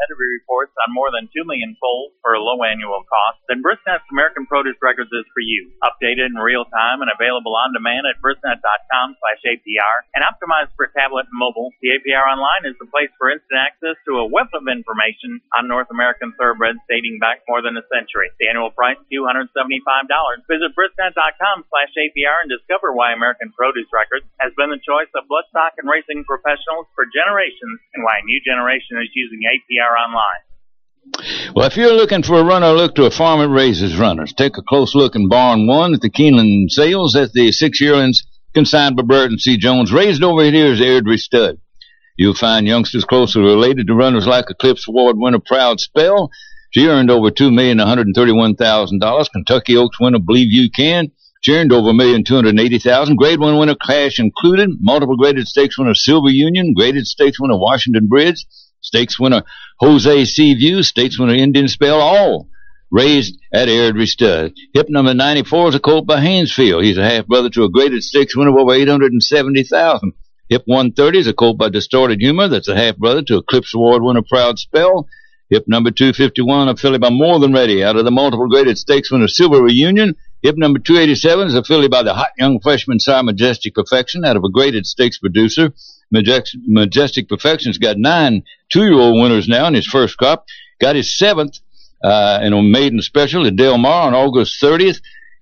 pedigree reports on more than 2 million foals for a low annual cost, then Brisnet's American Produce Records is for you. Updated in real time and available on demand at brisnet.com/APR and optimized for tablet and mobile. The APR Online is the place for instant access to a wealth of information on North American thoroughbreds dating back more than a century. The annual price, $275. Visit brisnet.com/APR and discover why American Produce Records has been the choice of bloodstock and racing professionals for generations and why a new generation is using APR Online. Well, if you're looking for a runner, look to a farm that raises runners. Take a close look in Barn 1 at the Keeneland sales at the 6 yearlings consigned by Burton C. Jones. Raised over here is Airdrie Stud. You'll find youngsters closely related to runners like Eclipse Award winner Proud Spell. She earned over $2,131,000. Kentucky Oaks winner Believe You Can. She earned over $1,280,000. Grade 1 winner Cash Included. Multiple graded stakes winner Silver Union. Graded stakes winner Washington Bridge. Stakes winner Jose Seaview. Stakes winner Indian Spell. All raised at Airdrie Stud. Hip number 94 is a colt by Haynesfield. He's a half-brother to a graded stakes winner of over $870,000. Hip 130 is a colt by Distorted Humor. That's a half-brother to Eclipse Award winner Proud Spell. Hip number 251, a filly by More Than Ready, out of the multiple graded stakes winner Silver Reunion. Hip number 287 is a filly by the hot young freshman sire Majestic Perfection, out of a graded stakes producer. Majestic Perfection's got 9 two-year-old winners now in his first crop. Got his 7th in a maiden special at Del Mar on August 30th.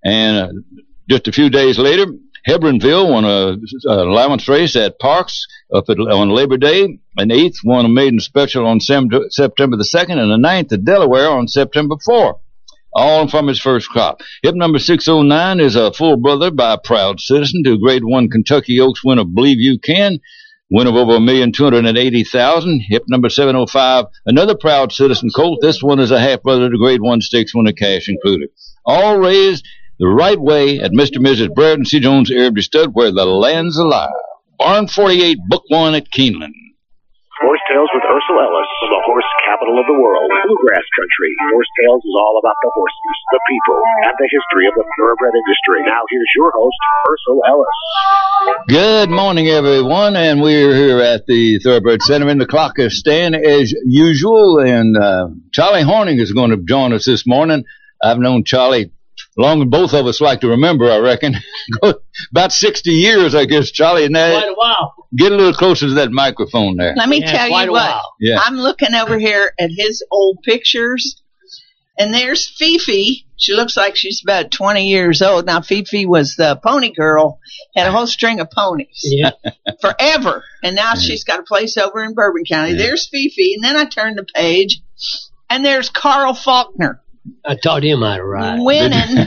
And just a few days later, Hebronville won an allowance race at Parks on Labor Day. An 8th won a maiden special on September the 2nd, and a 9th at Delaware on September 4th. All from his first crop. Hip number 609 is a full brother by a Proud Citizen to Grade 1 Kentucky Oaks winner Believe You Can. Win of over $1,280,000. Hip number 705, another Proud Citizen colt. This one is a half-brother to Grade 1 stakes winner Cash Included. All raised the right way at Mr. and Mrs. Burton C. Jones Airdrie Stud, where the land's alive. Barn 48, Book 1 at Keeneland. Horse Tales with Ursel Ellis, the horse capital of the world, bluegrass country. Horse Tales is all about the horses, the people, and the history of the thoroughbred industry. Now here's your host, Ursel Ellis. Good morning, everyone, and we're here at the Thoroughbred Center in the Clocker stand as usual, and Charlie Horning is going to join us this morning. I've known Charlie long as both of us like to remember, I reckon. About 60 years, I guess, Charlie. And that, quite a while. Get a little closer to that microphone there. Let me tell you what. Yeah. I'm looking over here at his old pictures, and there's Fifi. She looks like she's about 20 years old. Now, Fifi was the pony girl, had a whole string of ponies forever. And now she's got a place over in Bourbon County. There's Fifi. And then I turned the page, and there's Carl Faulkner. I taught him how to ride. Winning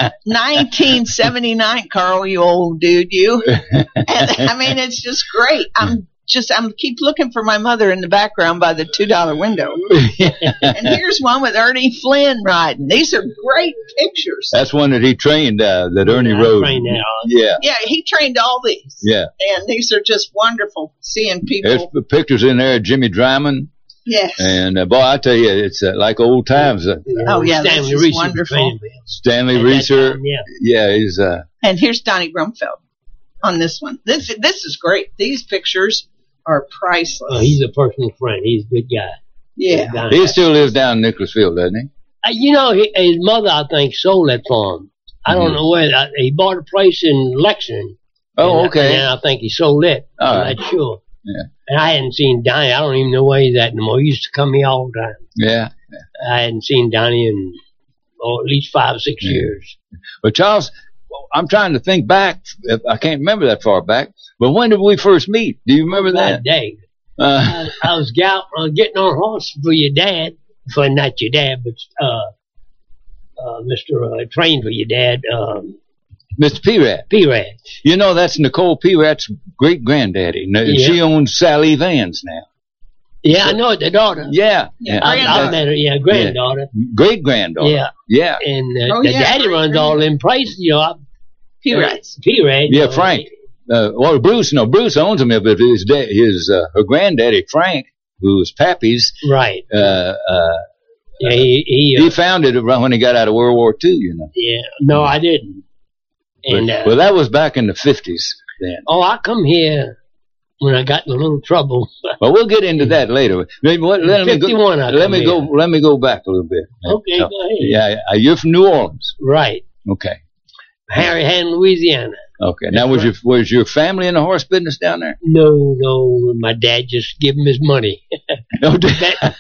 1979, Carl, you old dude, you. And, I mean, it's just great. I'm keep looking for my mother in the background by the $2 window. And here's one with Ernie Flynn riding. These are great pictures. That's one that he trained, that Ernie rode. Yeah, he trained all these. Yeah. And these are just wonderful, seeing people. There's pictures in there of Jimmy Dryman. Yes. And, boy, I tell you, it's like old times. Oh, yeah, this is wonderful. Stanley Reeser. Yeah, he's... And here's Donnie Brumfeld on this one. This is great. These pictures are priceless. Oh, he's a personal friend. He's a good guy. Yeah. He still lives down in Nicholasville, doesn't he? His mother, I think, sold that farm. I don't know where. He bought a place in Lexington. Oh, okay. And I think he sold it. I'm not sure. Yeah. And I hadn't seen Donnie. I don't even know where he's at no more. He used to come here all the time. Yeah. I hadn't seen Donnie in at least 5 or 6 years. But Charles, I'm trying to think back. I can't remember that far back. But when did we first meet? Do you remember that? Day. I was getting on a horse for your dad. For not your dad, but Mr. Train for your dad. Mr. P-Rat. P-Rat. You know, that's Nicole P-Rat's great-granddaddy. She owns Sally Vans now. Yeah, I know it, the daughter. Yeah. I met her, granddaughter. Great-granddaughter. Yeah. And the daddy runs all them places, P-Rat. P-Rat. Yeah, Frank. Bruce owns them, but her granddaddy, Frank, who was Pappy's. Right. He founded it right when he got out of World War II, you know. Yeah. No, I didn't. And well, that was back in the 50s then. Oh, I come here when I got in a little trouble. Well, we'll get into that later. Let me go back a little bit. Okay, go ahead. Yeah, you're from New Orleans. Right. Okay. Harry Hand, Louisiana. Okay. Now, was your family in the horse business down there? No. My dad just gave him his money. No, but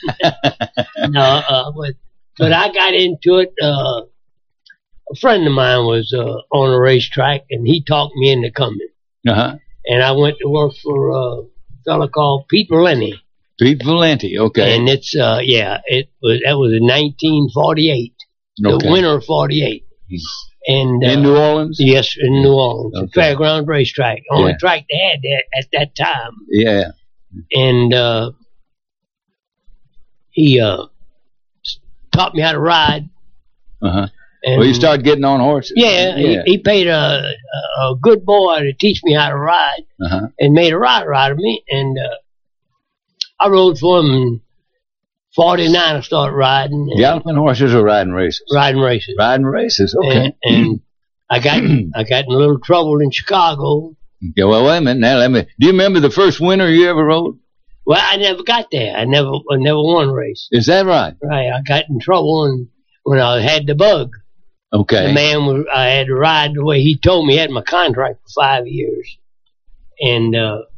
I got into it. A friend of mine was on a racetrack, and he talked me into coming. Uh-huh. And I went to work for a fellow called Pete Valenti. Pete Valenti, okay. And it's that was in 1948, the winter of 48. And in New Orleans? Yes, in New Orleans. Okay. Fairgrounds Racetrack. Only track they had there at that time. Yeah. And he taught me how to ride. Uh-huh. Well, you started getting on horses? Yeah. He paid a good boy to teach me how to ride. Uh-huh. And made a rider out of me. And I rode for him in 49. I started riding. Galloping horses or riding races? Riding races. Riding races, okay. And I got in a little trouble in Chicago. Yeah, well, wait a minute. Now, do you remember the first winter you ever rode? Well, I never got there. I never won a race. Is that right? Right. I got in trouble when I had the bug. Okay. The man I had to ride the way he told me. He had my contract for 5 years. And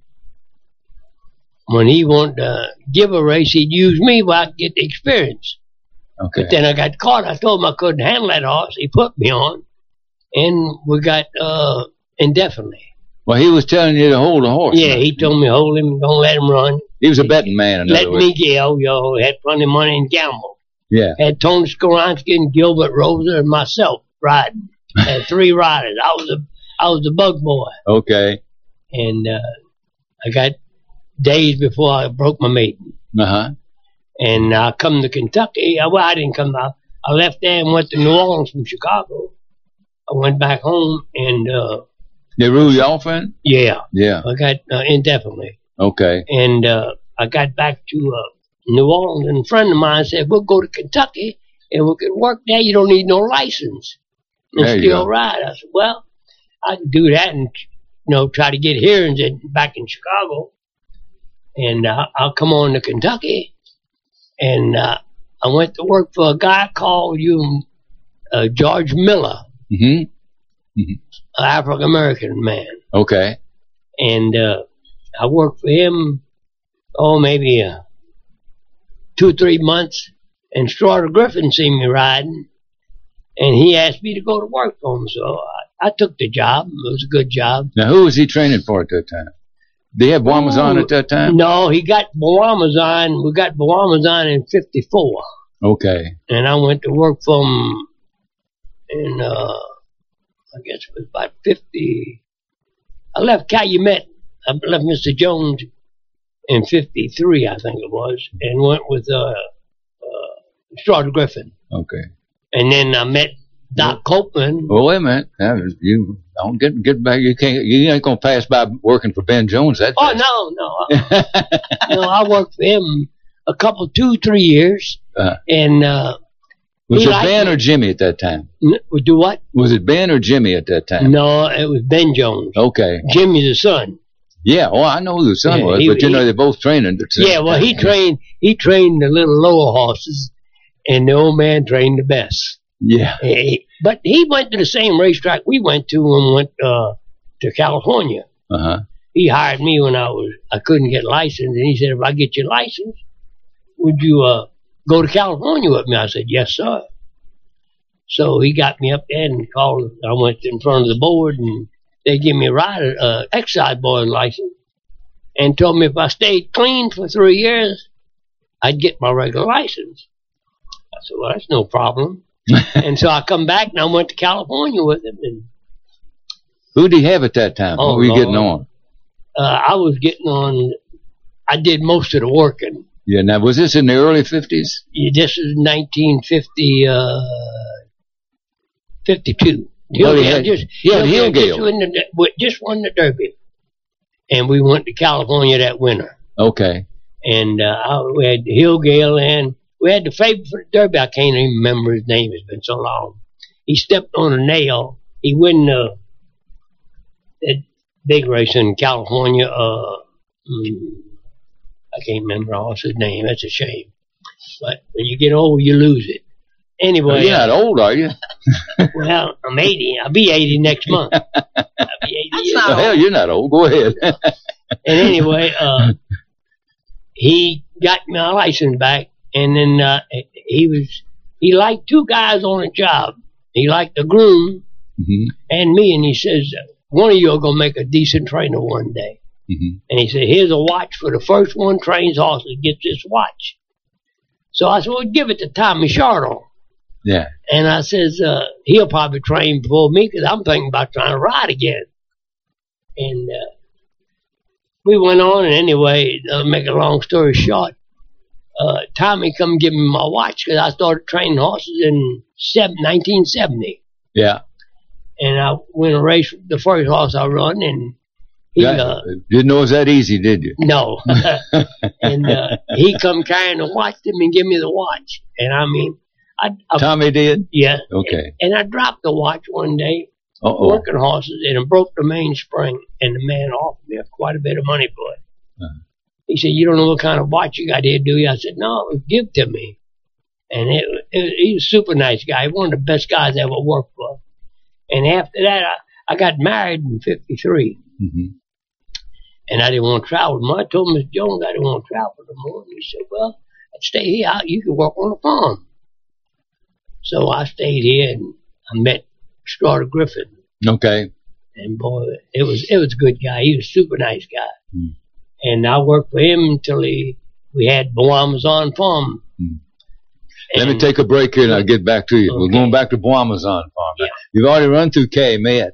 when he wanted to give a race, he'd use me while I could get the experience. Okay. But then I got caught. I told him I couldn't handle that horse. He put me on. And we got indefinitely. Well, he was telling you to hold the horse. Yeah, he told me hold him, don't let him run. He was a betting man, in other words. Let me go, had plenty of money and gamble. Yeah. Had Tony Skoransky and Gilbert Rosa and myself riding. Had 3 riders. I was the bug boy. Okay. And I got days before I broke my maiden. Uh-huh. And I come to Kentucky. Well, I didn't come out. I left there and went to New Orleans from Chicago. I went back home and they ruled you off in? Yeah. Yeah. I got indefinitely. Okay. And I got back to New Orleans, and a friend of mine said, we'll go to Kentucky and we can work there. You don't need no license. And still ride. I said, well, I can do that and, try to get hearings back in Chicago. And I'll come on to Kentucky. And I went to work for a guy called George Miller. Mm-hmm. An African-American man. Okay. And I worked for him, maybe 2 or 3 months. And Straughter Griffin seen me riding. And he asked me to go to work for him. So I took the job. It was a good job. Now, who was he training for at that time? Did he have Boamazon at that time? No, he got Boamazon. We got Boamazon in 54. Okay. And I went to work for him in, I guess it was about 50. I left Calumet. I left Mr. Jones in 53, I think it was, and went with Straughter Griffin. Okay. And then I met Doc Copeland. Well, wait a minute. Now, you don't get back. You ain't gonna pass by working for Ben Jones. No. No, I worked for him a couple, 2-3 years, and was it Ben or Jimmy at that time? Do what? Was it Ben or Jimmy at that time? No, it was Ben Jones. Okay. Jimmy's the son. Yeah, well, I know who the son was, but they both trained at the same time. Well, he trained the little lower horses, and the old man trained the best. Yeah. But he went to the same racetrack we went to when we went to California. Uh-huh. He hired me when I couldn't get licensed, and he said, if I get your license, would you go to California with me? I said, yes, sir. So he got me up there and called. I went in front of the board, and they gave me a excise board license and told me if I stayed clean for 3 years, I'd get my regular license. I said, well, that's no problem. And so I come back, and I went to California with him. And who did he have at that time? What were you getting on? I was getting on. I did most of the working. Yeah. Now, was this in the early 50s? Yeah, this is 1952. Hillgale. Just won the Derby, and we went to California that winter. Okay. And we had Hillgale, and we had the favorite for the Derby. I can't even remember his name. It's been so long. He stepped on a nail. He won that big race in California. I can't remember the horse's name. That's a shame. But when you get old, you lose it. Anyway. You're not old, are you? Well, I'm 80. I'll be 80 next month. I'll be 80 years old. Hell, you're not old. Go ahead. And anyway, he got my license back, and then he liked two guys on a job. He liked the groom and me, and he says, one of you are going to make a decent trainer one day. And he said, here's a watch for the first one trains horses gets this watch. So I said, well, give it to Tommy Shardle. Yeah. And I says, he'll probably train before me because I'm thinking about trying to ride again. And we went on, and anyway, to make a long story short, Tommy come give me my watch because I started training horses in 1970. Yeah. And I went a race, the first horse I run, and he didn't know it was that easy, did you? No. And he come carrying the watch to me and give me the watch. And I mean, Tommy did? Yeah. Okay. And I dropped the watch one day, working horses, and it broke the mainspring, and the man offered me quite a bit of money for it. He said, you don't know what kind of watch you got here, do you? I said, no, it was give to me. And he was a super nice guy, one of the best guys I ever worked for. And after that, I got married in 53. And I didn't want to travel more. I told Miss Jones I didn't want to travel no more. And he said, well, I'd stay here. You can work on the farm. So I stayed here, and I met Strutter Griffin. Okay. And boy, it was a good guy. He was a super nice guy. And I worked for him until we had Boamazon Farm. Let me take a break here and I'll get back to you. Okay. We're going back to Boamazon Farm. Yeah. You've already run through Met.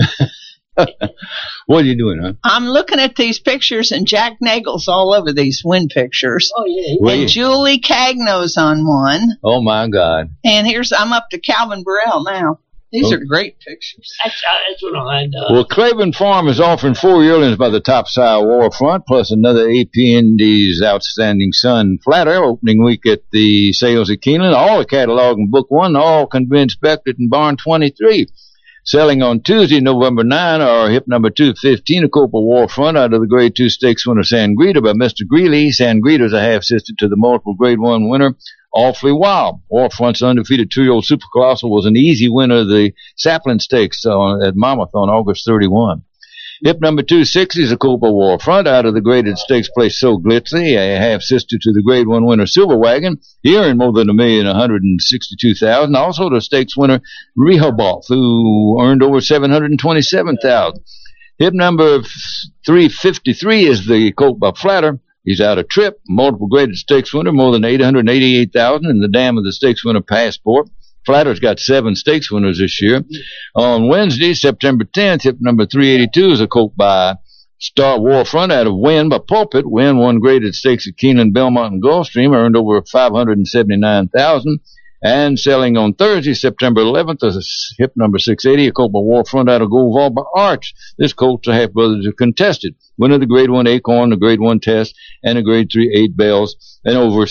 What are you doing, huh? I'm looking at these pictures, and Jack Nagel's all over these win pictures. Oh, yeah. And Julie Cagno's on one. Oh, my God. And I'm up to Calvin Burrell now. These are great pictures. That's what I had. Well, Claiborne Farm is offering 4 yearlings by the Topside Warfront, plus another AP&D's Outstanding Son Flatter opening week at the sales at Keeneland. All the catalog in Book 1, all can be inspected in Barn 23. Selling on Tuesday, November 9, are hip number 215, a Copal Warfront out of the Grade 2 Stakes winner Sangrita by Mr. Greeley. Sangrita's a half-sister to the multiple Grade 1 winner Awfully Wild. Warfront's undefeated 2-year-old Super Colossal was an easy winner of the Sapling Stakes at Monmouth on August 31. Hip number 260 is a Copal Warfront out of the graded stakes place So Glitzy, a half-sister to the Grade 1 winner Silver Wagon, here in more than $1,162,000. Also the stakes winner Rehoboth, who earned over $727,000. Hip number 353 is the Colt by Flatter. He's out of Trip, multiple graded stakes winner, more than $888,000, and the Dam of the Stakes winner Passport. Flatter's got 7 stakes winners this year. On Wednesday, September 10th, hip number 382 is a Colt by Star Warfront out of Wynn by Pulpit. Wynn won graded stakes at Keeneland, Belmont, and Gulfstream, earned over $579,000. And selling on Thursday, September 11th, is hip number 680, a Colt by Warfront out of Gold Vault by Arch. This Colt's a half-brothers are contested. Winner of the Grade 1 Acorn, the Grade 1 Test, and the Grade 3 8 Bells, and over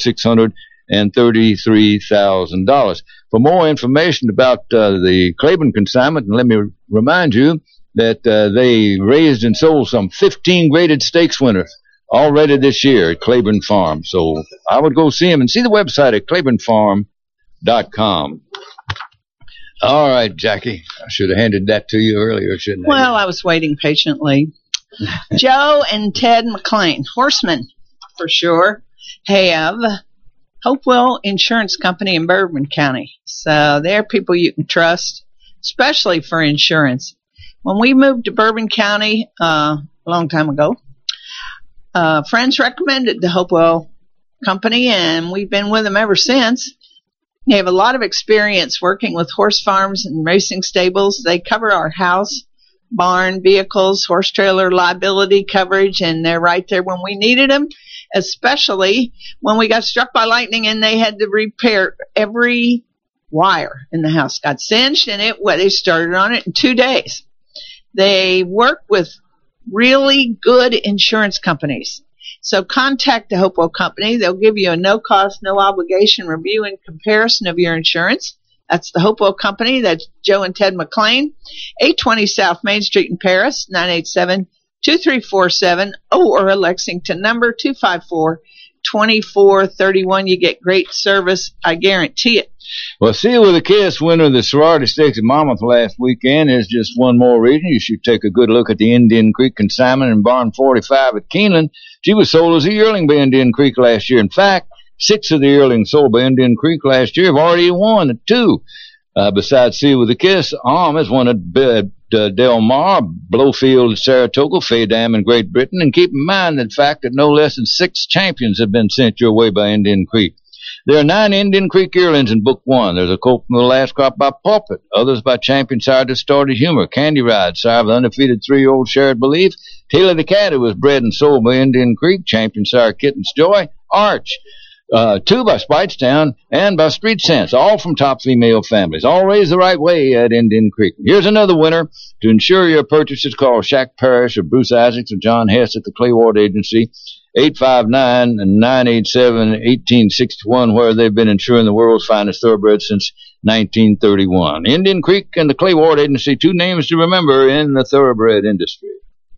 $633,000. For more information about the Claiborne consignment, and let me remind you that they raised and sold some 15 graded stakes winners already this year at Claiborne Farm. So I would go see them and see the website at ClaiborneFarm.com. All right, Jackie. I should have handed that to you earlier, shouldn't I? Well, I was waiting patiently. Joe and Ted McLean, horsemen for sure, have Hopewell Insurance Company in Bourbon County. So they're people you can trust, especially for insurance. When we moved to Bourbon County a long time ago, friends recommended the Hopewell Company, and we've been with them ever since. They have a lot of experience working with horse farms and racing stables. They cover our house, barn, vehicles, horse trailer liability coverage, and they're right there when we needed them, especially when we got struck by lightning and they had to repair every wire in the house. Got singed, and they started on it in 2 days. They work with really good insurance companies. So contact the Hopewell Company. They'll give you a no-cost, no-obligation review and comparison of your insurance. That's the Hopewell Company. That's Joe and Ted McLean, 820 South Main Street in Paris, 2347, or a Lexington number 254-2431. You get great service, I guarantee it. Well, Seal with a Kiss, winner of the sorority stakes at Monmouth last weekend, is just one more reason you should take a good look at the Indian Creek consignment in barn 45 at Keeneland. She was sold as a yearling by Indian Creek last year. In fact, 6 of the yearlings sold by Indian Creek last year have already won at 2. Besides Seal with a Kiss, has won at Del Mar, Blowfield, Saratoga, Fay Dam in Great Britain. And keep in mind the fact that no less than 6 champions have been sent your way by Indian Creek. There are 9 Indian Creek yearlings in Book 1. There's a colt from the last crop by Pulpit, others by Champion Sire Distorted Humor, Candy Ride, sire of the undefeated 3-year-old Shared Belief, Taylor the Cat, who was bred and sold by Indian Creek, Champion Sire Kitten's Joy, Arch, 2 by Spitestown, and by Street Sense, all from top female families, all raised the right way at Indian Creek. Here's another winner. To ensure your purchases, call Shaq Parrish or Bruce Isaacs or John Hess at the Clay Ward Agency, 859-987-1861, where they've been insuring the world's finest thoroughbreds since 1931. Indian Creek and the Clay Ward Agency, 2 names to remember in the thoroughbred industry.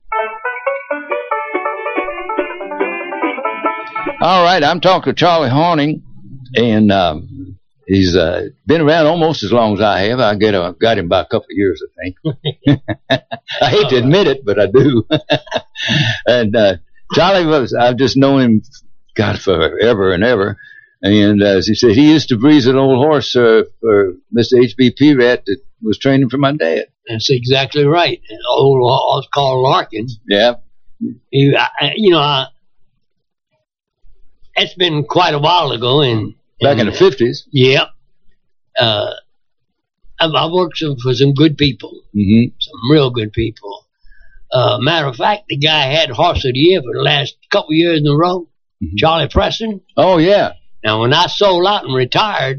All right, I'm talking to Charlie Horning, and he's been around almost as long as I have. I got him by a couple of years, I think. I hate to admit it, but I do. And Charlie I've just known him, God, forever and ever. And as he said, he used to breeze an old horse for Mr. H.B. Perat that was training for my dad. That's exactly right. An old horse called Larkin. Yeah. It's been quite a while ago. Back in the 50s. Yeah. I worked for some good people. Mm-hmm. Some real good people. Matter of fact, the guy had Horse of the Year for the last couple of years in a row. Mm-hmm. Charlie Preston. Oh, yeah. Now, when I sold out and retired,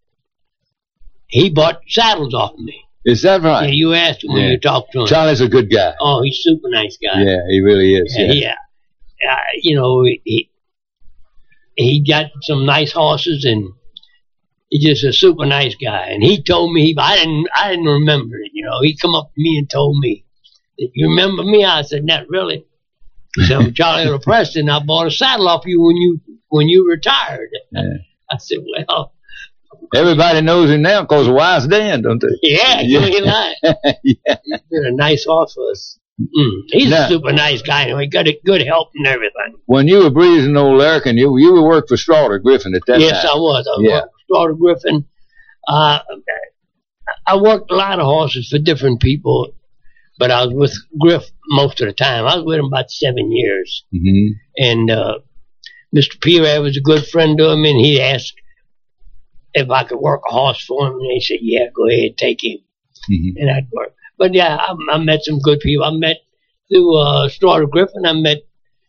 he bought saddles off of me. Is that right? Yeah, you asked him when you talked to him. Charlie's a good guy. Oh, he's a super nice guy. Yeah, he really is. Yeah. He got some nice horses, and he's just a super nice guy. And he told me, I didn't remember it. He come up to me and told me, "You remember me?" I said, "Not really." He said, "I'm Charlie Preston. I bought a saddle off you when you retired." Yeah. I said, "Well." Everybody knows him now because of Wise Dan, don't they? Yeah, you ain't lying. Yeah. He's been a nice horse for us. He's a super nice guy. He got a good help and everything. When you were breezing old Larkin, you were working for Slaughter Griffin at that time. Yes, I was. I worked for Slaughter Griffin. I worked a lot of horses for different people, but I was with Griff most of the time. I was with him about 7 years. Mm-hmm. And Mr. Perat was a good friend to him, and he asked if I could work a horse for him. And they said, "Yeah, go ahead, take him." Mm-hmm. And I'd work. But yeah, I met some good people. I met through Slaughter Griffin. I met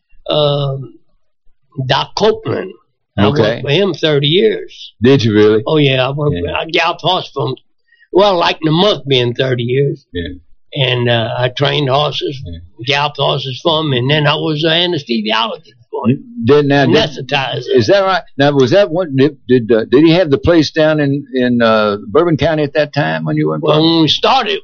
Doc Copeland. I worked for him 30 years. Did you really? Oh yeah, I galloped horse for him. Well, like in a month, being 30 years. Yeah. And I trained horses, galloped horses for him, and then I was an anesthesiologist for him. Anesthetized. Is that right? Now, was that what did he have the place down in Bourbon County at that time when you went? Well, when we started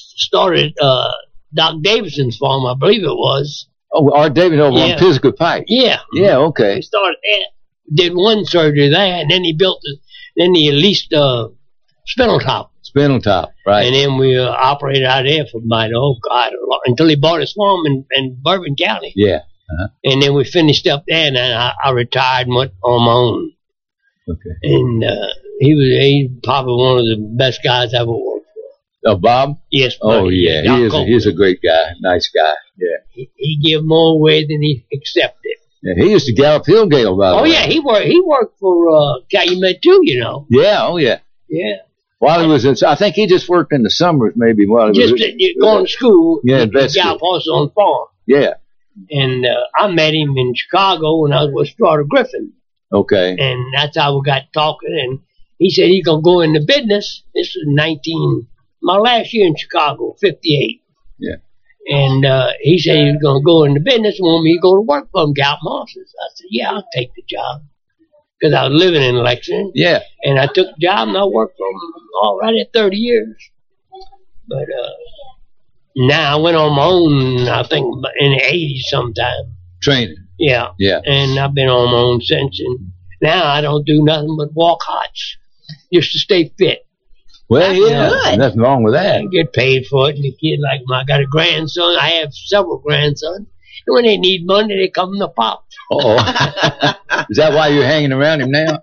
Doc Davidson's farm, I believe it was. Oh, Art Davidson over on Pisgah Pike. Yeah. Yeah. Okay. We started there, did one surgery there, and then he leased Spindletop. Spindletop, right. And then we operated out there for about, until he bought his farm in Bourbon County. Yeah. Uh-huh. And then we finished up there, and then I retired and went on my own. Okay. And he's probably one of the best guys I ever worked for. Oh, Bob? Yes. Oh, yeah. He's a great guy. Nice guy. Yeah. He gave more away than he accepted. Yeah, he used to gallop Hillgale, by the way. Oh, yeah. He worked for Calumet, too, Yeah. Oh, yeah. Yeah. While he was I think he just worked in the summers, maybe while he was going to school. Yeah, gallop horses on the farm. Yeah. And I met him in Chicago when I was with Slaughter Griffin. Okay. And that's how we got talking. And he said he's going to go into business. This was my last year in Chicago, 58. Yeah. And he said he was going to go into business and want me to go to work for him, gallop horses. I said, yeah, I'll take the job. Because I was living in Lexington. Yeah. And I took the job and I worked for him all right at 30 years. But Now I went on my own, I think, in the 80s sometime. Training. Yeah. Yeah. And I've been on my own since. And now I don't do nothing but walk hots just to stay fit. Well, That's yeah. good. Nothing wrong with that. I get paid for it. And the kid, like, I got a grandson. I have several grandsons. And when they need money, they come to pop. Oh, is that why you're hanging around him now?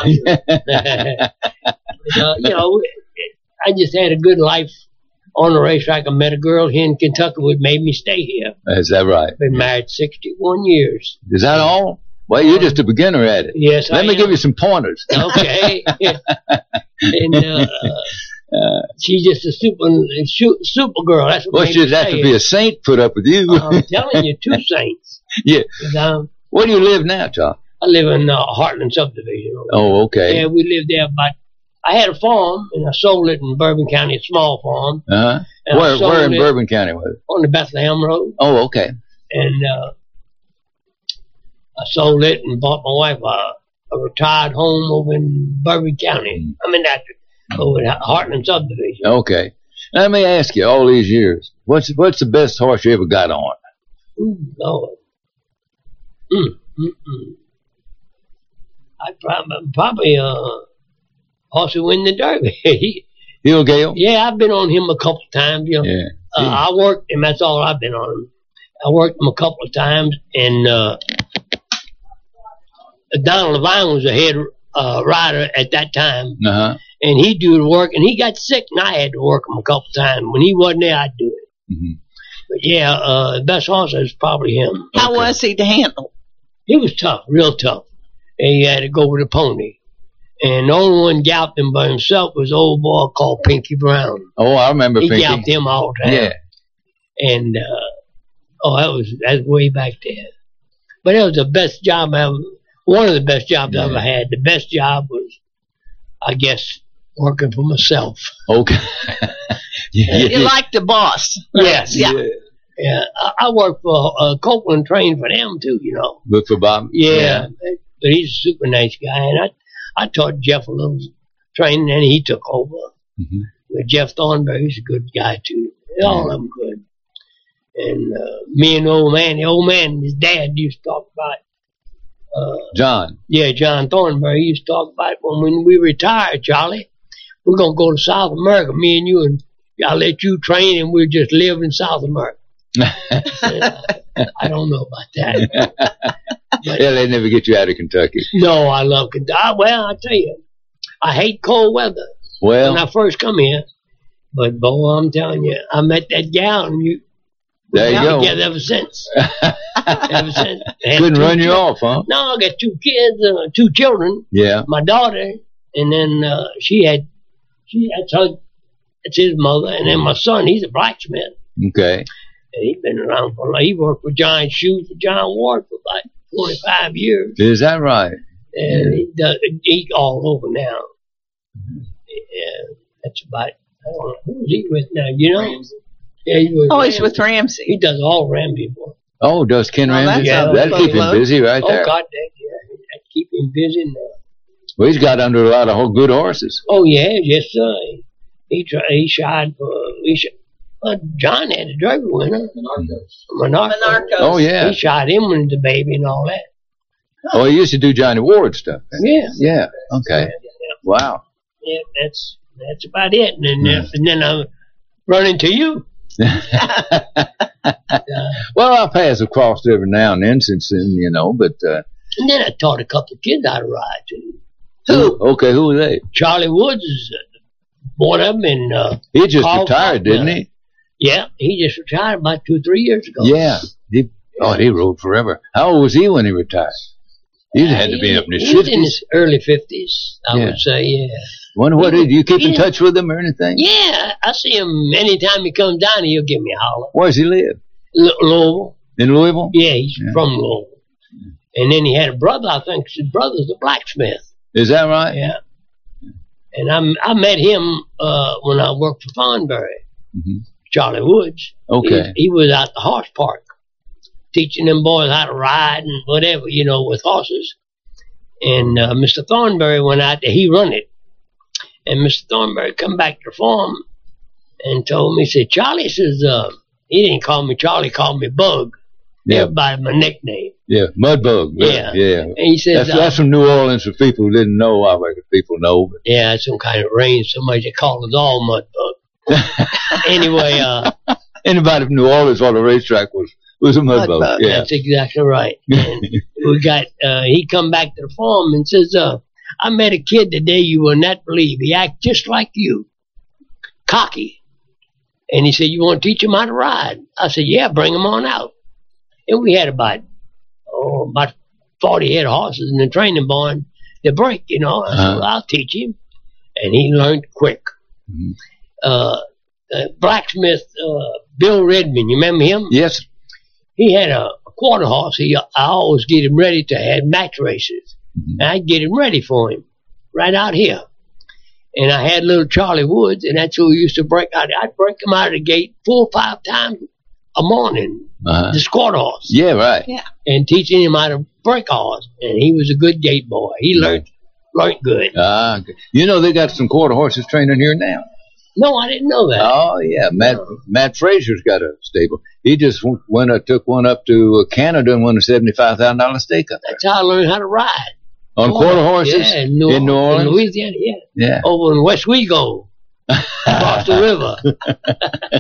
You know, I just had a good life on the racetrack. I met a girl here in Kentucky who made me stay here. Is that right? Been married 61 years. Is that all? Well, you're just a beginner at it. Yes, Let me give you some pointers. Okay. And she's just a super girl. That's what Well, made me she'd have stay to be here. a saint put up with you. I'm telling you, two saints. Yeah. 'Cause, Where do you live now, John? I live in Heartland subdivision. Oh, okay. Yeah, we lived there I had a farm, and I sold it in Bourbon County, a small farm. Uh-huh. And I sold Where in it Bourbon County was it? on the Bethlehem Road. Oh, okay. And I sold it and bought my wife a retired home over in Bourbon County. I mean, over in Heartland subdivision. Okay. Let me ask you, all these years, what's the best horse you ever got on? Ooh, Lord. I'd probably horse who win the Derby. Hillgale? Yeah, I've been on him a couple times. You know. Yeah. I worked him. That's all I've been on him. I worked him a couple of times, and Donald Levine was a head rider at that time, Uh-huh. and he'd do the work, and he got sick, and I had to work him a couple of times. When he wasn't there, I'd do it. Mm-hmm. But yeah, the best horse is probably him. How was he to handle? He was tough, real tough. And he had to go with a pony. And the only one galloped him by himself was an old boy called Pinky Brown. Oh, I remember He Pinky. galloped him all the time. Yeah. And, that's way back there. But it was the best job I ever, one of the best jobs I ever had. The best job was, I guess, working for myself. Okay. You like the boss. Yes. Yeah. Yeah. I worked for Copeland trained for them too, you know. But for Bob? Yeah. But he's a super nice guy. And I taught Jeff a little training, and he took over. Mm-hmm. With Jeff Thornberry, he's a good guy too. All of them good. And me and the old man, his dad used to talk about John. Yeah, John Thornberry used to talk about when we retire, Charlie, we're going to go to South America, me and you, and I'll let you train, and we'll just live in South America. I don't know about that. But, Yeah, they never get you out of Kentucky. no, I love Kentucky. Well, I tell you, I hate cold weather Well, when I first come here. But, boy, I'm telling you, I met that gal, and we've there you been go. together ever since. Ever since. Had Couldn't two run you kids. off, huh? No, I got two kids, two children. Yeah. My daughter, and then that's his mother, and then my son, he's a blacksmith, Okay. and he's been around for he worked for John Shoe for John Ward for about 45 years, Is that right? and he's all over now. Yeah, that's about. I don't know who's he with now. You know? Ramsey. Yeah, he's with. He's Ramsey. with Ramsey. He does all Ramsey work. Oh, does Ken Oh, Ramsey? that's a That'll keep him load. busy right Oh there. God, yeah, that keep him busy now. Well, he's got under a lot of good horses. Oh yeah, yes sir. He shot for John had a Derby winner. Monarchos. Oh, yeah. He shot him when the baby and all that. Oh, he used to do Johnny Ward stuff. Yeah. Yeah. Okay. Wow. Yeah, that's about it. And then I run into you. Well, I pass across every now and then since then, you know, but, And then I taught a couple of kids how to ride too. Okay, who are they? Charlie Woods is one of them, and He just Carl retired, Faulkner. didn't he? Yeah, he just retired about 2-3 years ago. Yeah. He rode forever. How old was he when he retired? He had to be up in his He was in 50s. his early 50s, I Yeah. would say, yeah. Wonder what did you keep in Yeah. touch with him or anything? Yeah, I see him anytime he comes down, he'll give me a holler. Where does he live? Louisville. In Louisville? Yeah, he's from Louisville. And then he had a brother, I think his brother's a blacksmith. Is that right? Yeah. And I met him when I worked for Thornberry, Mm-hmm. Charlie Woods. Okay. He was at the horse park teaching them boys how to ride and whatever, you know, with horses. And Mr. Thornberry went out there, he run it. And Mr. Thornberry come back to the farm and told me, he said, Charlie, says, he didn't call me Charlie, he called me Bug. Yeah. By my nickname. Yeah, Mudbug. Yeah. And he says, that's from New Orleans for people who didn't know. I reckon people know. But. Yeah, some kind of range. Somebody they call us all Mudbug. Anyway, anybody from New Orleans on the racetrack was a Mudbug. Yeah. That's exactly right. And we got he come back to the farm and says, I met a kid today you will not believe. He act just like you. Cocky. And he said, you want to teach him how to ride? I said, yeah, bring him on out. And we had about 40 head of horses in the training barn to break, I said, well, I'll teach him. And he learned quick. Mm-hmm. Blacksmith, Bill Redmond, you remember him? Yes. He had a quarter horse. I always get him ready to have match races. Mm-hmm. And I'd get him ready for him right out here. And I had little Charlie Woods, and that's who we used to break out. I'd break him out of the gate 4 or 5 times a morning, this quarter horse. Yeah, right. Yeah. And teaching him how to break a horse. And he was a good gate boy. He learned good. They got some quarter horses training here now. No, I didn't know that. Oh, yeah. Matt Fraser's got a stable. He just took one up to Canada and won a $75,000 stake up there. That's how I learned how to ride. On quarter horses? Yeah, in New Orleans. In Louisiana, yeah. Over in West Wego. Across the river.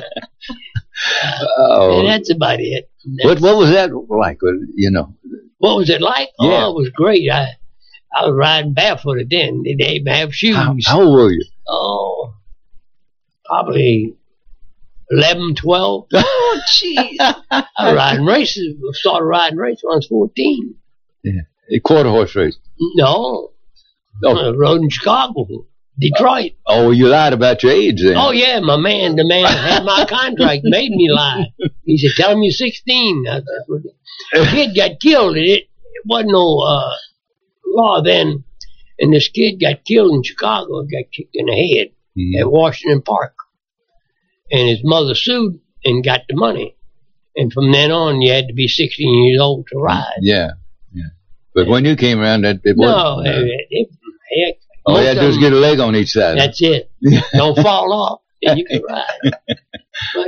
And that's about it. What was that like? What was it like? Yeah. Oh, it was great. I was riding barefooted then. They didn't even have shoes. How old were you? Oh, probably 11, 12. Oh, jeez. I was riding races. Started riding races when I was 14. Yeah. A quarter horse race? No. I rode in Chicago. Detroit. Oh, you lied about your age then. Oh, yeah, the man who had my contract made me lie. He said, tell him you're 16. The kid got killed. It wasn't no law then. And this kid got killed in Chicago, got kicked in the head at Washington Park. And his mother sued and got the money. And from then on, you had to be 16 years old to ride. Yeah. But when you came around, it wasn't. No, heck. All you had to do is get a leg on each side. That's it. Don't fall off, and you can ride. But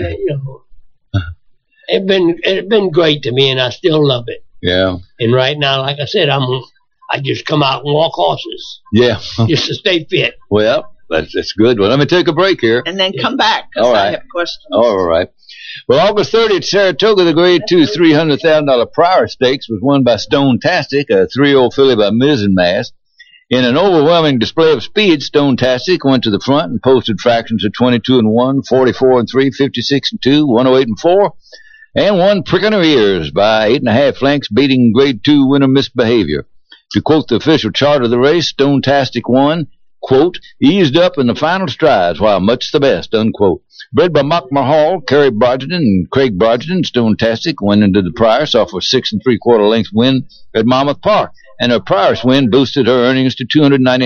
it's been great to me, and I still love it. Yeah. And right now, like I said, I just come out and walk horses. Yeah. Just to stay fit. Well, that's good. Well, let me take a break here. And then come back, because I have questions. All right. Well, August 30th, Saratoga, the Grade 2 $300,000 Pryor Stakes was won by Stone-tastic, a 3-year-old filly by Mizzenmast. In an overwhelming display of speed, Stone-tastic went to the front and posted fractions of 22-1, 44-3, 56-2, 108-4, and won pricking her ears by 8.5 lengths, beating Grade 2 winner Misbehavior. To quote the official chart of the race, Stone-tastic won, quote, eased up in the final strides while much the best, unquote. Bred by Mockmar Hall, Kerry Brogden, and Craig Brogden, Stone-tastic went into the Priors off a 6 3/4 length win at Monmouth Park, and her Priors win boosted her earnings to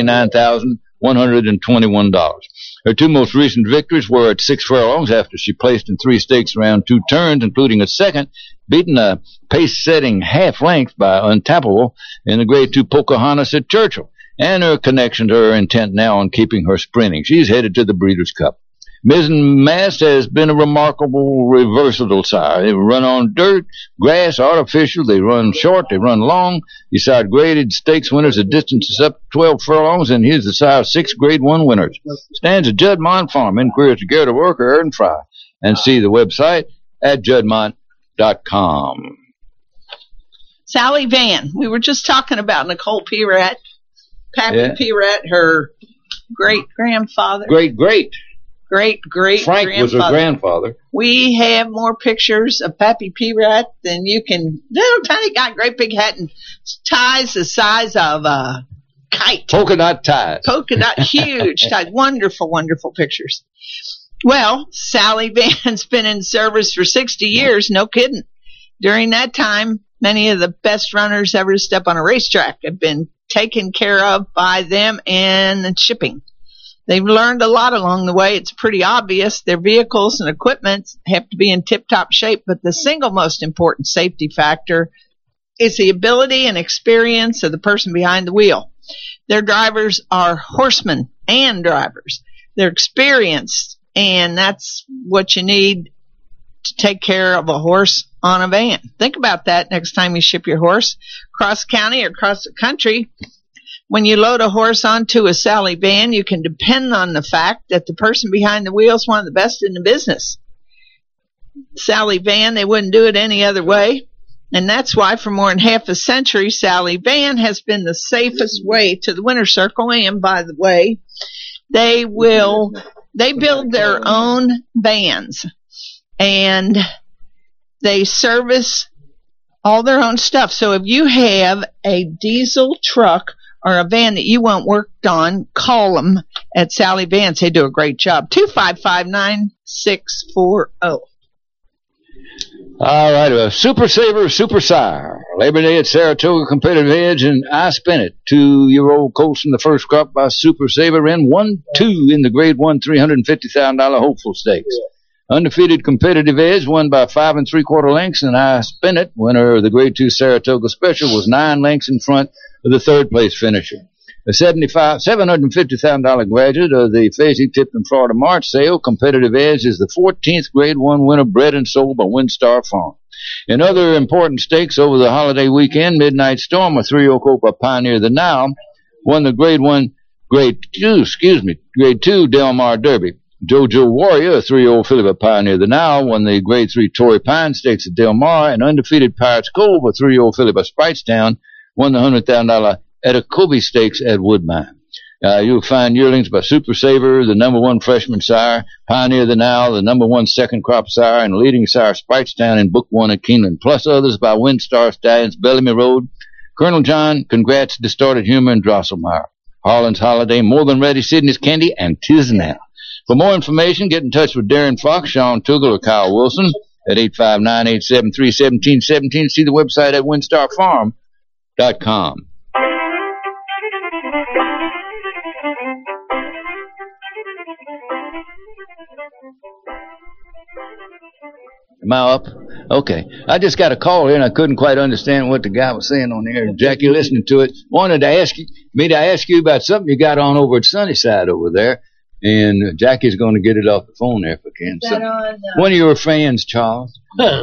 $299,121. Her 2 most recent victories were at 6 furlongs after she placed in 3 stakes around 2 turns, including a second, beating a pace-setting half length by Untappable in the Grade 2 Pocahontas at Churchill, and her connection to her intent now on keeping her sprinting. She's headed to the Breeders' Cup. Mizzenmast has been a remarkable versatile sire. They run on dirt, grass, artificial. They run short. They run long. He sired graded stakes winners at distances up 12 furlongs, and he's the sire of 6 Grade 1 winners. Stands at Juddmont Farm. Inquiries to Gerda Worker, Ern Fry. And see the website at juddmont.com. Sally Vann. We were just talking about Nicole Perat. Pappy Perat, her great-grandfather. Great. Frank was her grandfather. We have more pictures of Pappy Perat than you can. Little tiny guy, great big hat and ties the size of a kite. Polka dot ties. Huge ties. Wonderful, wonderful pictures. Well, Sally Vann's been in service for 60 years. No kidding. During that time, many of the best runners ever to step on a racetrack have been taken care of by them and the shipping. They've learned a lot along the way. It's pretty obvious. Their vehicles and equipment have to be in tip-top shape, but the single most important safety factor is the ability and experience of the person behind the wheel. Their drivers are horsemen and drivers. They're experienced, and that's what you need to take care of a horse on a van. Think about that next time you ship your horse across the county or across the country. When you load a horse onto a Sally van, you can depend on the fact that the person behind the wheel is one of the best in the business. Sally van, they wouldn't do it any other way. And that's why for more than half a century, Sally van has been the safest way to the winner's circle. And by the way, they build their own vans and they service all their own stuff. So if you have a diesel truck or a van that you want worked on, call them at Sally Vans. They do a great job. 255-9640. All right, Super Saver, Super Sire. Labor Day at Saratoga Competitive Edge, and I spent it. 2-year-old colts in the first crop by Super Saver and 1-2 in the Grade 1 $350,000 Hopeful Stakes. Undefeated Competitive Edge won by 5 3/4 lengths, and I spent it. Winner of the Grade 2 Saratoga Special was 9 lengths in front of the third place finisher. The $750,000 graduate of the Fayetteville Florida March sale, Competitive Edge, is the 14th Grade 1 winner bred and sold by WinStar Farm. In other important stakes over the holiday weekend, Midnight Storm, a 3-year-old colt by Pioneer the Now, won the Grade 2 Del Mar Derby. Jojo Warrior, a 3-year-old filly by Pioneer the Now, won the Grade 3 Torrey Pine Stakes at Del Mar, and undefeated Pirates Cove, a 3-year-old filly by Spritestown, won the $100,000 Etacobi Stakes at Woodbine. You'll find yearlings by Super Saver, the number 1 freshman sire, Pioneer the Now, the number 1 second crop sire, and leading sire Spritestown in Book 1 at Keeneland, plus others by WinStar Stallions, Bellamy Road, Colonel John, Congrats, Distorted Humor, and Drosselmeyer. Harlan's Holiday, More Than Ready, Sydney's Candy, and Tis Now. For more information, get in touch with Darren Fox, Sean Tuggle, or Kyle Wilson at 859-873-1717. See the website at winstarfarm.com. Am I up? Okay. I just got a call here and I couldn't quite understand what the guy was saying on there. Jackie, listening to it, wanted to ask you about something you got on over at Sunnyside over there. And Jackie's going to get it off the phone there if I can. So, one of your fans, Charles. I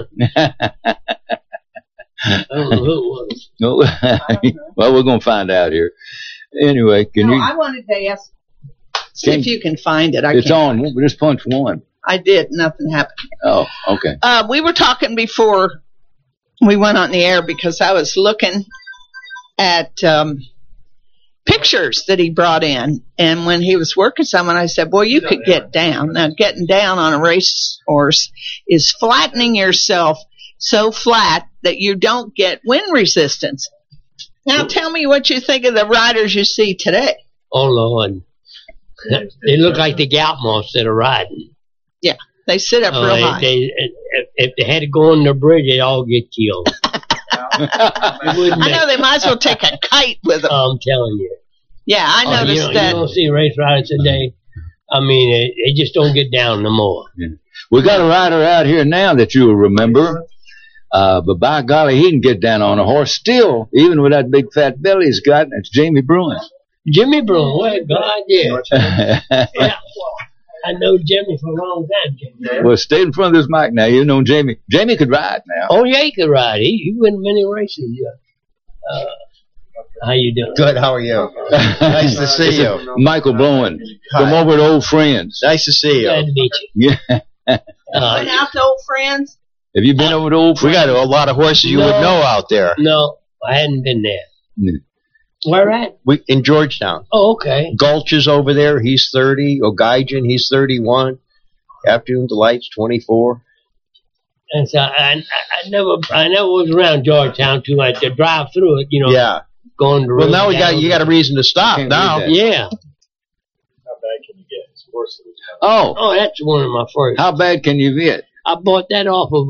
don't know who it was. Well, we're going to find out here. Anyway, I wanted to ask, see if you can find it. It's on. Just punch 1. I did. Nothing happened. Oh, okay. We were talking before we went on the air because I was looking at pictures that he brought in. And when he was working someone, I said, boy, you could get down. Now, getting down on a racehorse is flattening yourself so flat that you don't get wind resistance. Now, tell me what you think of the riders you see today. Oh, Lord. They look like the gout moths that are riding. Yeah, they sit up real high. If they had to go on the bridge, they'd all get killed. I know they might as well take a kite with them. I'm telling you. Yeah, I noticed that. You don't see race riders today. I mean, they just don't get down no more. Yeah. We got a rider out here now that you'll remember. But by golly, he can get down on a horse still, even with that big fat belly he's got. That's Jamie Bruin. Jimmy Bruin, what God, yeah. Yeah. I know Jimmy for a long time, Jimmy. Well, stay in front of this mic now. You know Jamie. Jamie could ride now. Oh, yeah, he could ride. He won many races. How you doing? Good, how are you? Nice to see you. Michael Blowen from over at Old Friends. Nice to see you. Glad to meet you. Yeah. Went out to Old Friends? Have you been over to Old Friends? We got a lot of horses you would know out there. No, I hadn't been there. Yeah. Where at? In Georgetown. Oh, okay. Gulch is over there. He's 30. O'Geigen, he's 31. Afternoon Delights, 24. And so I never was around Georgetown too much to drive through it, Yeah. Going to well, now you got a reason to stop now. Yeah. How bad can you get? It's worse than Oh, that's one of my first. How bad can you get? I bought that off of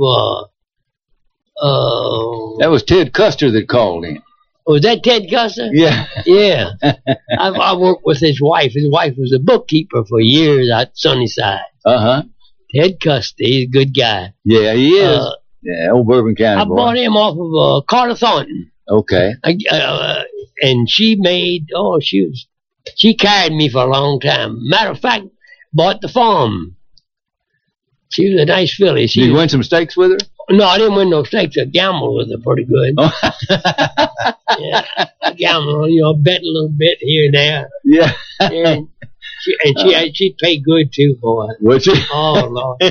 that was Ted Custer that called in. Was that Ted Custer? Yeah. Yeah. I worked with his wife. His wife was a bookkeeper for years at Sunnyside. Uh-huh. Ted Custer, he's a good guy. Yeah, he is. Yeah, old Bourbon County I boy. bought him off of Carter Thornton. Okay. And she she carried me for a long time. Matter of fact, bought the farm. She was a nice filly. Did you win some stakes with her? No, I didn't win no stakes. I gambled with her pretty good. Oh. Yeah, I gambled, bet a little bit here and there. Yeah. And she paid good too, boy. Would she? Oh Lord.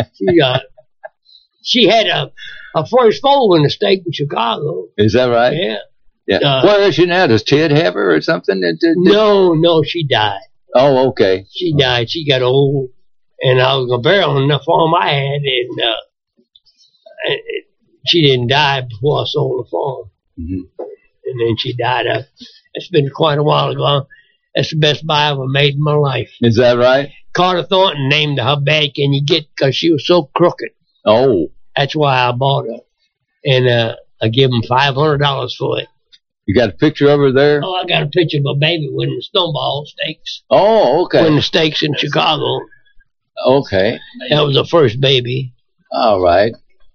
She had a first foal in the stake in Chicago. Is that right? Yeah. Yeah. Where is she now? Does Ted have her or something? No, she died. Oh, okay. She died. She got old, and I was gonna bury her on the farm I had, and she didn't die before I sold the farm. Mm-hmm. And then she died. It's been quite a while ago. That's the best buy I ever made in my life. Is that right? Carter Thornton named her How Bad Can You Get, because she was so crooked. Oh. That's why I bought her. And I give him $500 for it. You got a picture of her there? Oh, I got a picture of my baby winning the Stoneball Stakes. Oh, okay. Winning the stakes in Chicago. Okay. That was her first baby. All right.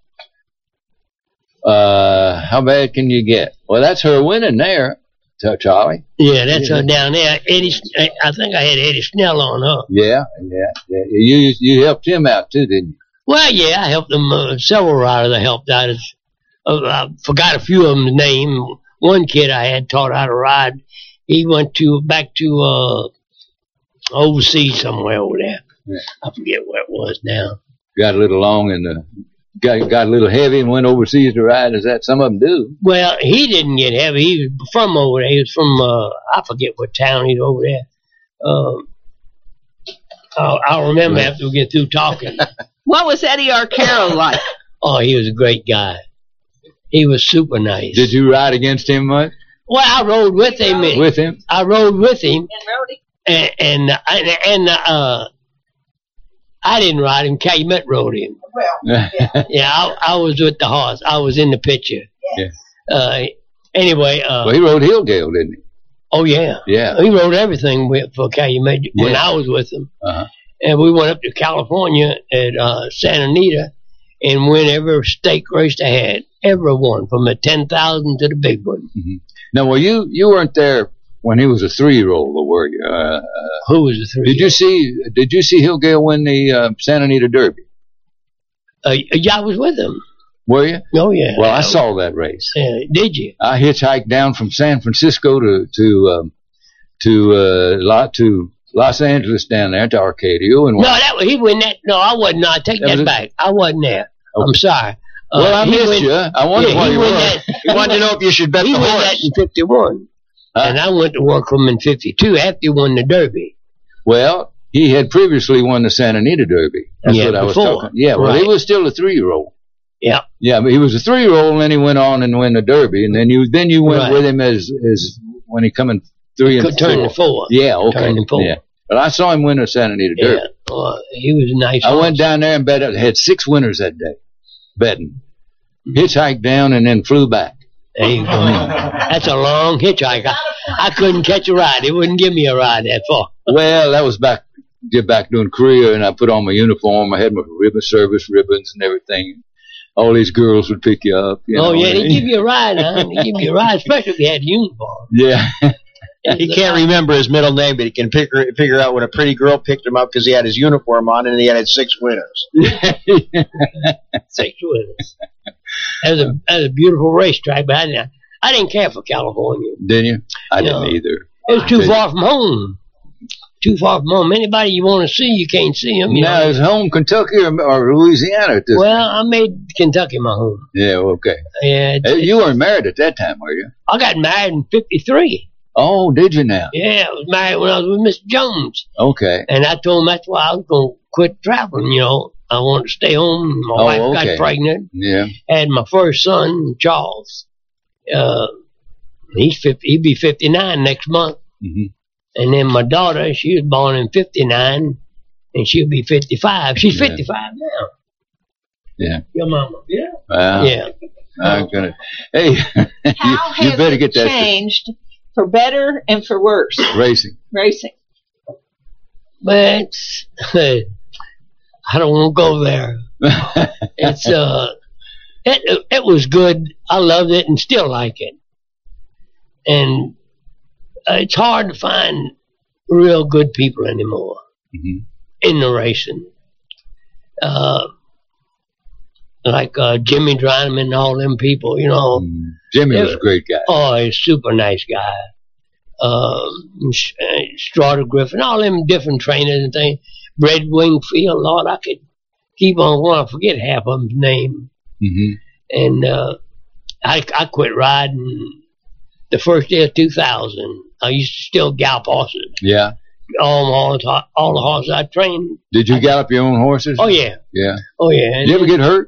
How bad can you get? Well, that's her winning there, Charlie. Yeah, that's her down there. I think I had Eddie Snell on her. Yeah. You helped him out too, didn't you? Well, yeah, I helped them. Several riders I helped out. I forgot a few of them's name. One kid I had taught how to ride. He went back to overseas somewhere over there. Yeah. I forget where it was now. Got a little long and got a little heavy and went overseas to ride. Is that some of them do? Well, he didn't get heavy. He was from over there. He was from I forget what town he's over there. I'll remember after we get through talking. What was Eddie Arcaro like? Oh, he was a great guy. He was super nice. Did you ride against him much? Well, I rode with him. With him? I rode with him. And rode him? And I didn't ride him. Calumet rode him. Well, yeah, I was with the horse. I was in the picture. Yeah. Anyway. Well, he rode Hillgale, didn't he? Oh, yeah. Yeah. He rode everything for Calumet when I was with him. Uh-huh. And we went up to California at Santa Anita and won every stake race they had. Every one, from the 10,000 to the big one. Mm-hmm. Now, well, you weren't there when he was a 3-year-old, were you? Who was a 3-year-old? Did you see Hillgale win the Santa Anita Derby? Yeah, I was with him. Were you? Oh, yeah. Well, I saw that race. Did you? I hitchhiked down from San Francisco to Los Angeles down there to Arcadia. And he won that. No, I wasn't. No, I take that back. I wasn't there. Okay. I'm sorry. Well, I missed you. I wonder why you were. We wanted to know if you should bet the horse. He won that in 51. And I went to work for him in 52 after he won the Derby. Well, he had previously won the Santa Anita Derby. That's what I was talking. Yeah, well, he was still a 3-year-old. Yeah. Yeah, but he was a 3-year-old, and then he went on and won the Derby, and then you went with him as when he come in 3 and 4. Turning 4. Yeah, okay. Turning 4. Yeah. But I saw him win the Santa Anita Derby. Yeah. He was a nice. I went down there and bet. Had 6 winners that day, betting. Hitchhiked down and then flew back. There you go. That's a long hitchhike. I couldn't catch a ride. It wouldn't give me a ride that far. Well, that was back doing Korea, and I put on my uniform. I had my service ribbons and everything. All these girls would pick you up. They give you a ride, huh? They give you a ride, especially if you had a uniform. Yeah. He can't remember his middle name, but he can figure out when a pretty girl picked him up because he had his uniform on and he had 6 winners. 6 winners. That was a beautiful racetrack, but I didn't care for California. Didn't you? I didn't either. It was too far from home. Too far from home. Anybody you want to see, you can't see them. Now, is home Kentucky or Louisiana at this time? I made Kentucky my home. Yeah, okay. Yeah. You weren't married at that time, were you? I got married in 53. Oh, did you now? Yeah, I was married when I was with Mr. Jones. Okay. And I told him that's why I was going to quit traveling, I wanted to stay home. My wife got pregnant. Yeah. Had my first son, Charles. He'd be 59 next month. Mm-hmm. And then my daughter, she was born in 59, and she'll be 55. She's 55 now. Yeah. Your mama. Yeah. Yeah. I'm gonna. Hey, How you better get that changed for better and for worse. Racing. But I don't want to go there. It's it was good. I loved it and still like it. And it's hard to find real good people anymore in the racing. like Jimmy Dryman and all them people, you know. Jimmy was a great guy. Oh, he's a super nice guy. Strata Griffin, all them different trainers and things. Red Wingfield, Lord, I could keep on going. I forget half of them's name. And I quit riding the first day of 2000. I used to still gallop horses. Yeah. All the horses I trained. Did you gallop your own horses? Oh, yeah. Yeah. Oh, yeah. Did you ever get hurt?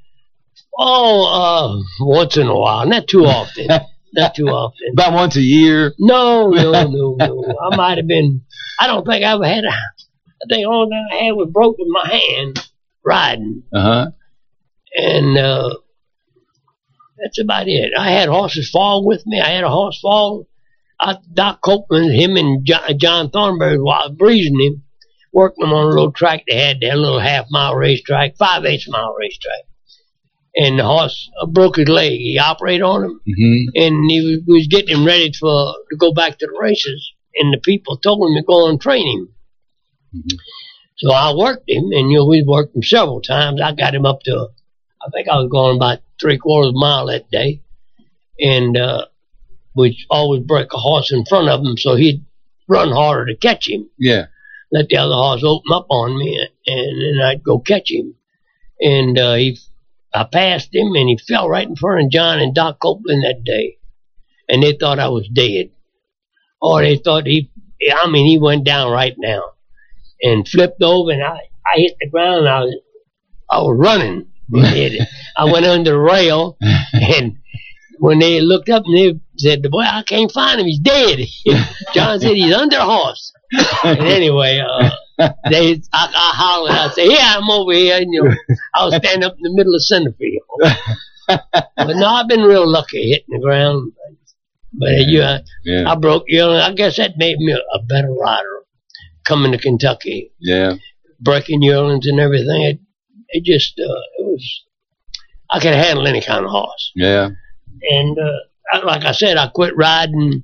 Oh, once in a while. Not too often. Not too often. About once a year? No. I might have been, I don't think I ever had I think the only thing I had was broken my hand riding. And that's about it. I had horses fall with me. I had a horse fall. Doc Copeland, him and John Thornberry, while I was breezing him, working him on a little track they had there, a little half-mile racetrack, 5/8 mile racetrack. And the horse broke his leg. He operated on him, and he was getting him ready to go back to the races. And the people told him to go and train him. So I worked him, and we worked him several times. I got him up to, I think I was going about 3/4 mile that day, and we'd always break a horse in front of him, so he'd run harder to catch him. Yeah. Let the other horse open up on me, and then I'd go catch him. And I passed him, and he fell right in front of John and Doc Copeland that day. And they thought I was dead. Oh, they thought he went down right now. And flipped over, and I hit the ground, and I was running. I went under the rail, and when they looked up, and they said, "Boy, I can't find him. He's dead." John said he's under a horse. And anyway, I hollered. I said, "Yeah, I'm over here." And, I was standing up in the middle of center field. But no, I've been real lucky hitting the ground. But I broke. I guess that made me a better rider coming to Kentucky. Yeah, breaking yearlings and everything. It just it was. I could handle any kind of horse. Yeah. And like I said, I quit riding.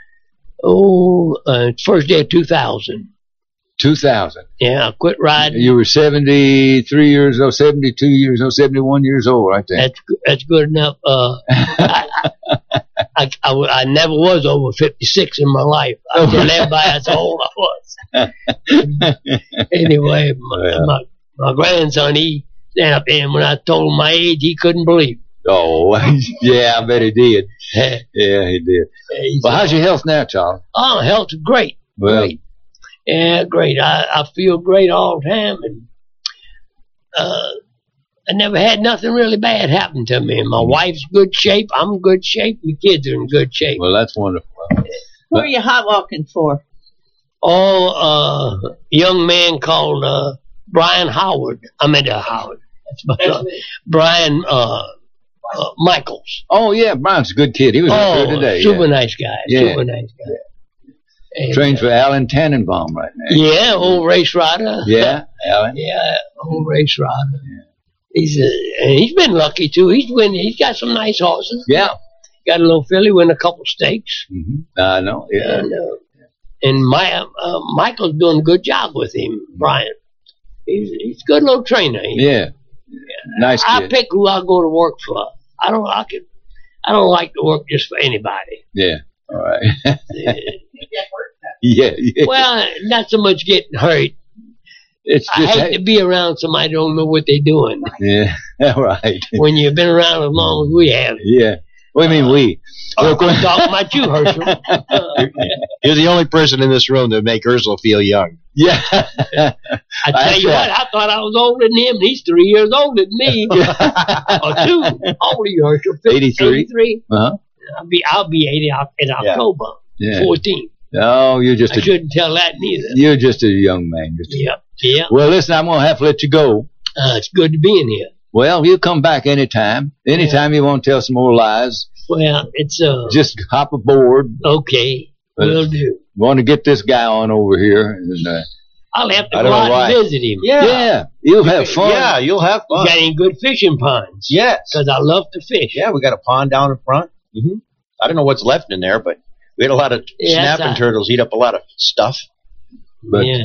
First day of 2000. 2000. Yeah, I quit riding. You were 73 years old, 72 years old, 71 years old, right there. That's good enough. I never was over 56 in my life. I tell everybody that's how old I was. Anyway, my grandson, he stand up there, and when I told him my age, he couldn't believe it. Oh, yeah, I bet he did. Yeah, he did. Well, how's your health now, Charlie? Oh, health's great. Well, great. Yeah, great. I feel great all the time, and I never had nothing really bad happen to me. My wife's good shape. I'm in good shape. My kids are in good shape. Well, that's wonderful. Who are you hot walking for? A young man called Brian Howard. I meant Howard. That's my son. Brian Michaels. Oh, yeah, Brian's a good kid. He was up here today. Super nice guy. Yeah. Super nice guy. And, trains for Alan Tannenbaum right now. Yeah, old race rider. Yeah, Alan. Yeah, old race rider. Yeah. He's been lucky too. He's got some nice horses. Yeah. Got a little filly, win a couple stakes. I know. Yeah. And Michael's doing a good job with him, Brian. He's a good little trainer. Yeah. Nice kid. I pick who I go to work for. I don't like to work just for anybody. Yeah. All right. Yeah. Well, not so much getting hurt. It's just, I hate to be around somebody who don't know what they're doing. Yeah. Right. When you've been around as long as we have. Yeah. What do you mean we? I'm talking about you, Herschel. You're the only person in this room that make Herschel feel young. Yeah. I tell you what, I thought I was older than him. He's 3 years older than me. Or 2. How old are you, Herschel? 83. 83? Uh-huh. I'll be 80 in October. Yeah. 14. Oh, you're just I shouldn't tell that neither. You're just a young man. Yeah. Well, listen, I'm going to have to let you go. It's good to be in here. Well, you come back anytime. Anytime you want to tell some more lies. Well, it's just hop aboard. Okay, will do. Want to get this guy on over here, and I'll have to go out and visit him. Yeah, you'll have fun. Yeah, you'll have fun. You got any good fishing ponds? Yes, because I love to fish. Yeah, we got a pond down in front. Mm-hmm. I don't know what's left in there, but we had a lot of snapping turtles eat up a lot of stuff. But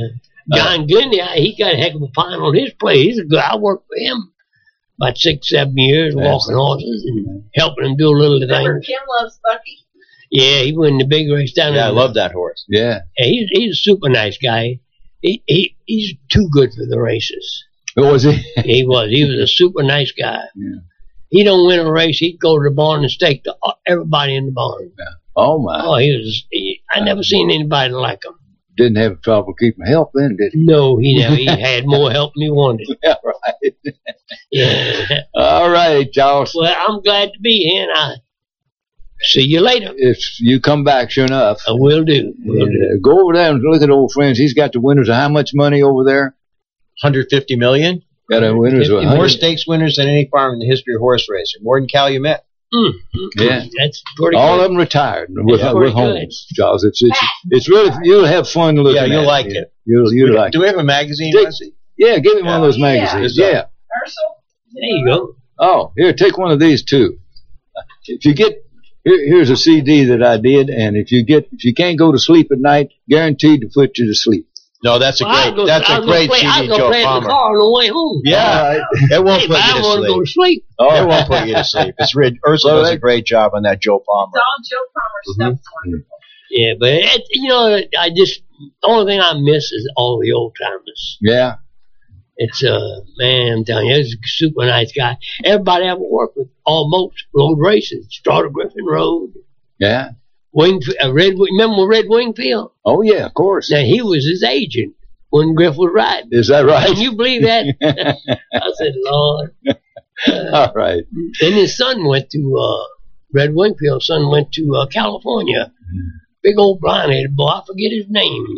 John Glendy, he got a heck of a pine on his place. He's a good. I worked for him about 6-7 years walking horses and helping him do a little things. Kim loves Bucky. Yeah, he won the big race down there. Yeah, I love that horse. Yeah. He's a super nice guy. He's too good for the races. What was he? He was a super nice guy. Yeah. He don't win a race, he'd go to the barn and stake to everybody in the barn. Yeah. Oh my! Oh, I never seen anybody like him. Didn't have trouble keeping help then, did he? No, he never. He had more help than he wanted. Yeah, right. Yeah. All right, Charles. Well, I'm glad to be here, and I see you later. If you come back, sure enough. I will do. Go over there and look at old friends. He's got the winners of how much money over there? $150 million. Got a winners of more stakes winners than any farm in the history of horse racing. More than Calumet. Yeah, that's pretty all good. of them retired with homes, Charles. It's really, you'll have fun looking at it. Yeah, you'll like it. You'll like it. Do we have a magazine, Wesley? Yeah, give him one of those magazines. Yeah. Ursel? There you go. Oh, here, take one of these too. If you get, here's a CD that I did, and if you can't go to sleep at night, guaranteed to put you to sleep. No, that's a great CD, Joe I was going to play in the car on the way home. Yeah, it won't put you to sleep. I want to go to sleep. Oh, it won't put you to sleep. Ursula does a great job on that Joe Palmer. It's all Joe Palmer stuff's wonderful. Yeah, but the only thing I miss is all the old timers. Yeah. It's man, I'm telling you, he's a super nice guy. Everybody I ever worked with almost rode races. Started Griffin Road. Yeah. Remember Red Wingfield? Oh yeah, of course. Now he was his agent when Griff was riding. Is that right? Can you believe that? I said, Lord. All right. Then his son went to Red Wingfield's son went to California. Big old blonde-headed boy. I forget his name.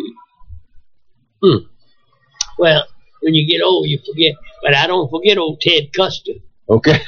Well, when you get old, you forget. But I don't forget old Ted Custer. Okay.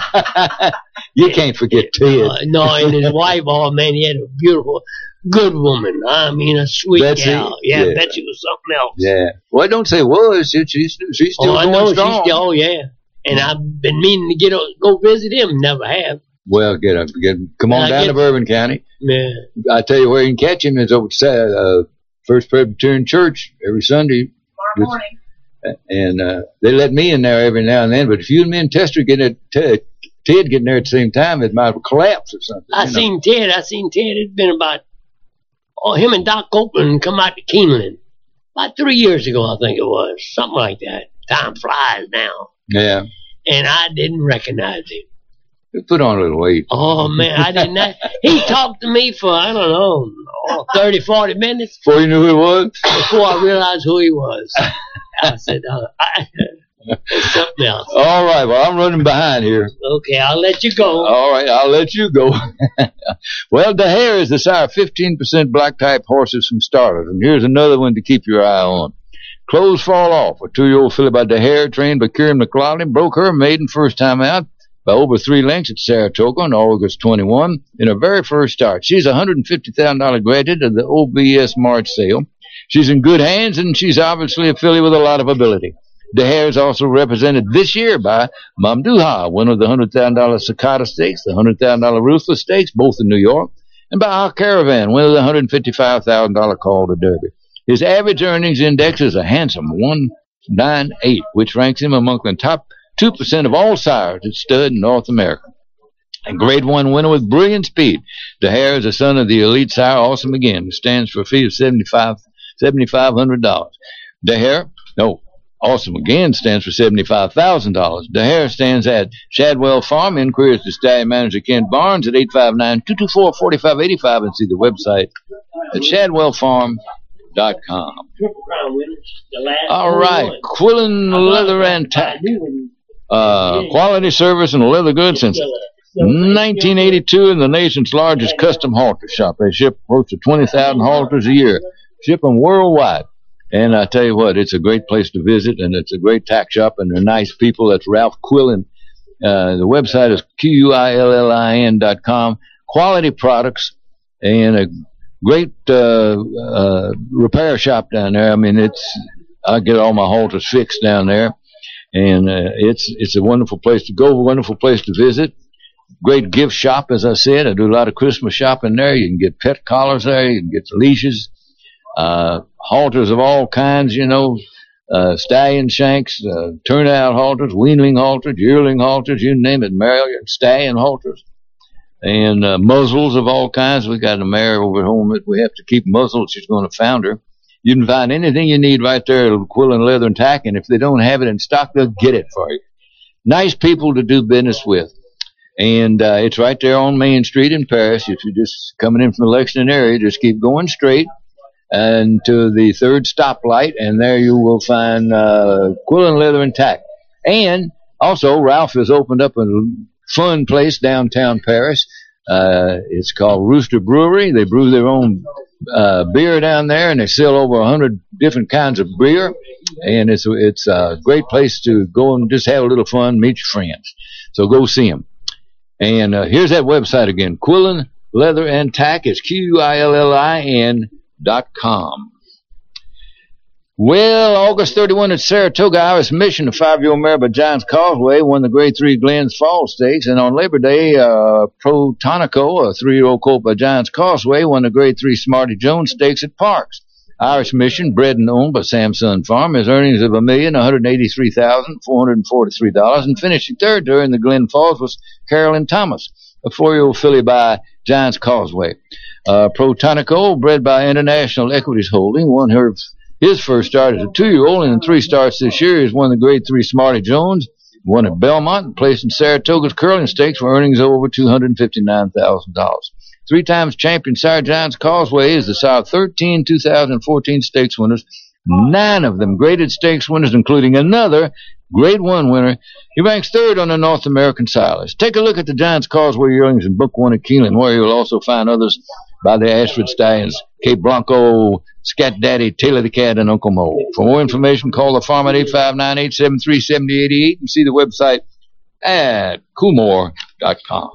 You can't forget Ted. No, and his wife, oh man, he had a beautiful, good woman. I mean, a sweet Betsy? gal. Yeah, Betsy was something else. Yeah. Well, don't say was. She's still I going know, strong. she's still, yeah. And I've been meaning to go visit him. Never have. Well, come on down to Bourbon County. Yeah. I tell you where you can catch him is over at First Presbyterian Church every Sunday. Tomorrow morning. And they let me in there every now and then. But if you and me and Tester get at Ted getting there at the same time, it might collapse or something. I seen Ted. It's been about him and Doc Copeland come out to Keeneland about 3 years ago, I think it was, something like that. Time flies now. Yeah. And I didn't recognize him. He put on a little weight. Oh man, I didn't. He talked to me for I don't know 30, 40 minutes before you knew who he was. Before I realized who he was. I said, it's something else. All right, well, I'm running behind here. Okay, I'll let you go. All right, I'll let you go. Well, the Hare is the sire of 15% black-type horses from starters, and here's another one to keep your eye on. Clothes Fall Off, a 2-year-old filly by the Hare, trained by Kieran McLaughlin, broke her maiden first time out by over 3 lengths at Saratoga on August 21 in her very first start. She's a $150,000 graduate of the OBS March sale. She's in good hands, and she's obviously a filly with a lot of ability. The Hare is also represented this year by Mamduha, winner of the $100,000 Cicada Stakes, the $100,000 Ruthless Stakes, both in New York, and by Our Caravan, winner of the $155,000 Calder Derby. His average earnings index is a handsome 198, which ranks him among the top 2% of all sires at stud in North America. A Grade 1 winner with brilliant speed. The Hare is a son of the elite sire Awesome Again, who stands for a fee of $7,500. The Hare, Awesome Again stands for $75,000. The Hare stands at Shadwell Farm. Inquiries to stallion manager Ken Barnes at 859-224-4585 and see the website at shadwellfarm.com. All right, Quillen Leather and Tack. Quality service and leather goods since 1982 and the nation's largest custom halter shop. They ship close to 20,000 halters a year. Ship them worldwide. And I tell you what, it's a great place to visit, and it's a great tack shop, and they're nice people. That's Ralph Quillen. The website is QUILLIN.com. Quality products and a great repair shop down there. I mean, I get all my halters fixed down there, and it's a wonderful place to go, a wonderful place to visit. Great gift shop, as I said. I do a lot of Christmas shopping there. You can get pet collars there. You can get leashes. halters of all kinds, stallion shanks, turnout halters, weanling halters, yearling halters, you name it, mare, stallion halters. And muzzles of all kinds. We got a mare over at home that we have to keep muzzled. She's going to founder. You can find anything you need right there at Quillen Leather and Tack, and if they don't have it in stock, they'll get it for you. Nice people to do business with. And it's right there on Main Street in Paris. If you're just coming in from the Lexington area, just keep going straight and to the third stoplight, and there you will find Quillen Leather and Tack. And also, Ralph has opened up a fun place downtown Paris. It's called Rooster Brewery. They brew their own beer down there, and they sell over 100 different kinds of beer. And it's a great place to go and just have a little fun, meet your friends. So go see them. And here's that website again, Quillen Leather and Tack. It's QUILLIN.com. Well, August 31 at Saratoga, Irish Mission, a 5-year-old mare by Giants Causeway, won the Grade 3 Glens Falls Stakes. And on Labor Day, Pro Tonico, a 3-year-old colt by Giants Causeway, won the Grade 3 Smarty Jones Stakes at Parks. Irish Mission, bred and owned by Samson Farm, has earnings of $1,183,443 and finishing third during the Glen Falls was Carolyn Thomas, a 4-year-old filly by Giants Causeway. Pro Tonico, bred by International Equities Holding, won his first start as a 2-year-old, and in 3 starts this year, he's won the Grade 3 Smarty Jones, won at Belmont, and placed in Saratoga's Curling Stakes for earnings of over $259,000. 3 times champion sire Giants Causeway is the sire of 13 2014 stakes winners, 9 of them graded stakes winners, including another Grade 1 winner. He ranks 3rd on the North American sire list. Take a look at the Giants Causeway yearlings in Book 1 at Keeneland, where you'll also find others by the Ashford Stallions, Cape Blanco, Scat Daddy, Taylor the Cat, and Uncle Mo. For more information, call the farm at 859-873-7088 and see the website at Coolmore.com.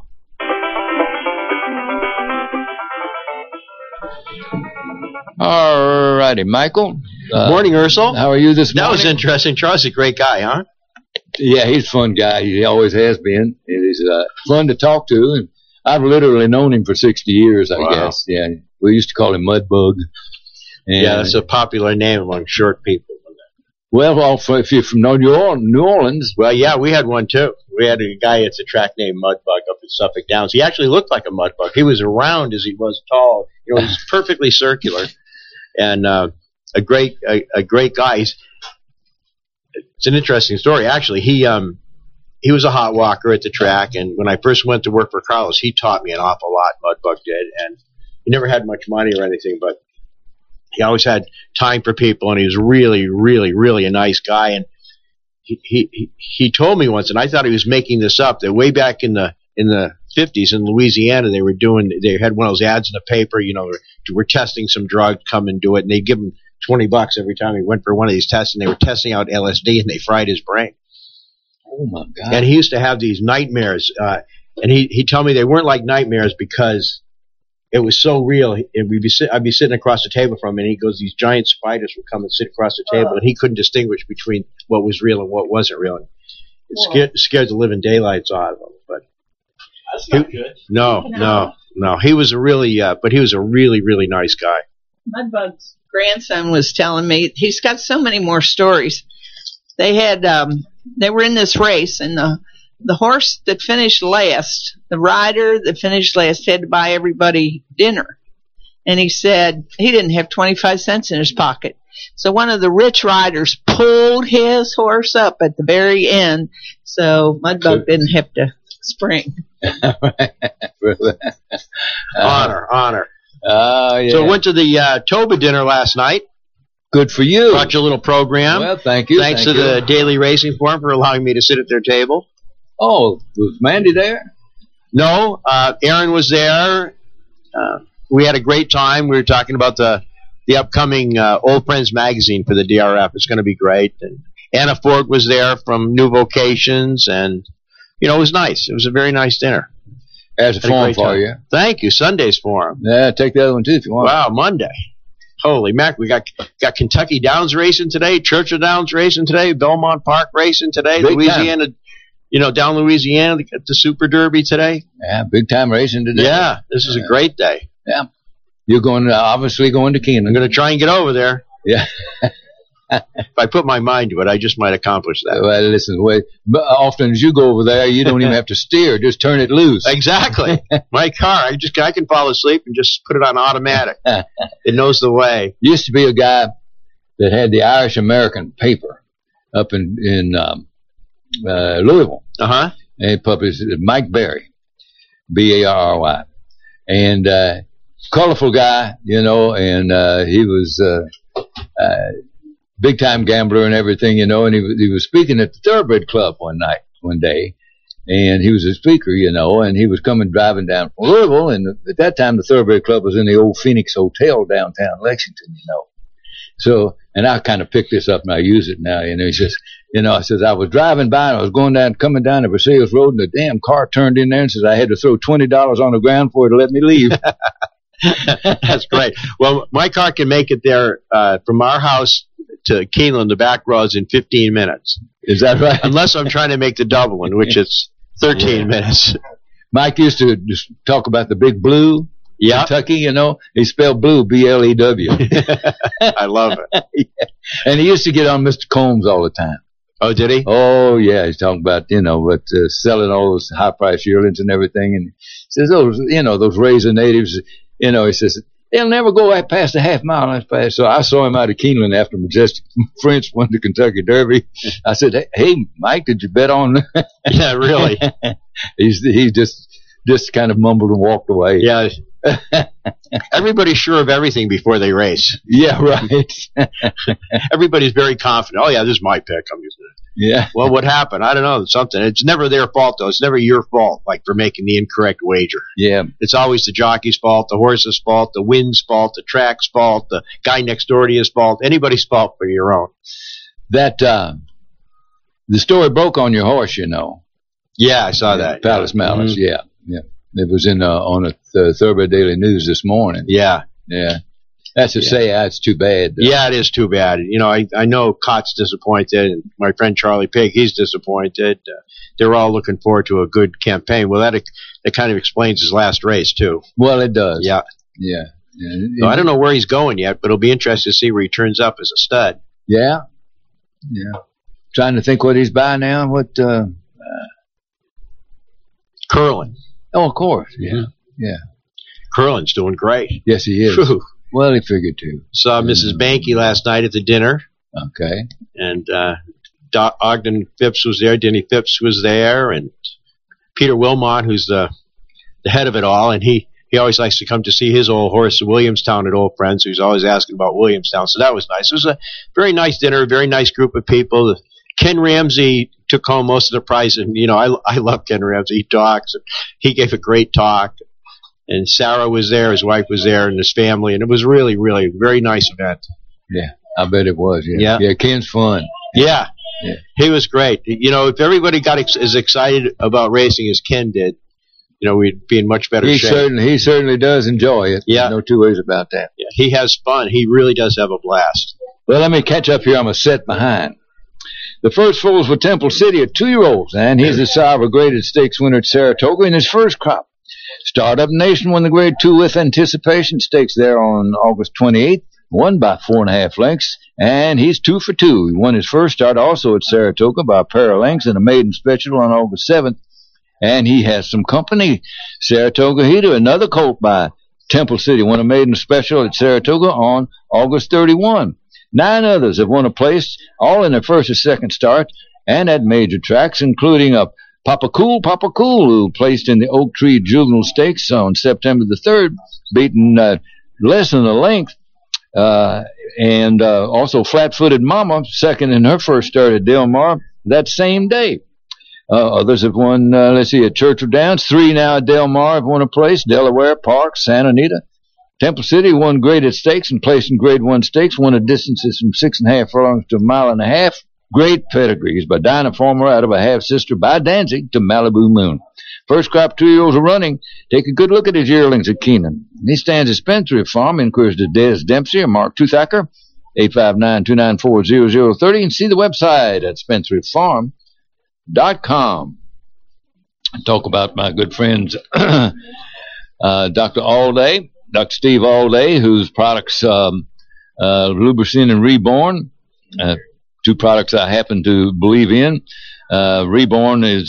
All righty, Michael. Morning, Ursel. How are you this morning? That was interesting. Charles is a great guy, huh? Yeah, he's a fun guy. He always has been. He's fun to talk to, and I've literally known him for 60 years, I guess. Yeah, we used to call him Mudbug. And yeah, that's a popular name among short people. Well, if you're from New Orleans. Well, yeah, we had one too. We had a guy at the track named Mudbug up in Suffolk Downs. He actually looked like a mudbug. He was round as he was tall. He was perfectly circular, and a great guy. It's an interesting story, actually. He was a hot walker at the track, and when I first went to work for Carlos, he taught me an awful lot. Mudbug did, and he never had much money or anything, but he always had time for people, and he was really, really, really a nice guy. And he told me once, and I thought he was making this up, that way back in the 50s in Louisiana, they had one of those ads in the paper, we're testing some drug, come and do it, and they give him $20 every time he went for one of these tests, and they were testing out LSD, and they fried his brain. Oh my God! And he used to have these nightmares, and he told me they weren't like nightmares because it was so real. I'd be sitting across the table from him, and he goes, these giant spiders would come and sit across the table, and he couldn't distinguish between what was real and what wasn't real. And it scared the living daylights out of him. But that's not good. No. He was a really, but he was a really, really nice guy. Mudbug's grandson was telling me he's got so many more stories. They were in this race, and the horse that finished last, the rider that finished last, had to buy everybody dinner. And he said he didn't have 25 cents in his pocket. So one of the rich riders pulled his horse up at the very end, so Mudbug didn't have to spring. Honor. Yeah. So I went to the Toba dinner last night. Good for you. Brought you a little program. Well, thank you. Thanks to the Daily Racing Forum for allowing me to sit at their table. Oh, was Mandy there? No, Aaron was there. We had a great time. We were talking about the upcoming Old Friends magazine for the DRF. It's going to be great. And Anna Ford was there from New Vocations, and it was nice. It was a very nice dinner. There's a forum for you. Thank you. Sunday's forum. Yeah, take the other one too if you want. Wow, Monday. Holy mac! We got Kentucky Downs racing today, Churchill Downs racing today, Belmont Park racing today, Big Louisiana. Time. Down Louisiana, the Super Derby today. Yeah, big time racing today. Yeah, this is a great day. Yeah. You're obviously going to Keeneland. I'm going to try and get over there. Yeah. If I put my mind to it, I just might accomplish that. Well, listen, often as you go over there, you don't even have to steer; just turn it loose. Exactly. My car, I can fall asleep and just put it on automatic. It knows the way. Used to be a guy that had the Irish American paper up in Louisville. Uh-huh. And he published it, Mike Berry, Barry, and colorful guy, and he was big time gambler and everything, and he was speaking at the Thoroughbred Club one day, and he was a speaker, and he was driving down from Louisville, and at that time the Thoroughbred Club was in the old Phoenix Hotel downtown Lexington, So, and I kind of picked this up and I use it now, he says, I says, I was driving by and I was coming down the Versailles Road, and the damn car turned in there and says I had to throw $20 on the ground for it to let me leave. That's great. Well, my car can make it there from our house to Keeneland, the back roads, in 15 minutes. Is that right? Unless I'm trying to make the double one, which is 13 minutes. Mike used to just talk about the Big Blue, Kentucky, He spelled blue, B-L-E-W. I love it. Yeah. And he used to get on Mr. Combs all the time. Oh, did he? Oh, yeah. He's talking about, selling all those high-priced yearlings and everything. And he says, those Raisin natives, he says, they'll never go past a half mile that fast. So I saw him out of Keeneland after Majestic French won the Kentucky Derby. I said, hey, Mike, did you bet on that? Yeah, really? He just kind of mumbled and walked away. Yeah. Everybody's sure of everything before they race. Yeah, right. Everybody's very confident. Oh, yeah, this is my pick. I'm using it. Yeah. Well, what happened? I don't know. Something. It's never their fault, though. It's never your fault, for making the incorrect wager. Yeah. It's always the jockey's fault, the horse's fault, the wind's fault, the track's fault, the guy next door to you's fault. Anybody's fault but your own. That, the story broke on your horse, Yeah, I saw that. Palace Malice, Mm-hmm. Yeah. It was on the Thoroughbred Daily News this morning. Yeah. That's to say, that's too bad. Yeah, it is too bad. I know Cott's disappointed, and my friend Charlie Pig, he's disappointed. They're all looking forward to a good campaign. Well, that kind of explains his last race, too. Well, it does. Yeah. So I don't know where he's going yet, but it'll be interesting to see where he turns up as a stud. Yeah. Trying to think what he's by now. What? Curlin. Oh, of course. Yeah. Curlin's doing great. Yes, he is. Whew. Well, he figured to. Saw Mrs. Banky last night at the dinner. Okay. And Ogden Phipps was there. Denny Phipps was there. And Peter Wilmot, who's the head of it all. And he always likes to come to see his old horse, Williamstown, at Old Friends. So he's always asking about Williamstown. So that was nice. It was a very nice dinner, a very nice group of people. Ken Ramsey took home most of the prize. And, I love Ken Ramsey. He talks. And he gave a great talk. And Sarah was there, his wife was there, and his family, and it was really, really a very nice event. Yeah, I bet it was. Yeah, Ken's fun. Yeah, he was great. If everybody got as excited about racing as Ken did, we'd be in much better shape. He certainly does enjoy it. Yeah, no two ways about that. Yeah, he has fun. He really does have a blast. Well, let me catch up here. I'm a set behind. The first foals for Temple City are 2-year-olds, and he's the sire of a graded stakes winner at Saratoga in his first crop. Startup Nation won the Grade 2 with Anticipation Stakes there on August 28th, won by 4.5 lengths, and he's 2 for 2. He won his first start also at Saratoga by a pair of lengths in a maiden special on August 7th, and he has some company. Saratoga Heater, another colt by Temple City, won a maiden special at Saratoga on August 31. 9 others have won a place, all in their first or second start, and at major tracks, including a Papa Cool, who placed in the Oak Tree Juvenile Stakes on September the 3rd, beaten less than a length, and also Flat-Footed Mama, second in her first start at Del Mar that same day. Others have won, at Churchill Downs, 3 now at Del Mar have won a place, Delaware, Park, Santa Anita. Temple City won graded stakes and placed in Grade 1 stakes, won at distances from 6.5 furlongs to 1.5 miles. Great pedigrees by Dinah Farmer out of a half-sister by Danzig to Malibu Moon. First crop 2-year-olds are running. Take a good look at his yearlings at Keenan. He stands at Spendthrift Farm. Inquires to Des Dempsey or Mark Toothacker, 859-294-0030, and see the website at SpendthriftFarm.com. Talk about my good friends, Dr. Alday Dr. Steve Allday, whose products, Lubricin and Reborn, two products I happen to believe in. Reborn is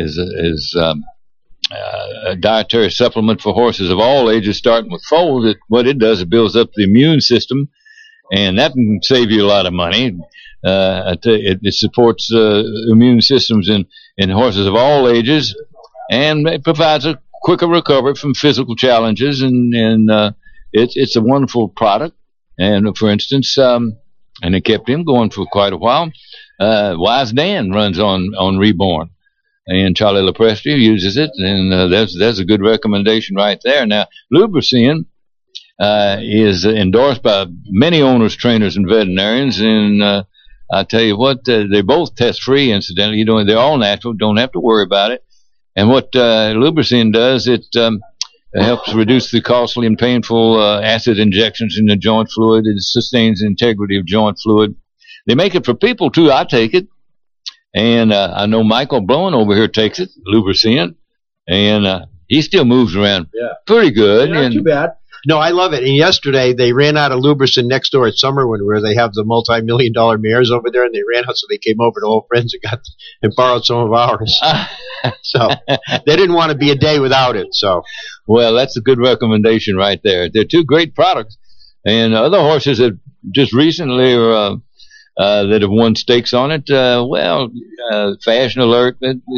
a dietary supplement for horses of all ages, starting with foals. What it does, it builds up the immune system, and that can save you a lot of money. It supports immune systems in horses of all ages, and it provides a quicker recovery from physical challenges, and it's a wonderful product. And for instance, and it kept him going for quite a while. Wise Dan runs on Reborn, and Charlie LaPresti uses it, and that's a good recommendation right there. Now, Lubricin is endorsed by many owners, trainers, and veterinarians, and I tell you what, they both test free. Incidentally, they're all natural. Don't have to worry about it. And what Lubricin does, it helps reduce the costly and painful acid injections in the joint fluid. It sustains the integrity of joint fluid. They make it for people too. I take it, and I know Michael Blowen over here takes it, Lubricin, and he still moves around pretty good. Not too bad. No, I love it. And yesterday they ran out of Lubricin next door at Summerwind, where they have the multi-million-dollar mares over there, and they ran out, so they came over to old friends and borrowed some of ours. So they didn't want to be a day without it. So, well, that's a good recommendation right there. They're two great products, and other horses that just recently that have won stakes on it. Fashion Alert,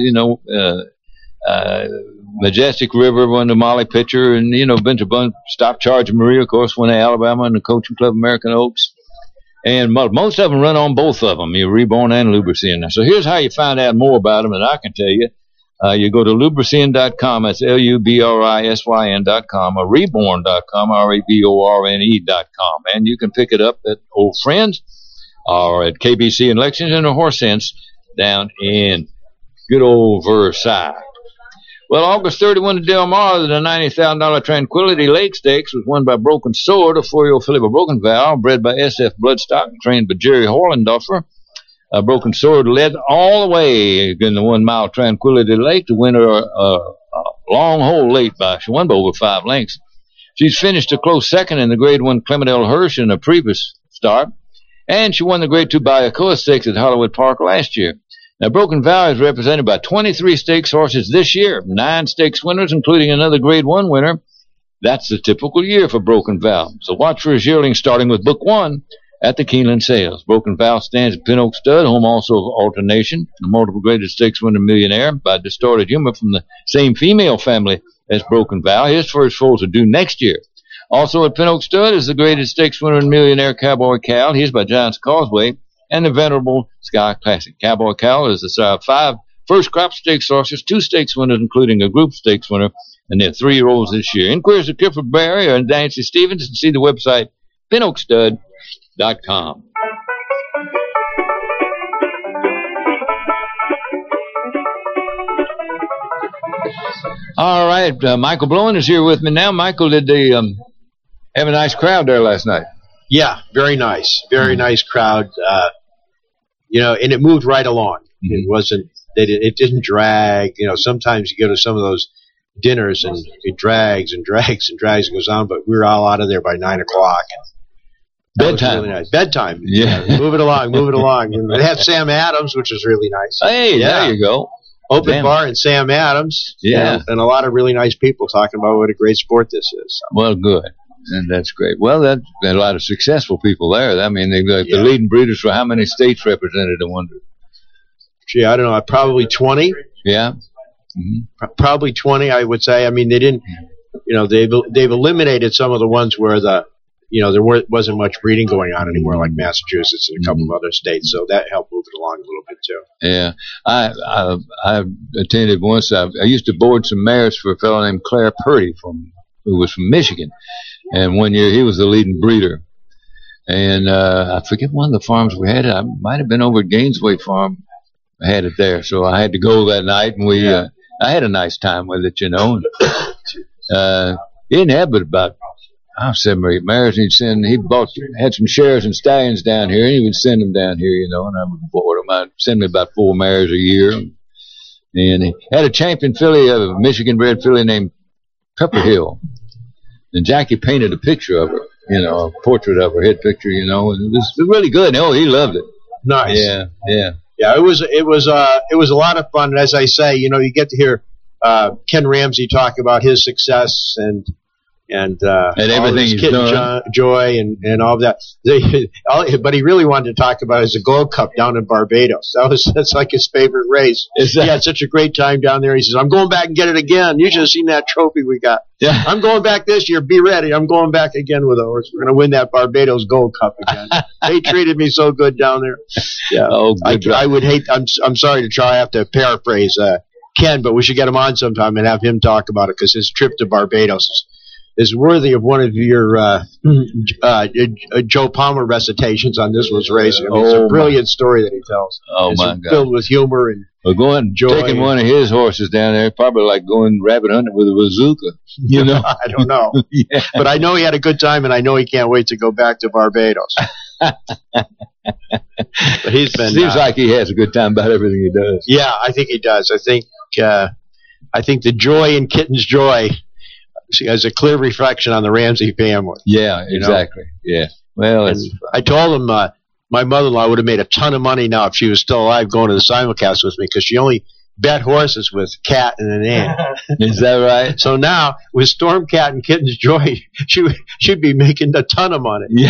Majestic River won the Molly Pitcher, and Benjamin Stop Charging Maria, of course, won the Alabama and the Coaching Club American Oaks, and most of them run on both of them, Reborn and Lubricin. So here's how you find out more about them, and I can tell you. You go to Lubricin.com, that's LUBRISYN.com, or Reborn.com, RABORNE.com, and you can pick it up at Old Friends or at KBC in Lexington or Horse Sense down in good old Versailles. Well, August 31 at Del Mar, the $90,000 Tranquility Lake Stakes was won by Broken Sword, a 4-year-old filly by Broken Vow, bred by SF Bloodstock and trained by Jerry Horlendorfer. Broken Sword led all the way in the 1 mile Tranquility Lake to win her long hole late she won by over 5 lengths. She's finished a close second in the Grade 1 Clement L. Hirsch in a previous start, and she won the Grade 2 Bayakoa Stakes at Hollywood Park last year. Now, Broken Vow is represented by 23 stakes horses this year, 9 stakes winners, including another Grade 1 winner. That's the typical year for Broken Vow. So watch for his yearling starting with Book 1 at the Keeneland Sales. Broken Vow stands at Pin Oak Stud, home also of Alternation, the multiple graded stakes winner millionaire by Distorted Humor from the same female family as Broken Vow. His first foals are due next year. Also at Pin Oak Stud is the graded stakes winner and millionaire Cowboy Cal. He's by Giants Causeway. And the venerable Sky Classic. Cowboy Cal is the sire of 5 first crop stakes horses, 2 stakes winners, including a group stakes winner, and they're 3-year-olds this year. Inquiries at Clifford Berry or Nancy Stevens, and see the website pinoakstud.com. All right, Michael Blowen is here with me now. Michael, did they have a nice crowd there last night? Yeah, very nice. Very nice crowd. And it moved right along. Mm-hmm. It didn't drag. Sometimes you go to some of those dinners and it drags and drags and drags and goes on, but we were all out of there by 9 o'clock. Bedtime. Really nice. Bedtime. Yeah. Move it along. And they had Sam Adams, which was really nice. Hey, there you go. Open bar and Sam Adams. Yeah. And a lot of really nice people talking about what a great sport this is. So. Well, good. And that's great. Well, there are a lot of successful people there. I mean, the leading breeders for how many states represented, I wonder? Gee, I don't know. Probably 20. Yeah. Mm-hmm. Probably 20, I would say. I mean, they didn't, they've eliminated some of the ones where there wasn't much breeding going on anymore, like Massachusetts and a couple of other states. So that helped move it along a little bit, too. Yeah. I attended once. I used to board some mares for a fellow named Claire Purdy who was from Michigan. And one year he was the leading breeder. And I forget one of the farms we had. I might have been over at Gainesway Farm. I had it there. So I had to go that night, and I had a nice time with it, He didn't have but about 7 or 8 mares. He had some shares and stallions down here, and he would send them down here, and I would board them. I'd send me about 4 mares a year. And he had a champion filly, a Michigan bred filly named Pepper Hill. And Jackie painted a picture of her, a portrait of her, head picture, and it was really good. Oh, he loved it. Nice. Yeah. Yeah, it was a lot of fun. And as I say, you get to hear Ken Ramsey talk about his success and everything he's done. Joy and all of that. But he really wanted to talk about his Gold Cup down in Barbados. That's like his favorite race. He had such a great time down there. He says, "I'm going back and get it again. You should have seen that trophy we got. Yeah. I'm going back this year. Be ready. I'm going back again with a horse. We're going to win that Barbados Gold Cup again." They treated me so good down there. Yeah. Oh, I would hate. I'm sorry to try. I have to paraphrase Ken, but we should get him on sometime and have him talk about it because his trip to Barbados is worthy of one of your Joe Palmer recitations on This Was Racing. I mean, it's a brilliant story that he tells. Oh, it's my God. Filled with humor and joy. Taking one of his horses down there, probably like going rabbit hunting with a bazooka. I don't know. Yeah. But I know he had a good time, and I know he can't wait to go back to Barbados. But he's been seems like he has a good time about everything he does. Yeah, I think he does. I think the joy in Kitten's joy has a clear reflection on the Ramsey family. Yeah, exactly. Yeah. Well, I told him my mother-in-law would have made a ton of money now if she was still alive going to the simulcast with me because she only bet horses with Cat and a name. Is that right? So now with Stormcat and Kitten's Joy, she'd be making a ton of money. Yeah.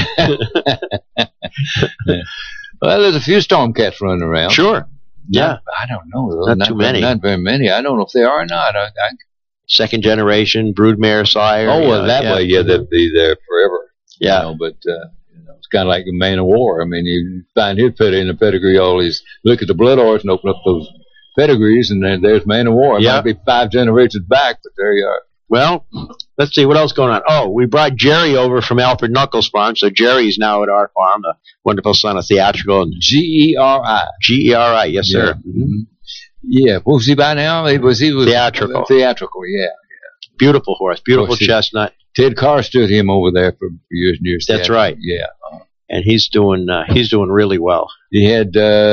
Well, there's a few Stormcats running around. Sure. Yeah. I don't know. Not too many. Not very many. I don't know if they are or not. Second generation broodmare sire. Oh, well, that way, they'll be there forever. Yeah. But it's kind of like a Man of War. I mean, you find his in the pedigree, look at the blood horse and open up those pedigrees, and then there's Man of War. It might be 5 generations back, but there you are. Well, let's see what else going on. Oh, we brought Jerry over from Alfred Knuckles' farm, so Jerry's now at our farm, the wonderful son of Theatrical. And Geri. Geri, yes, sir. Mm-hmm. Yeah, what was he by now? He was Theatrical. Theatrical, yeah. Beautiful horse, beautiful chestnut. Ted Carr stood him over there for years and years. That's right. Yeah, and he's doing really well. He had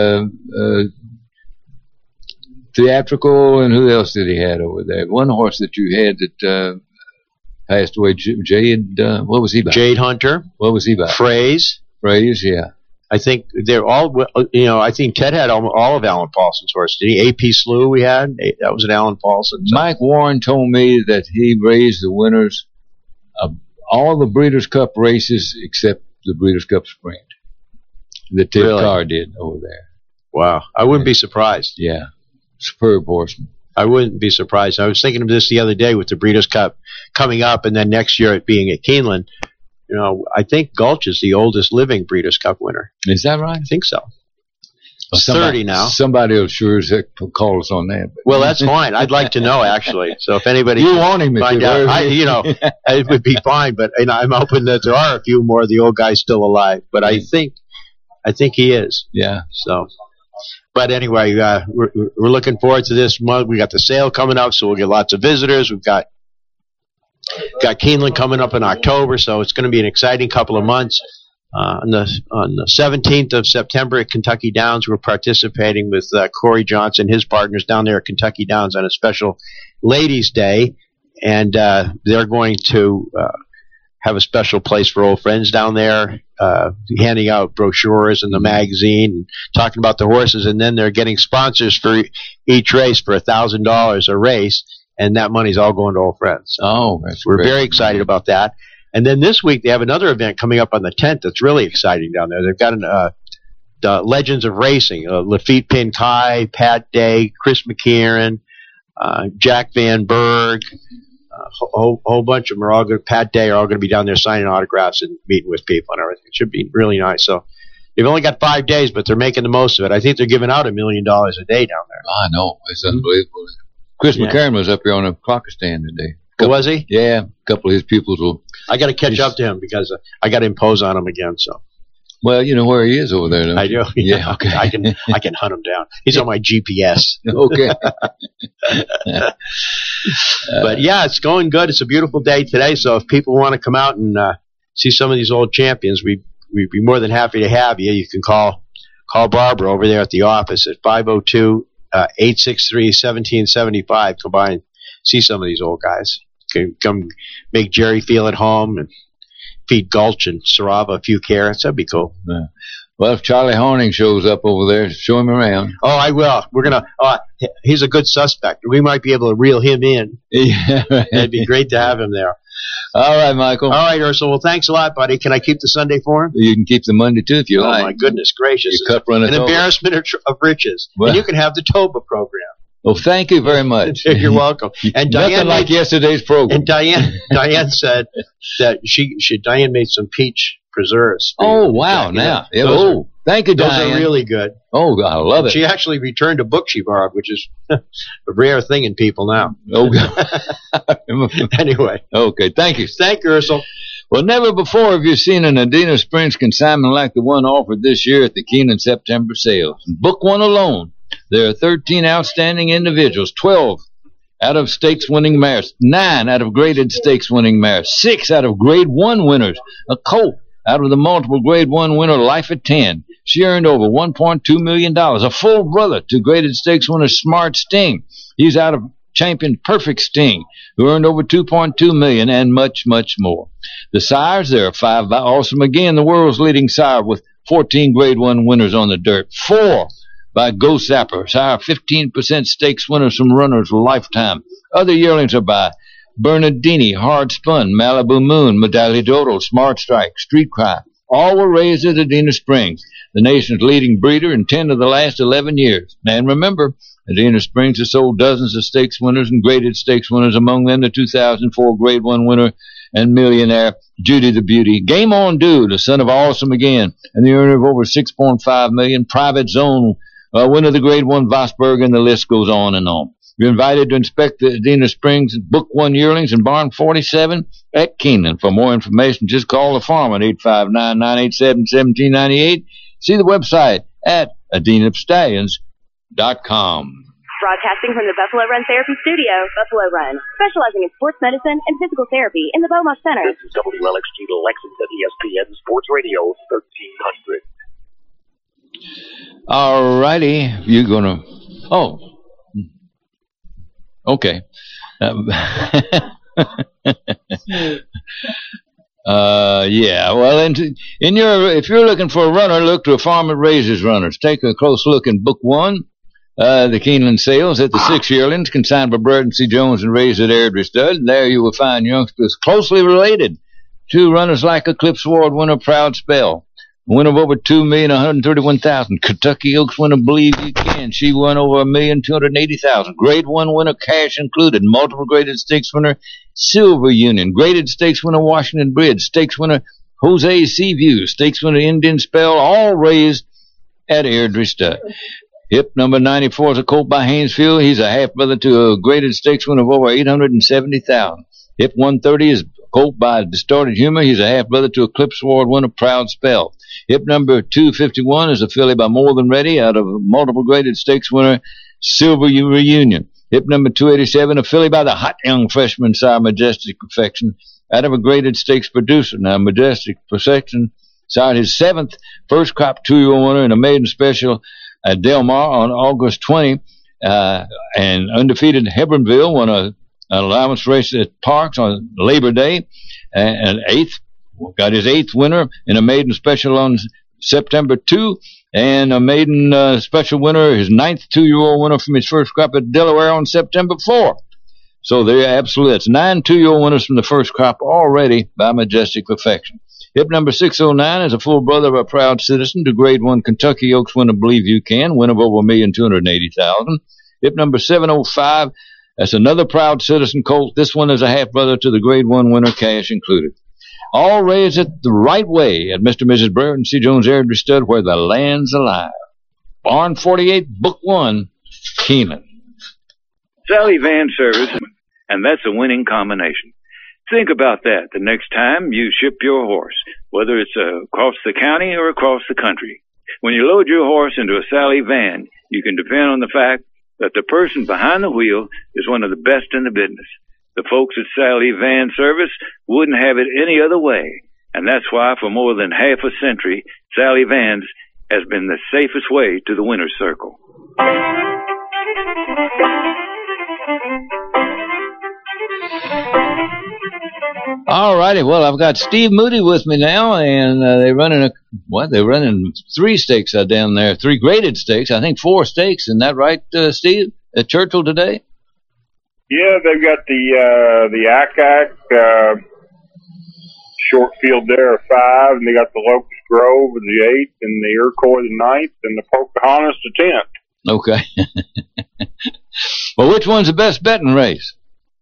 Theatrical, and who else did he have over there? One horse that you had that passed away, Jade. What was he by? Jade Hunter. What was he by? Phrase, yeah. I think they're all, I think Ted had all of Alan Paulson's horses. Did he? AP Slew we had? That was an Alan Paulson. Mike Warren told me that he raised the winners of all the Breeders' Cup races except the Breeders' Cup Sprint that Ted Carr did over there. Wow. I wouldn't be surprised. Yeah. Superb horseman. I wouldn't be surprised. I was thinking of this the other day with the Breeders' Cup coming up and then next year it being at Keeneland. I think Gulch is the oldest living Breeders' Cup winner. Is that right? I think so. He's 30 now. Somebody will sure as heck call us on that. Well, that's fine. I'd like to know, actually. So if anybody you want him, find out, it would be fine. But I'm hoping that there are a few more of the old guys still alive. But I think he is. Yeah. So, but anyway, we're looking forward to this month. We got the sale coming up, so we'll get lots of visitors. We've got Keeneland coming up in October, so it's going to be an exciting couple of months. On the 17th of September at Kentucky Downs, we're participating with Corey Johnson, his partners down there at Kentucky Downs on a special Ladies' Day, and they're going to have a special place for old friends down there, handing out brochures in the magazine, and talking about the horses, and then they're getting sponsors for each race for $1,000 a race. And that money's all going to old friends. Oh, we're very excited about that. And then this week they have another event coming up on the 10th that's really exciting down there. They've got the Legends of Racing, Lafitte Pinkai, Pat Day, Chris McKieran, Jack Van Berg, a whole bunch of them are all good. Pat Day are all going to be down there signing autographs and meeting with people and everything. It should be really nice. So they've only got 5 days, but they're making the most of it. I think they're giving out $1 million a day down there. I know. It's unbelievable. Chris McCarron was up here on a clocker stand today. Was he? Yeah, a couple of his pupils will. I got to catch up to him because I got to impose on him again. So. Well, you know where he is over there, don't you? I do. Yeah, okay. I can hunt him down. He's on my GPS. Okay. But yeah, it's going good. It's a beautiful day today. So if people want to come out and see some of these old champions, we'd be more than happy to have you. You can call Barbara over there at the office at 502-863-1775. Come by and see some of these old guys. come make Jerry feel at home and feed Gulch and Sarava a few carrots. That'd be cool. Yeah. Well, if Charlie Horning shows up over there, show him around. Oh, I will. We're going to, he's a good suspect. We might be able to reel him in. Yeah. It'd be great to have him there. All right, Michael. All right, Ursula. Well, thanks a lot, buddy. Can I keep the Sunday for him? You can keep the Monday, too, if you like. Oh, my goodness gracious. Your cup runneth An over. embarrassment of riches. Well, and you can have the Toba program. Well, thank you very much. You're welcome. And Nothing like yesterday's program. And Diane said that Diane made some peach preserves. Oh, wow. Now. Yeah, thank you, Diane. Those are really good. Oh, God, I love it. She actually returned a book she borrowed, which is a rare thing in people now. Oh, God. Anyway. Okay, thank you. Thank you, Ursula. Well, never before have you seen an Adena Springs consignment like the one offered this year at the Keeneland September sales. Book one alone. There are 13 outstanding individuals, 12 out of stakes-winning mares, 9 out of graded stakes-winning mares, 6 out of Grade 1 winners, a colt out of the multiple Grade 1 winner Life at 10. She earned over $1.2 million, a full brother to graded stakes winner Smart Sting. He's out of champion Perfect Sting, who earned over $2.2 million, and much, much more. The sires, there are 5 by Awesome Again, the world's leading sire with 14 Grade 1 winners on the dirt, 4 by Go Zapper, sire 15% stakes winners from Runner's Lifetime. Other yearlings are by Bernardini, Hard Spun, Malibu Moon, Medalli Dodo, Smart Strike, Street Cry. All were raised at Adena Springs, the nation's leading breeder in 10 of the last 11 years. And remember, Adena Springs has sold dozens of stakes winners and graded stakes winners, among them the 2004 Grade 1 winner and millionaire Judy the Beauty. Game On Do, the son of Awesome Again, and the earner of over $6.5 million. Private Zone, winner of the Grade 1 Vosburg, and the list goes on and on. You're invited to inspect the Adena Springs Book 1 yearlings in Barn 47 at Keeneland. For more information, just call the farm at 859-987-1798. See the website at adenastallions.com. Broadcasting from the Buffalo Run Therapy Studio, Buffalo Run, specializing in sports medicine and physical therapy in the Beaumont Center. This is WLXG Lexington, ESPN Sports Radio 1300. All righty, you're gonna. Oh, okay. Yeah. Well, if you're looking for a runner, look to a farm that raises runners. Take a close look in Book 1. The Keeneland sales at the 6 yearlings, consigned by Burton C. Jones and raised at Airdrie Stud. There you will find youngsters closely related to runners like Eclipse Award winner Proud Spell, winner of over $2,131,000. Kentucky Oaks winner Believe You Can. She won over $1,280,000. Grade 1 winner Cash included. Multiple graded stakes winner Silver Union. Graded stakes winner Washington Bridge. Stakes winner Jose Seaview. Stakes winner Indian Spell. All raised at Airdrie Stud. Hip number 94 is a colt by Haynesfield. He's a half-brother to a graded stakes winner of over $870,000. Hip 130 is a colt by Distorted Humor. He's a half-brother to Eclipse Award winner Proud Spell. Hip number 251 is a filly by More Than Ready out of multiple graded stakes winner Silver Reunion. Hip number 287, a filly by the hot young freshman sire Majestic Perfection out of a graded stakes producer. Now, Majestic Perfection sired his 7th first crop 2-year-old winner in a maiden special at Del Mar on August 20, and undefeated Hebronville won an allowance race at Parks on Labor Day, and got his 8th winner in a maiden special on September 2, and a maiden special winner, his 9th 2-year-old winner from his first crop at Delaware on September 4. So they're absolutely, that's 9 2-year-old winners from the first crop already by Majestic Perfection. Hip number 609 is a full brother of a Proud Citizen to Grade 1 Kentucky Oaks winner Believe You Can, win of over $1,280,000. Hip number 705, that's another Proud Citizen colt. This one is a half-brother to the Grade 1 winner Cash included. All raised it the right way at Mr. and Mrs. Burton C. Jones Airdrie Stud, where the land's alive. Barn 48, Book 1, Keeneland. Sally Van Service, and that's a winning combination. Think about that the next time you ship your horse, whether it's across the county or across the country. When you load your horse into a Sally van, you can depend on the fact that the person behind the wheel is one of the best in the business. The folks at Sally Van Service wouldn't have it any other way, and that's why for more than half a century, Sally Vans has been the safest way to the winner's circle. All righty. Well, I've got Steve Moody with me now, and they're running they're running 3 stakes down there, 3 graded stakes. I think 4 stakes. Isn't that right, Steve? At Churchill today? Yeah, they've got the ACAC short field there of 5, and they got the Locust Grove of the 8th, and the Iroquois the 9th, and the Pocahontas the 10th. Okay. Well, which one's the best betting race?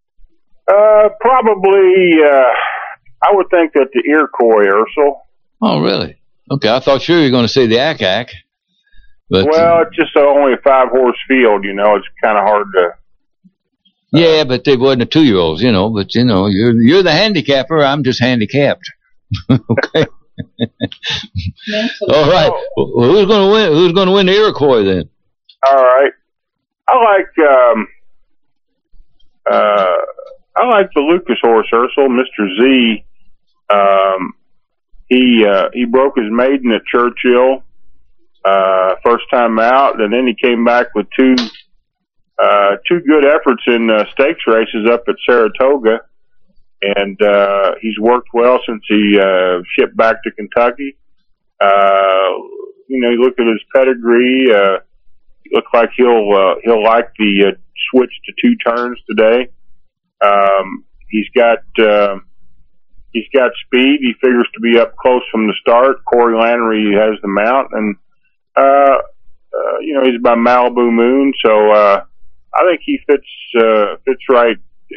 Probably, I would think that the Iroquois, Ursel. Oh, really? Okay, I thought sure you were going to say the ACAC. But, well, it's just only a 5-horse field, you know. It's kind of hard to... yeah, but they wasn't a 2-year-olds, you know. But, you know, you're the handicapper. I'm just handicapped. Okay. All right. Well, who's going to win? Who's going to win the Iroquois then? All right. I like the Lucas horse, Ursel, Mr. Z. He broke his maiden at Churchill first time out, and then he came back with two good efforts in stakes races up at Saratoga, and he's worked well since he shipped back to Kentucky. You know, you look at his pedigree. It looks like he'll like the switch to 2 turns today. He's got speed. He figures to be up close from the start. Corey Lannery has the mount, and you know, he's by Malibu Moon, so I think he fits right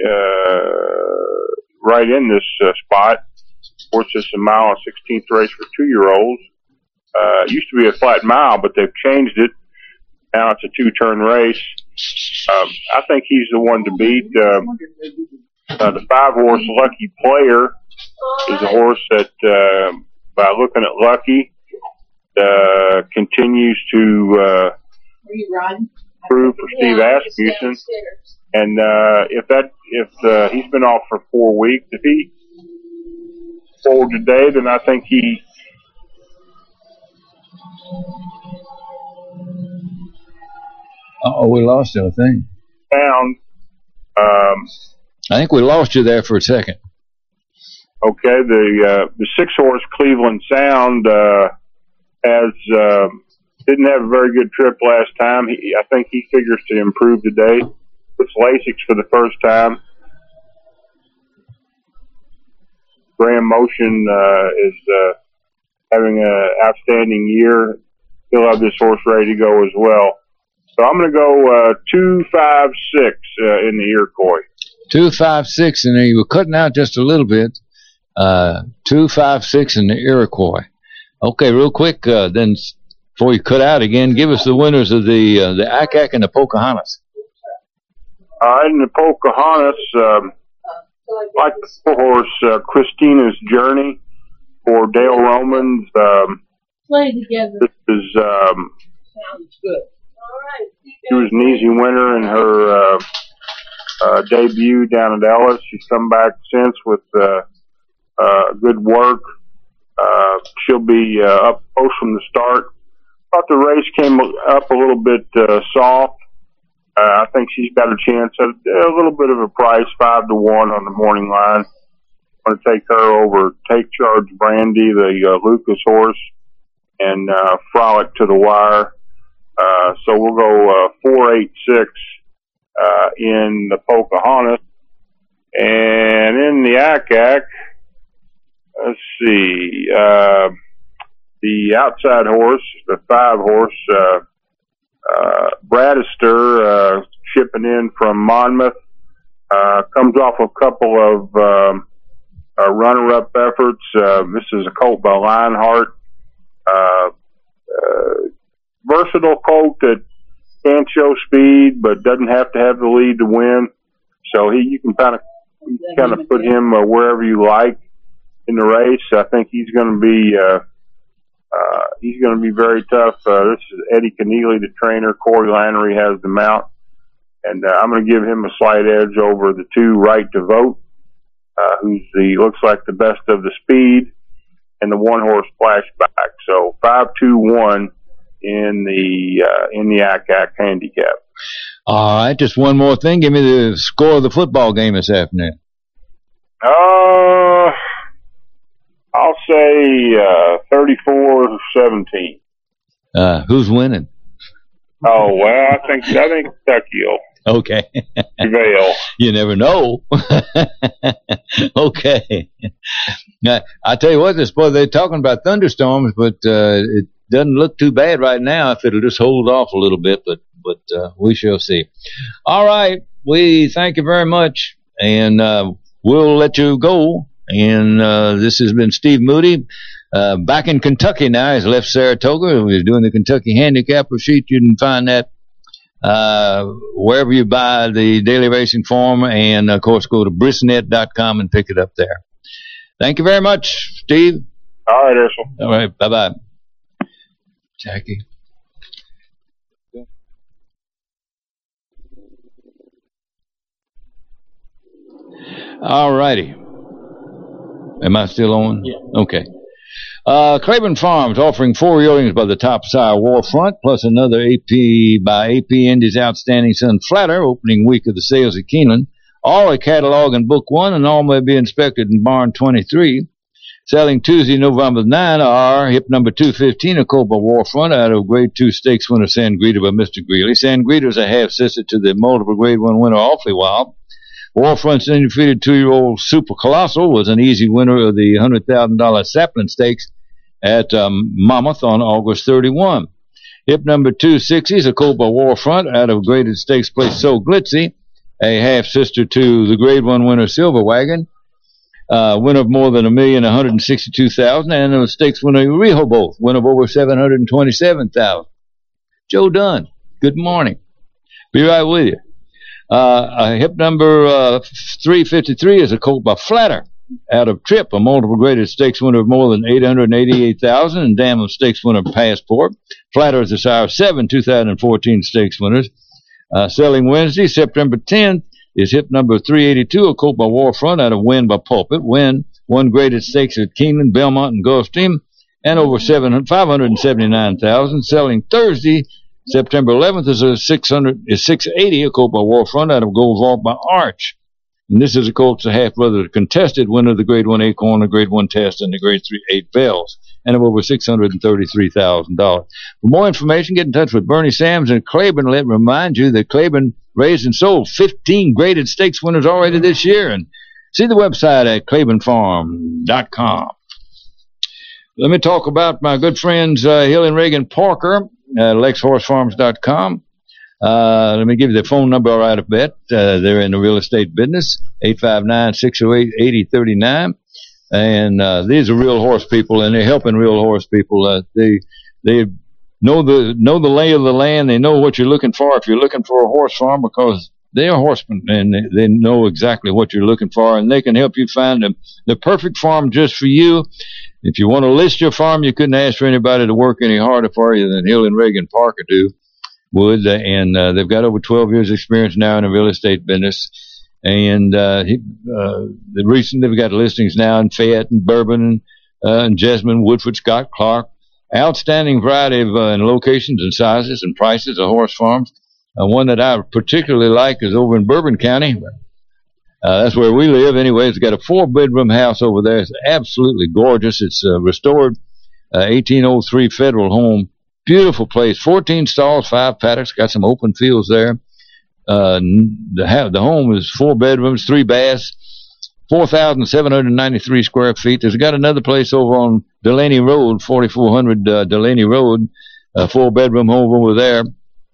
in this spot. Of course, it's a 1/16 race for 2-year-olds. It used to be a flat mile, but they've changed it. Now it's a 2-turn race. I think he's the one to beat. The 5-horse Lucky Player is a horse that, by looking at Lucky, continues to prove for Steve Asmussen. And if he's been off for 4 weeks, if he forward today, then I think he. Oh, we lost him, I think. I think we lost you there for a second. Okay, the 6-horse Cleveland Sound didn't have a very good trip last time. I think he figures to improve today. Puts Lasix for the first time. Graham Motion is having an outstanding year. He'll have this horse ready to go as well. So I'm going to go 2, 5, 6 in the Iroquois. 2, 5, 6, and you were cutting out just a little bit. 2, 5, 6 in the Iroquois. Okay, real quick, then before you cut out again, give us the winners of the ACAC and the Pocahontas. All right, in the Pocahontas, like the 4-horse Christina's Journey for Dale Romans. Play together. This is sounds good. All right. She was an easy winner in her debut down at Ellis. She's come back since with good work. She'll be up close from the start. Thought the race came up a little bit soft. I think she's got a chance at a little bit of a price, 5-1 on the morning line. I'm going to take her over Take Charge Brandy, the Lucas horse, and Frolic to the wire. So we'll go 4, 8, 6 in the Pocahontas. And in the ACAC, let's see, the outside horse, the 5-horse, Bradister, shipping in from Monmouth, comes off a couple of runner-up efforts. This is a colt by Lionheart. Versatile colt that can show speed, but doesn't have to have the lead to win. So you can kind of put him wherever you like in the race. I think he's going to be very tough. This is Eddie Keneally, the trainer. Corey Lannery has the mount, and I'm going to give him a slight edge over the 2 Right to Vote, looks like the best of the speed, and the 1-horse Flashback. So 5, 2, 1 in the ACAC handicap. All right, just one more thing. Give me the score of the football game this afternoon. I'll say 34-17. Who's winning? Oh, well, I think Kentucky will. Okay. Prevail. You never know. Okay. Now, I tell you what, they're talking about thunderstorms, but it doesn't look too bad right now if it'll just hold off a little bit, but we shall see. All right. We thank you very much, and we'll let you go. And this has been Steve Moody. Back in Kentucky now. He's left Saratoga. He's doing the Kentucky Handicapper Sheet. You can find that wherever you buy the Daily Racing Form, and of course go to brisnet.com and pick it up there. Thank you very much, Steve. All right, Ursel. All right, bye-bye. Jackie. All righty. Am I still on? Yeah. Okay. Claiborne Farms offering 4 yearlings by the top sire Warfront, plus another AP by AP Indy's Outstanding Son Flatter, opening week of the sales at Keeneland. All are catalog in Book 1, and all may be inspected in Barn 23. Selling Tuesday, November 9 are hip number 215, a colt by Warfront, out of Grade 2 Stakes winner Sangrita by Mr. Greeley. Sangrita's a half-sister to the multiple Grade 1 winner Awfully Wild. Warfront's undefeated 2-year-old Super Colossal was an easy winner of the $100,000 Sapling Stakes at Monmouth on August 31. Hip number 260 is a colt by Warfront out of graded stakes place So Glitzy, a half-sister to the Grade 1 winner Silver Wagon, winner of more than $1,162,000, and a stakes winner Rehoboth, winner of over $727,000. Joe Dunn, good morning. Be right with you. Hip number 353 is a colt by Flatter out of Trip, a multiple graded stakes winner of more than $888,000, and Dam of Stakes winner Passport. Flatter is the sire of 7 2014 stakes winners. Selling Wednesday, September 10th, is hip number 382, a colt by Warfront out of Win by Pulpit. Win won graded stakes at Keeneland, Belmont, and Gulfstream, and over $579,000. Selling Thursday, September 11th, is 680, a colt by Warfront out of Gold Vault by Arch. And this is a colt, a half-brother contested winner of the Grade 1 Acorn, the Grade 1 Test, and the Grade 3 8 Bells, and of over $633,000. For more information, get in touch with Bernie Sams and Claiborne. Let me remind you that Claiborne raised and sold 15 graded stakes winners already this year. And see the website at ClaiborneFarm.com. Let me talk about my good friends Hill and Reagan Parker at LexHorseFarms.com. Let me give you the phone number right up bet. They're in the real estate business, 859-608-8039. And these are real horse people, and they're helping real horse people. They know the lay of the land. They know what you're looking for if you're looking for a horse farm, because they are horsemen, and they know exactly what you're looking for, and they can help you find the perfect farm just for you. If you want to list your farm, you couldn't ask for anybody to work any harder for you than Hill and Reagan Parker would, and they've got over 12 years experience now in the real estate business. And recently they've got listings now in Fayette and Bourbon and Jessamine, Woodford, Scott, Clark. Outstanding variety of locations and sizes and prices of horse farms. One that I particularly like is over in Bourbon County. That's where we live anyway. It's got a 4-bedroom house over there. It's absolutely gorgeous. It's restored 1803 federal home. Beautiful place. 14 stalls, 5 paddocks. Got some open fields there. The home is 4 bedrooms, 3 baths, 4,793 square feet. There's got another place over on Delaney Road, 4400 Delaney Road, a 4-bedroom home over there,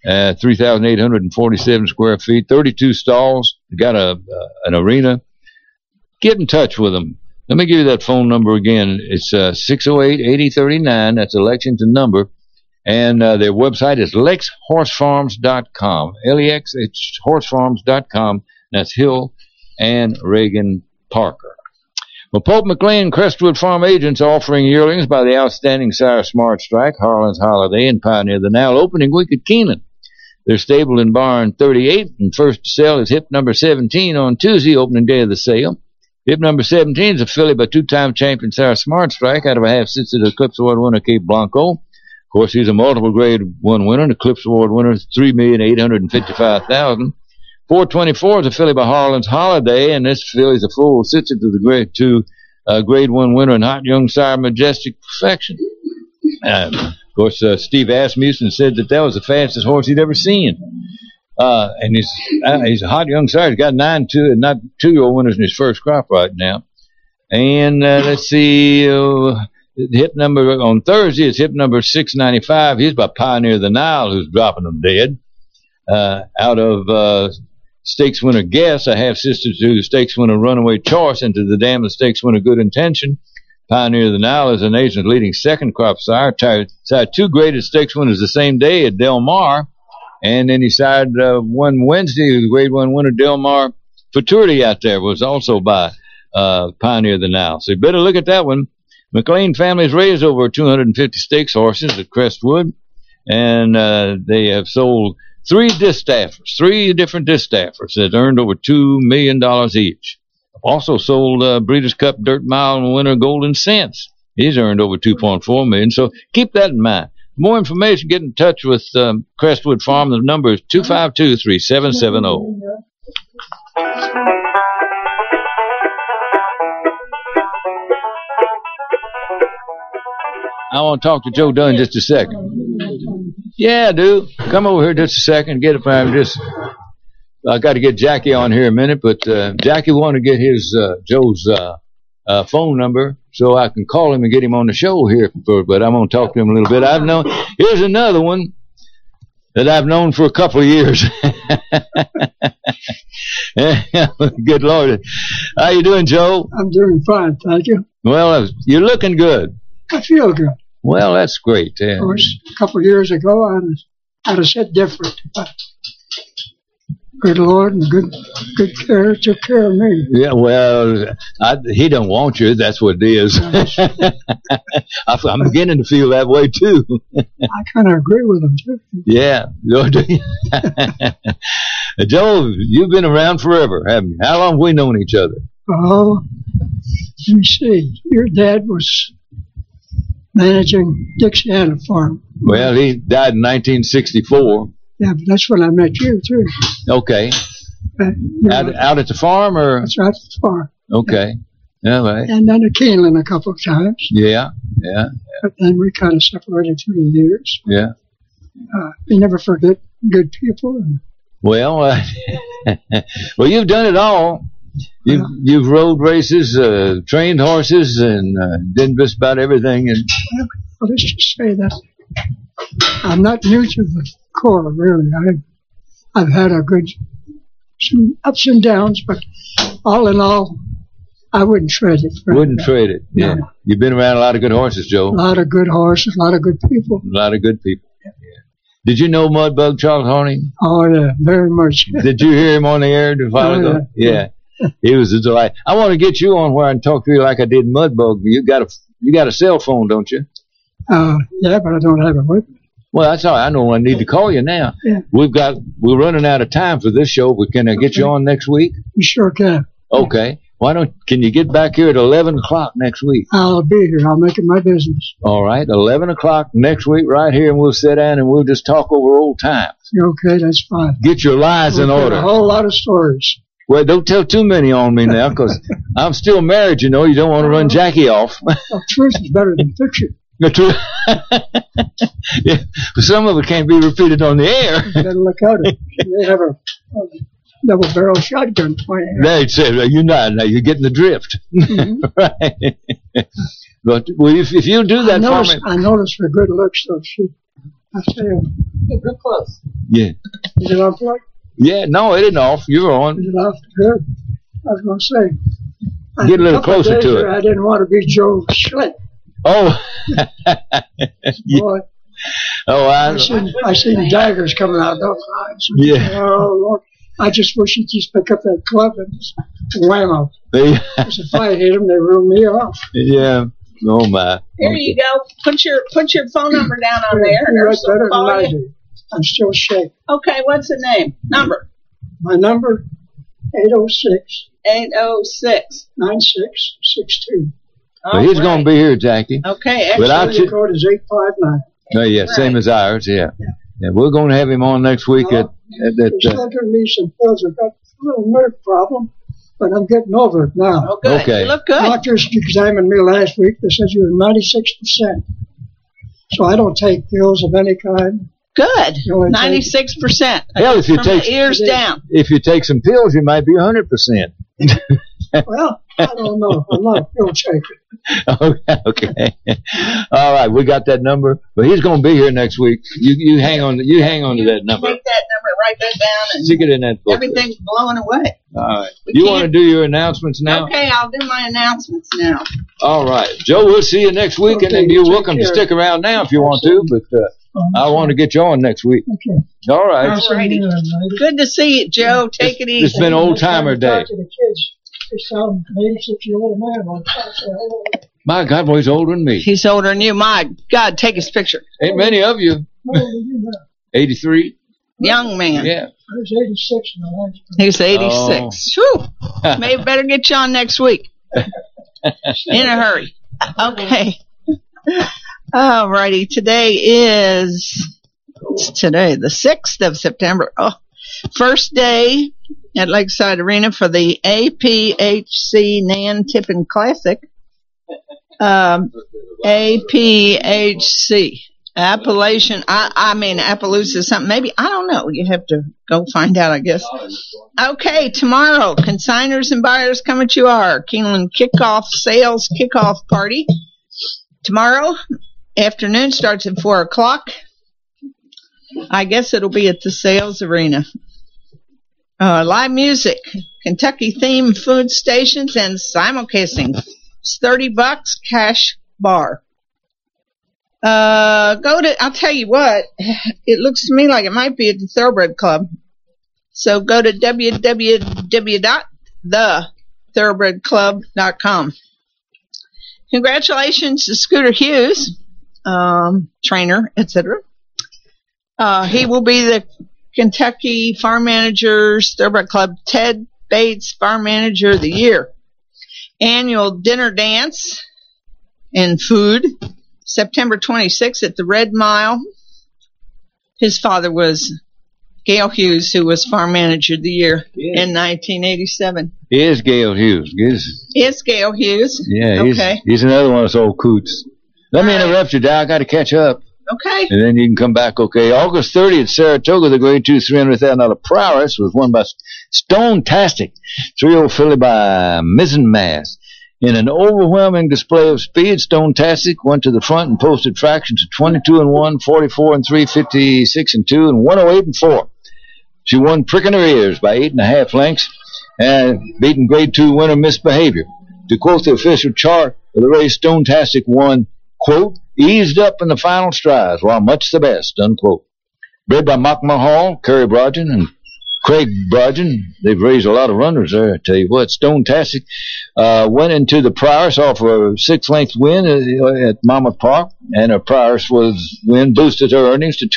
3,847 square feet, 32 stalls. They got an arena. Get in touch with them. Let me give you that phone number again. It's 608-8039. That's a Lexington number. And their website is LexHorseFarms.com. LEXHorseFarms.com. That's Hill and Reagan Parker. Well, Pope McLean Crestwood Farm Agents offering yearlings by the outstanding sire Smart Strike, Harlan's Holiday, and Pioneer the Now opening week at Keeneland. They're stable in barn 38, and first to sell is hip number 17 on Tuesday, opening day of the sale. Hip number 17 is a filly by 2-time champion sire Smart Strike out of a half-sister to Eclipse Award winner Cape Blanco. Of course, he's a multiple Grade 1 winner, and Eclipse Award winner is $3,855,000. 424 is a filly by Harlan's Holiday, and this filly's a full sister to the grade 1 winner in Hot Young Sire Majestic Perfection. Of course, Steve Asmussen said that was the fastest horse he'd ever seen. And he's a Hot Young Sire. He's got 9 2-year-old winners in his first crop right now. And let's see, hip number on Thursday is hip number 695. He's by Pioneer of the Nile, who's dropping them dead. Out of stakes winner Guess, a half sister to the stakes winner Runaway Choice, and to the dam of stakes winner Good Intention. Pioneer of the Nile is a nation's leading second crop sire. Sired 2 graded stakes winners the same day at Del Mar, and then he sired one Wednesday. The grade 1 winner Del Mar Futurity out there was also by Pioneer of the Nile. So you better look at that one. McLean family's raised over 250 stakes horses at Crestwood, and they have sold 3 distaffers, 3 different distaffers that earned over $2 million each. Also sold Breeders' Cup Dirt Mile winner Golden Sense. He's earned over $2.4 million. So keep that in mind. For more information, get in touch with Crestwood Farm. The number is 252-3770. I want to talk to Joe Dunn just a second. Yeah, dude. Come over here just a second. Get it for him. I got to get Jackie on here a minute, but Jackie wanted to get Joe's phone number so I can call him and get him on the show here. But I'm going to talk to him a little bit. Here's another one that I've known for a couple of years. Good Lord. How you doing, Joe? I'm doing fine, thank you. Well, you're looking good. I feel good. Well, that's great. Yeah. Of course, a couple of years ago, I'd have said different. But good Lord and good care took care of me. Yeah, well, he don't want you. That's what it is. I'm beginning to feel that way, too. I kind of agree with him, too. Yeah. Joe, you've been around forever, haven't you? How long have we known each other? Oh, let me see. Your dad was managing Dixie Farm. Well, he died in 1964. Yeah, but that's when I met you, too. Okay. Out at the farm, or? That's right, at the farm. Okay. All right. And then at Keeneland a couple of times. Yeah. But then we kind of separated through the years. Yeah. We never forget good people. Well, you've done it all. You've rode races, trained horses, and did just about everything. And well, let's just say that I'm not new to the corps, really. I've had some ups and downs, but all in all, I wouldn't trade it. Wouldn't trade it. Yeah. No. You've been around a lot of good horses, Joe. A lot of good horses, a lot of good people. A lot of good people. Yeah. Did you know Mudbug Charles Horning? Oh, yeah, very much. Did you hear him on the air a while ago? Yeah. He was a delight. I want to get you on where I can talk to you like I did Mudbug. You got a cell phone, don't you? Yeah, but I don't have it with me. Well, that's all right. I know I need to call you now. Yeah. We're running out of time for this show, but can I get you on next week? You sure can. Okay. Can you get back here at 11 o'clock next week? I'll be here. I'll make it my business. All right. 11 o'clock next week right here, and we'll sit down and we'll just talk over old times. Okay, that's fine. Get your lies in order. A whole lot of stories. Well, don't tell too many on me now, because I'm still married, you know. You don't want to run Jackie off. Well, truth is better than fiction. The truth. Yeah, but some of it can't be repeated on the air. You better look out. They have a double-barrel shotgun pointing. They said, you're not. Now you're getting the drift. Mm-hmm. Right. But if you do that for me. I noticed her good looks, though. I say, real close. Yeah. Is it on plug? Yeah, no, it isn't off. You're on. Is it off? Good. I was going to say. Get a little closer to it. I didn't want to be Joe Schlick. Oh. Boy. Oh, I seen daggers coming out of those eyes. Yeah. Oh, Lord. I just wish you'd just pick up that club and just wham them. Because if I hit them, they rule me off. Yeah. Oh, my. Here you go. Put your phone number down on there. You're right better than I do. I'm still shaking. Okay, what's the name? Number? My number, 806. 806. 9662. Well, he's going to be here, Jackie. Okay, excellent. The code is 859. Oh, yeah, same as ours, yeah. Yeah, we're going to have him on next week at They're giving me some pills. I've got a little nerve problem, but I'm getting over it now. Oh, good. Okay. You look good. Doctors examined me last week. They said you're 96%. So I don't take pills of any kind. Good. 96%. Hell, if you From take the ears down. If you take some pills, you might be 100%. Well, I don't know. I'm not a pill taker. Okay. All right, we got that number, but he's going to be here next week. You hang on. You hang on to that number. Take that number, write that down, and Stick it in that book. everything's blowing away. All right. You want to do your announcements now? Okay, I'll do my announcements now. All right, Joe. We'll see you next week, and then you're welcome to stick around now if you want to. But I want to get you on next week. Okay. All right. Good to see you, Joe. Take it easy. It's been old timer day. Talk to the kids. They sound 86-year-old man. My God, boy, he's older than me. He's older than you. My God, take his picture. Ain't many of you. 83. Young man. Yeah. I was 86 in the last. He's 86. Whew. Maybe better get you on next week. In a hurry. Okay. All righty. Today is the 6th of September. Oh, first day at Lakeside Arena for the APHC Nan Tippin Classic. APHC. Appalachian, Appaloosa something. Maybe, I don't know. You have to go find out, I guess. Okay, tomorrow, consigners and buyers come at you are. Keeneland Sales Kickoff Party. Tomorrow afternoon starts at 4 o'clock. I guess it'll be at the Sales Arena. Live music, Kentucky themed food stations, and simulcasting. It's $30, cash bar. I'll tell you what, it looks to me like it might be at the Thoroughbred Club. So go to www.thethoroughbredclub.com. Congratulations to Scooter Hughes, trainer, etc. He will be the Kentucky Farm Managers Thoroughbred Club Ted Bates Farm Manager of the Year. Annual dinner dance and food, September 26th at the Red Mile. His father was Gail Hughes, who was Farm Manager of the Year in 1987. He is Gail Hughes. It's Gail Hughes. Yeah, okay. He's another one of those old coots. Let me interrupt you, Doc. I got to catch up. Okay. And then you can come back, okay. August 30th, Saratoga, the Grade 2 $300,000 Prowess was won by Stone-tastic, 3-0 filly by Mizzen-Mass. In an overwhelming display of speed, Stone-tastic went to the front and posted fractions of 22-1, 44-3, 56-2, and 108-4. She won pricking her ears by 8.5 lengths and beating Grade 2 winner Misbehavior. To quote the official chart of the race, Stone-tastic won, quote, eased up in the final strides while much the best, unquote. Bred by Mockma Hall, Kerry Brogden, and Craig Brogden. They've raised a lot of runners there, I tell you what. Stone-tastic went into the Prowess off a 6-length win at Monmouth Park, and her Prowess win boosted her earnings to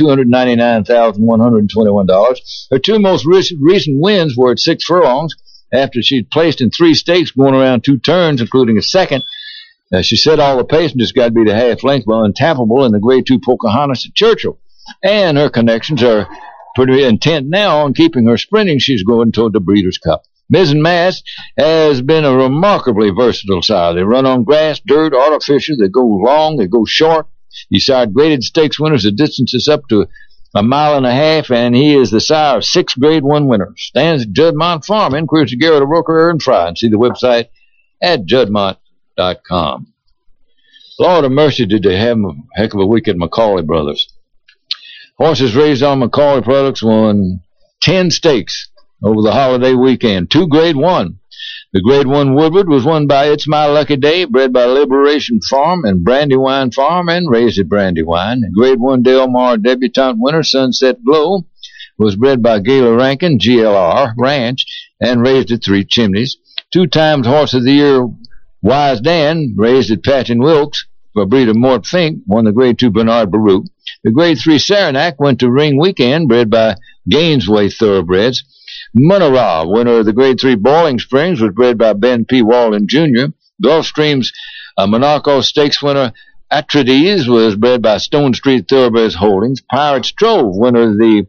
$299,121. Her two most recent wins were at 6 furlongs after she'd placed in 3 stakes going around 2 turns, including a second. She said all the passengers got to be the half length, but untappable in the Grade 2 Pocahontas at Churchill. And her connections are pretty intent now on keeping her sprinting. She's going toward the Breeders' Cup. Mizzen-Mass has been a remarkably versatile sire. They run on grass, dirt, artificial. They go long, they go short. He sired graded stakes winners at distances up to 1.5 miles, and he is the sire of 6 Grade 1 winners. Stands at Juddmont Farm. Inquiries to Garrett Roker and Fry, and see the website at juddmont.com. Lord of mercy, did they have a heck of a week at McCauley Brothers. Horses raised on McCauley products won 10 stakes over the holiday weekend. 2 Grade 1. The Grade 1 Woodward was won by It's My Lucky Day, bred by Liberation Farm and Brandywine Farm, and raised at Brandywine. The Grade 1 Del Mar debutante winner, Sunset Glow, was bred by Gayla Rankin, GLR Ranch, and raised at 3 Chimneys. 2 times Horse of the Year, Wise Dan, raised at Patchen Wilkes for breeder Mort Fink, won the Grade 2 Bernard Baruch. The Grade 3 Saranac went to Ring Weekend, bred by Gainesway Thoroughbreds. Munera, winner of the Grade 3 Boiling Springs, was bred by Ben P. Walden Jr. Gulfstream's Monaco Stakes winner Atrides was bred by Stone Street Thoroughbreds Holdings. Pirate Strove, winner of the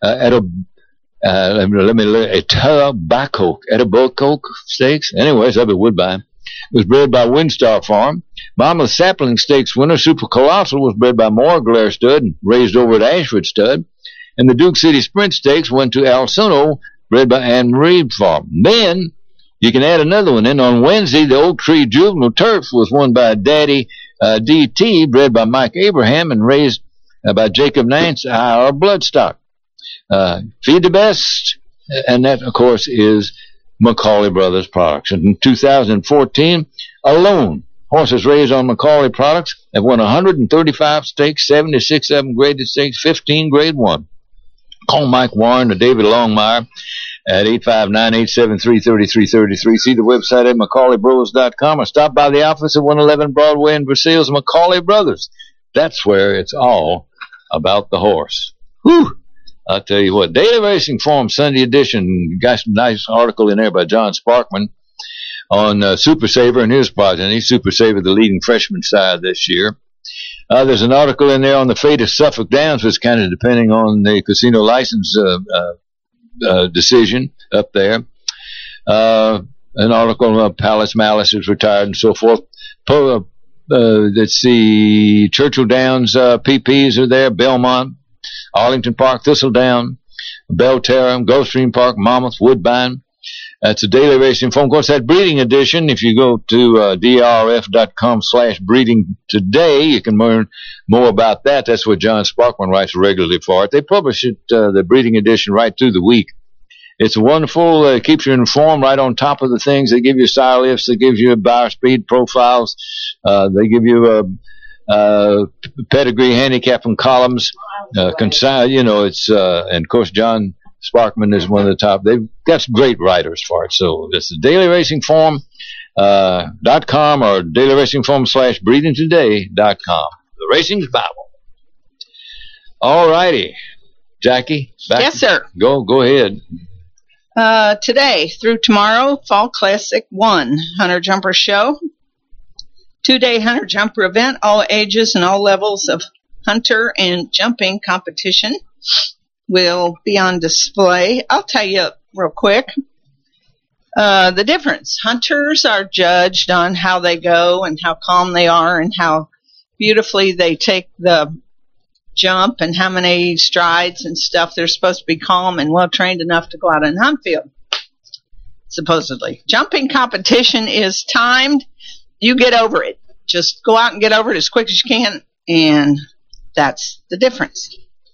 Etobicoke Stakes. Anyways, up at Woodbine. It was bred by Windstar Farm. Mama's Sapling Stakes winner, Super Colossal, was bred by Morglair Stud and raised over at Ashford Stud. And the Duke City Sprint Stakes went to Alsuno, bred by Anne Marie Farm. Then you can add another one in. On Wednesday, the Oak Tree Juvenile Turf was won by Daddy DT, bred by Mike Abraham and raised by Jacob Nance, our Bloodstock. Feed the Best, and that, of course, is McCauley Brothers products. And in 2014, alone, horses raised on McCauley products have won 135 stakes, 76 of them graded stakes, 15 grade 1. Call Mike Warren or David Longmire at 859-873-3333. See the website at McCauleyBros.com or stop by the office at 111 Broadway in Versailles. McCauley Brothers. That's where it's all about the horse. Whew! I'll tell you what, Daily Racing Form Sunday edition, got some nice article in there by John Sparkman on Super Saver and his progeny. Super Saver, the leading freshman side this year. There's an article in there on the fate of Suffolk Downs, which kind of depending on the casino license decision up there. An article on Palace Malice is retired and so forth. Let's see, Churchill Downs PPs are there, Belmont, Arlington Park, Thistledown, Belterra, Gulfstream Park, Monmouth, Woodbine. That's a Daily Racing Form. Of course, that breeding edition, if you go to drf.com/breeding today, you can learn more about that. That's what John Sparkman writes regularly for it. They publish it, the breeding edition, right through the week. It's wonderful. It keeps you informed right on top of the things. They give you sire lifts. They give you buyer speed profiles. They give you pedigree handicapping columns. It's and of course John Sparkman is one of the top. They've got some great writers for it. So it's the Daily Racing Form .com or Daily Racing Form /breedingtoday.com. The Racing's Bible. All righty, Jackie. Yes, sir. Go ahead. Today through tomorrow, Fall Classic 1 Hunter Jumper Show. 2-day Hunter Jumper event, all ages and all levels of hunter and jumping competition will be on display. I'll tell you real quick the difference. Hunters are judged on how they go and how calm they are and how beautifully they take the jump and how many strides and stuff. They're supposed to be calm and well trained enough to go out in the hunt field, supposedly. Jumping competition is timed. You get over it. Just go out and get over it as quick as you can, and that's the difference.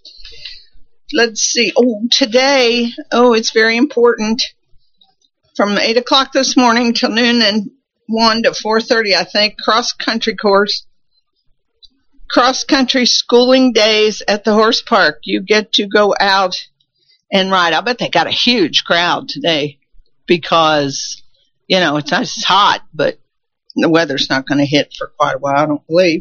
Let's see. Today, it's very important. From 8 o'clock this morning till noon and 1 to 4:30, I think, cross-country course. Cross-country schooling days at the horse park. You get to go out and ride. I bet they got a huge crowd today because, it's nice, it's hot, but the weather's not going to hit for quite a while, I don't believe.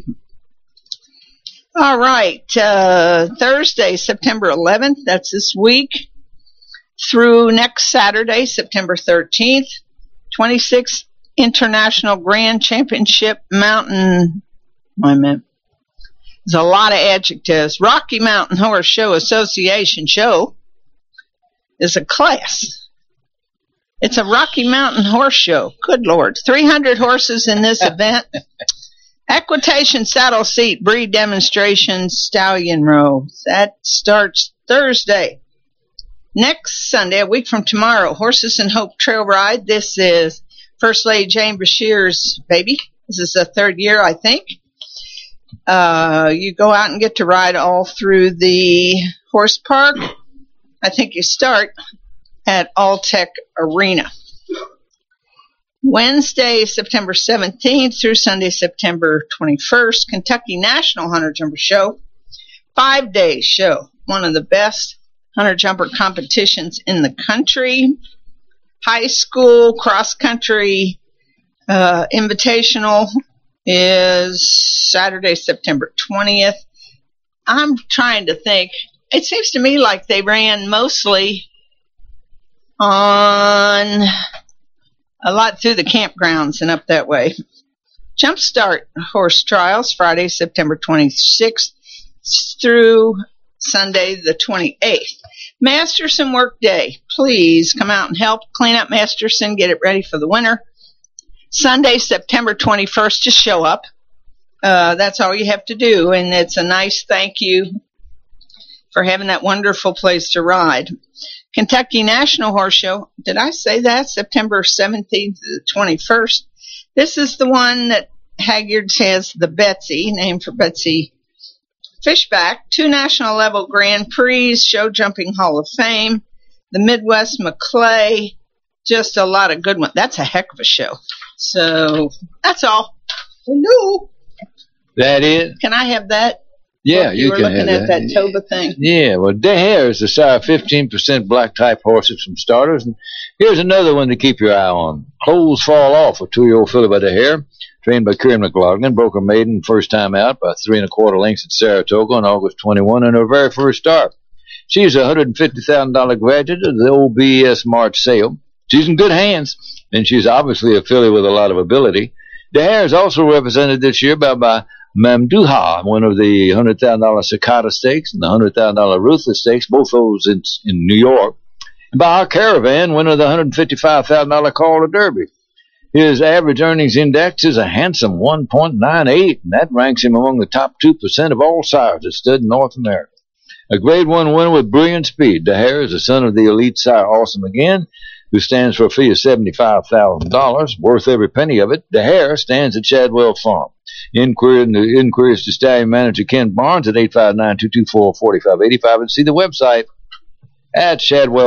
All right, Thursday, September 11th, that's this week, through next Saturday, September 13th, 26th International Grand Championship Mountain, there's a lot of adjectives. Rocky Mountain Horse Show Association show is a class. It's a Rocky Mountain Horse Show. Good Lord. 300 horses in this event. Equitation, saddle seat, breed demonstration, stallion row. That starts Thursday. Next Sunday, a week from tomorrow, Horses and Hope Trail Ride. This is First Lady Jane Bashir's baby. This is the third year, I think. You go out and get to ride all through the horse park. I think you start at Alltech Arena. Wednesday, September 17th through Sunday, September 21st, Kentucky National Hunter Jumper Show. 5-day show. One of the best hunter jumper competitions in the country. High school cross-country invitational is Saturday, September 20th. I'm trying to think. It seems to me like they ran mostly on a lot through the campgrounds and up that way. Jumpstart horse trials Friday, September 26th through Sunday the 28th. Masterson work day. Please come out and help clean up Masterson, get it ready for the winter. Sunday, September 21st, just show up. That's all you have to do, and it's a nice thank you for having that wonderful place to ride. Kentucky National Horse Show. Did I say that? September 17th to the 21st. This is the one that Haggard's has the Betsy, named for Betsy Fishback. 2 national level Grand Prix, Show Jumping Hall of Fame, the Midwest McClay, just a lot of good ones. That's a heck of a show. So that's all. Hello. That is? Can I have that? Yeah, you can have that. You were looking at that Toba thing. Yeah, well, Dehare is the sire of 15% black type horses from starters. And here's another one to keep your eye on. Clothes Fall Off, a 2-year-old filly by Dehare, trained by Kieran McLaughlin, broke her maiden first time out by 3 1/4 lengths at Saratoga on August 21 in her very first start. She's a $150,000 graduate of the OBS March sale. She's in good hands, and she's obviously a filly with a lot of ability. Dehare is also represented this year by Mamduha, one of the $100,000 Cicada Stakes and the $100,000 Ruthless Stakes, both those in New York. And by Our Caravan, winner of the $155,000 Calder Derby. His average earnings index is a handsome 1.98, and that ranks him among the top 2% of all sires that stood in North America. A Grade 1 winner with brilliant speed. Dehare is the son of the elite sire Awesome Again, who stands for a fee of $75,000, worth every penny of it. Dehare stands at Shadwell Farm. Inquiries to stallion manager Ken Barnes at 859-224-4585 and see the website at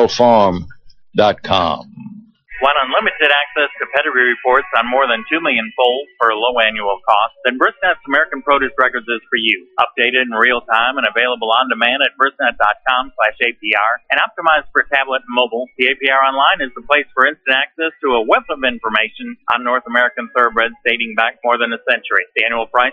shadwellfarm.com. Want unlimited access to pedigree reports on more than 2 million foals for a low annual cost? Then Brisnet's American Produce Records is for you. Updated in real time and available on demand at brisnet.com/APR and optimized for tablet and mobile. The APR Online is the place for instant access to a wealth of information on North American thoroughbreds dating back more than a century. The annual price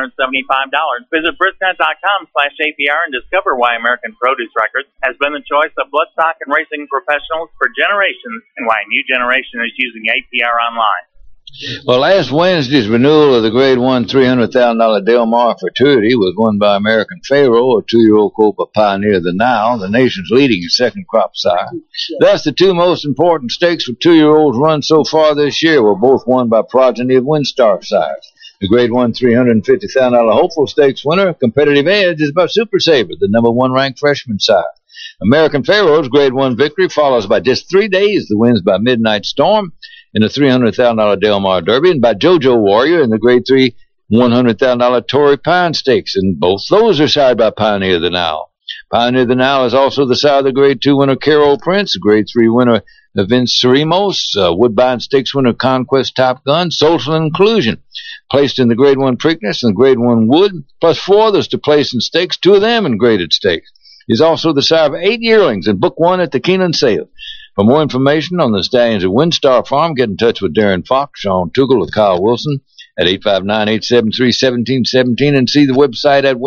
$275. Visit brisnet.com/APR and discover why American Produce Records has been the choice of bloodstock and racing professionals for generations and why a new generation is using APR Online. Well, last Wednesday's renewal of the Grade 1 $300,000 Del Mar Futurity was won by American Pharaoh, a 2-year-old colt by Pioneer the Nile, the nation's leading second crop sire. Thus, the 2 most important stakes for 2-year-olds run so far this year were both won by progeny of Windstar sires. The Grade 1 $350,000 Hopeful Stakes winner, Competitive Edge, is by Super Saver, the number 1 ranked freshman sire. American Pharaoh's Grade 1 victory follows by just 3 days the wins by Midnight Storm in the $300,000 Del Mar Derby and by JoJo Warrior in the Grade 3 $100,000 Torrey Pine Stakes, and both those are sired by Pioneer the Nile. Pioneer the Nile is also the sire of the Grade 2 winner Carol Prince, the Grade 3 winner Vince Cerimos, Woodbine Stakes winner Conquest Top Gun, Social Inclusion, placed in the Grade 1 Preakness and the Grade 1 Wood, plus 4 others to place in stakes, 2 of them in graded stakes. He's also the sire of 8 yearlings and book 1 at the Keeneland sale. For more information on the stallions at Windstar Farm, get in touch with Darren Fox, Sean Tuggle, or Kyle Wilson at 859-873-1717 and see the website at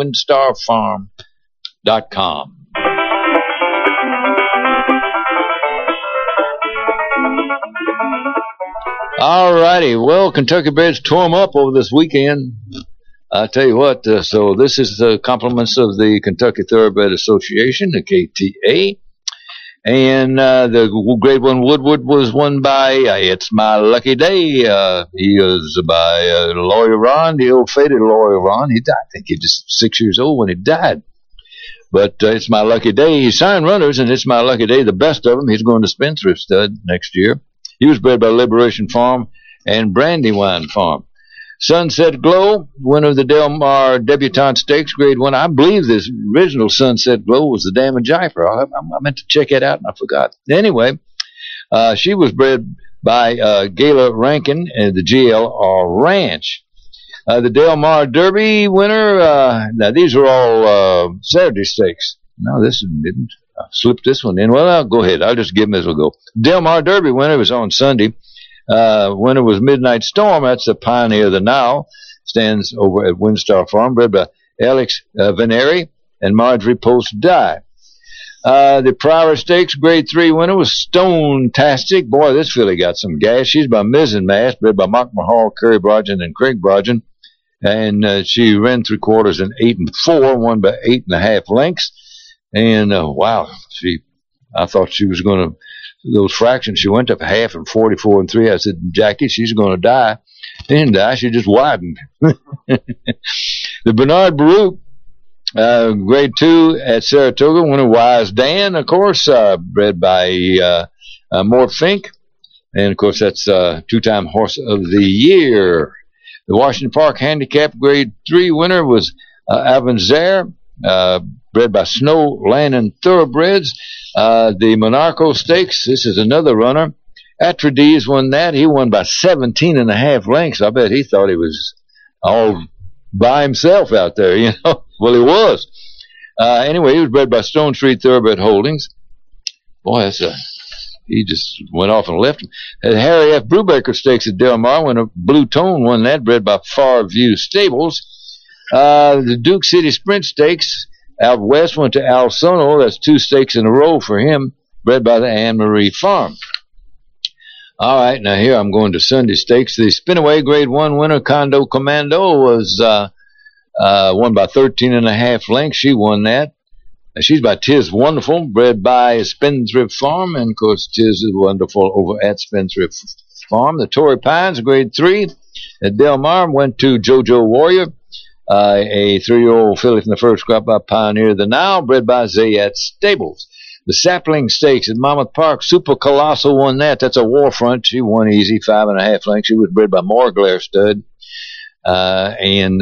windstarfarm.com. All righty. Well, Kentucky Breds tore them up over this weekend. I tell you what, so this is the compliments of the Kentucky Thoroughbred Association, the KTA. And the Grade 1 Woodward was won by It's My Lucky Day. He was by Lawyer Ron, the ill-fated Lawyer Ron. He died. I think he was just 6 years old when he died. But It's My Lucky Day. He signed runners, and It's My Lucky Day, the best of them. He's going to Spendthrift Stud next year. He was bred by Liberation Farm and Brandywine Farm. Sunset Glow, winner of the Del Mar Debutante Stakes, Grade 1. I believe this original Sunset Glow was the Damon Jyper. I meant to check it out, and I forgot. Anyway, she was bred by Gayla Rankin at the GLR Ranch. The Del Mar Derby winner, now these are all Saturday Stakes. No, this didn't. I slipped this one in. Well, I'll go ahead. I'll just give them as we go. Del Mar Derby winner was on Sunday. Winner was Midnight Storm. That's the Pioneer of the Nile. Stands over at Windstar Farm, bred by Alex Veneri and Marjorie Post Dye. The Priory Stakes Grade 3 winner was Stone-tastic. Boy, this filly got some gas. She's by Mizzenmast, bred by Mark Mahal, Curry Brogin, and Craig Brogin. And she ran 3/4 in 8 and 4, won by 8.5 lengths. And wow, I thought she was going to, those fractions, she went up half and 44 and 3. I said, Jackie, she's going to die. Didn't die, she just widened. The Bernard Baruch Grade 2 at Saratoga, winner Wise Dan, of course, bred by Mort Fink. And, of course, that's two-time Horse of the Year. The Washington Park Handicap Grade 3 winner was Avanzare, bred by Snow Lannon Thoroughbreds. The Monaco Stakes, this is another runner. Atrides won that. He won by 17.5 lengths. I bet he thought he was all by himself out there, you know. Well, he was. Anyway, he was bred by Stone Street Thoroughbred Holdings. Boy, he just went off and left him. Harry F. Brubaker Stakes at Del Mar, when a Blue Tone won that, bred by Farview Stables. The Duke City Sprint Stakes out west went to Al Sono. That's 2 stakes in a row for him, bred by the Anne Marie Farm. All right, now here I'm going to Sunday Stakes. The Spinaway Grade 1 winner, Condo Commando, was won by 13.5 lengths. She won that. She's by Tiz Wonderful, bred by Spendthrift Farm, and of course Tiz is wonderful over at Spendthrift Farm. The Torrey Pines, Grade 3 at Del Mar, went to JoJo Warrior, a 3-year-old filly from the first crop by Pioneer the Nile, bred by Zayat Stables. The Sapling Stakes at Monmouth Park, Super Colossal won that. That's a Warfront. She won easy, 5.5 lengths. She was bred by Morglare Stud, and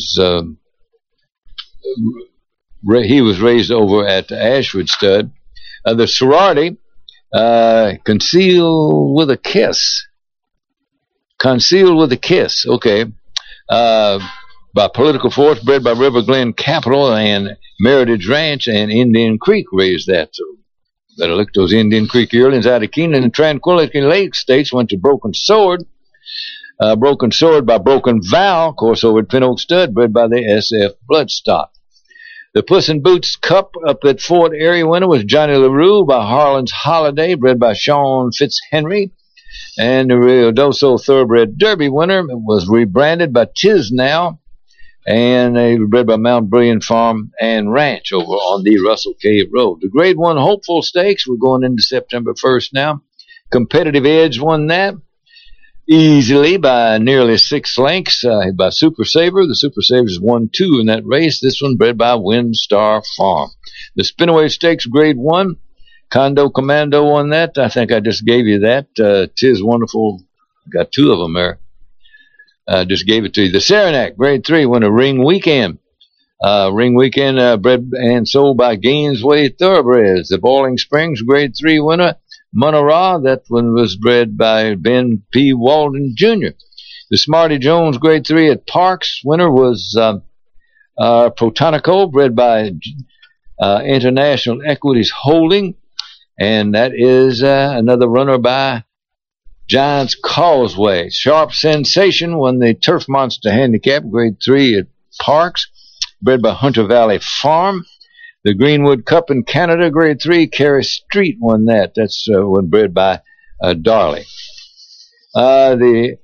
he was raised over at Ashford Stud. The Sorority, Concealed with a Kiss. Concealed with a Kiss, okay. By Political Force, bred by River Glen Capital and Meritage Ranch, and Indian Creek raised that. So better look at those Indian Creek yearlings out of Keeneland. And Tranquility Lake Stakes went to Broken Sword. Broken Sword by Broken Vow, of course, over at Pin Oak Stud, bred by the SF Bloodstock. The Puss in Boots Cup up at Fort Erie winner was Johnny LaRue by Harlan's Holiday, bred by Sean Fitzhenry. And the Rio Doso Thoroughbred Derby winner was rebranded by Tiz Now, and they were bred by Mount Brilliant Farm and Ranch over on the Russell Cave Road. The Grade 1 Hopeful Stakes, we're going into September 1st now. Competitive Edge won that easily by nearly 6 lengths by Super Saver. The Super Savers won 2 in that race. This one bred by Windstar Farm. The Spinaway Stakes Grade 1, Condo Commando won that. I think I just gave you that. Tiz Wonderful, got 2 of them there. Just gave it to you. The Saranac Grade 3 won a Ring Weekend. Ring Weekend bred and sold by Gainesway Thoroughbreds. The Boiling Springs Grade 3 winner, Monora, that one was bred by Ben P. Walden Jr. The Smarty Jones Grade 3 at Parks winner was Protonico, bred by International Equities Holding, and that is another runner by Giants Causeway. Sharp Sensation won the Turf Monster Handicap Grade 3 at Parks, bred by Hunter Valley Farm. The Greenwood Cup in Canada Grade 3, Carey Street won that. That's one bred by Darley. The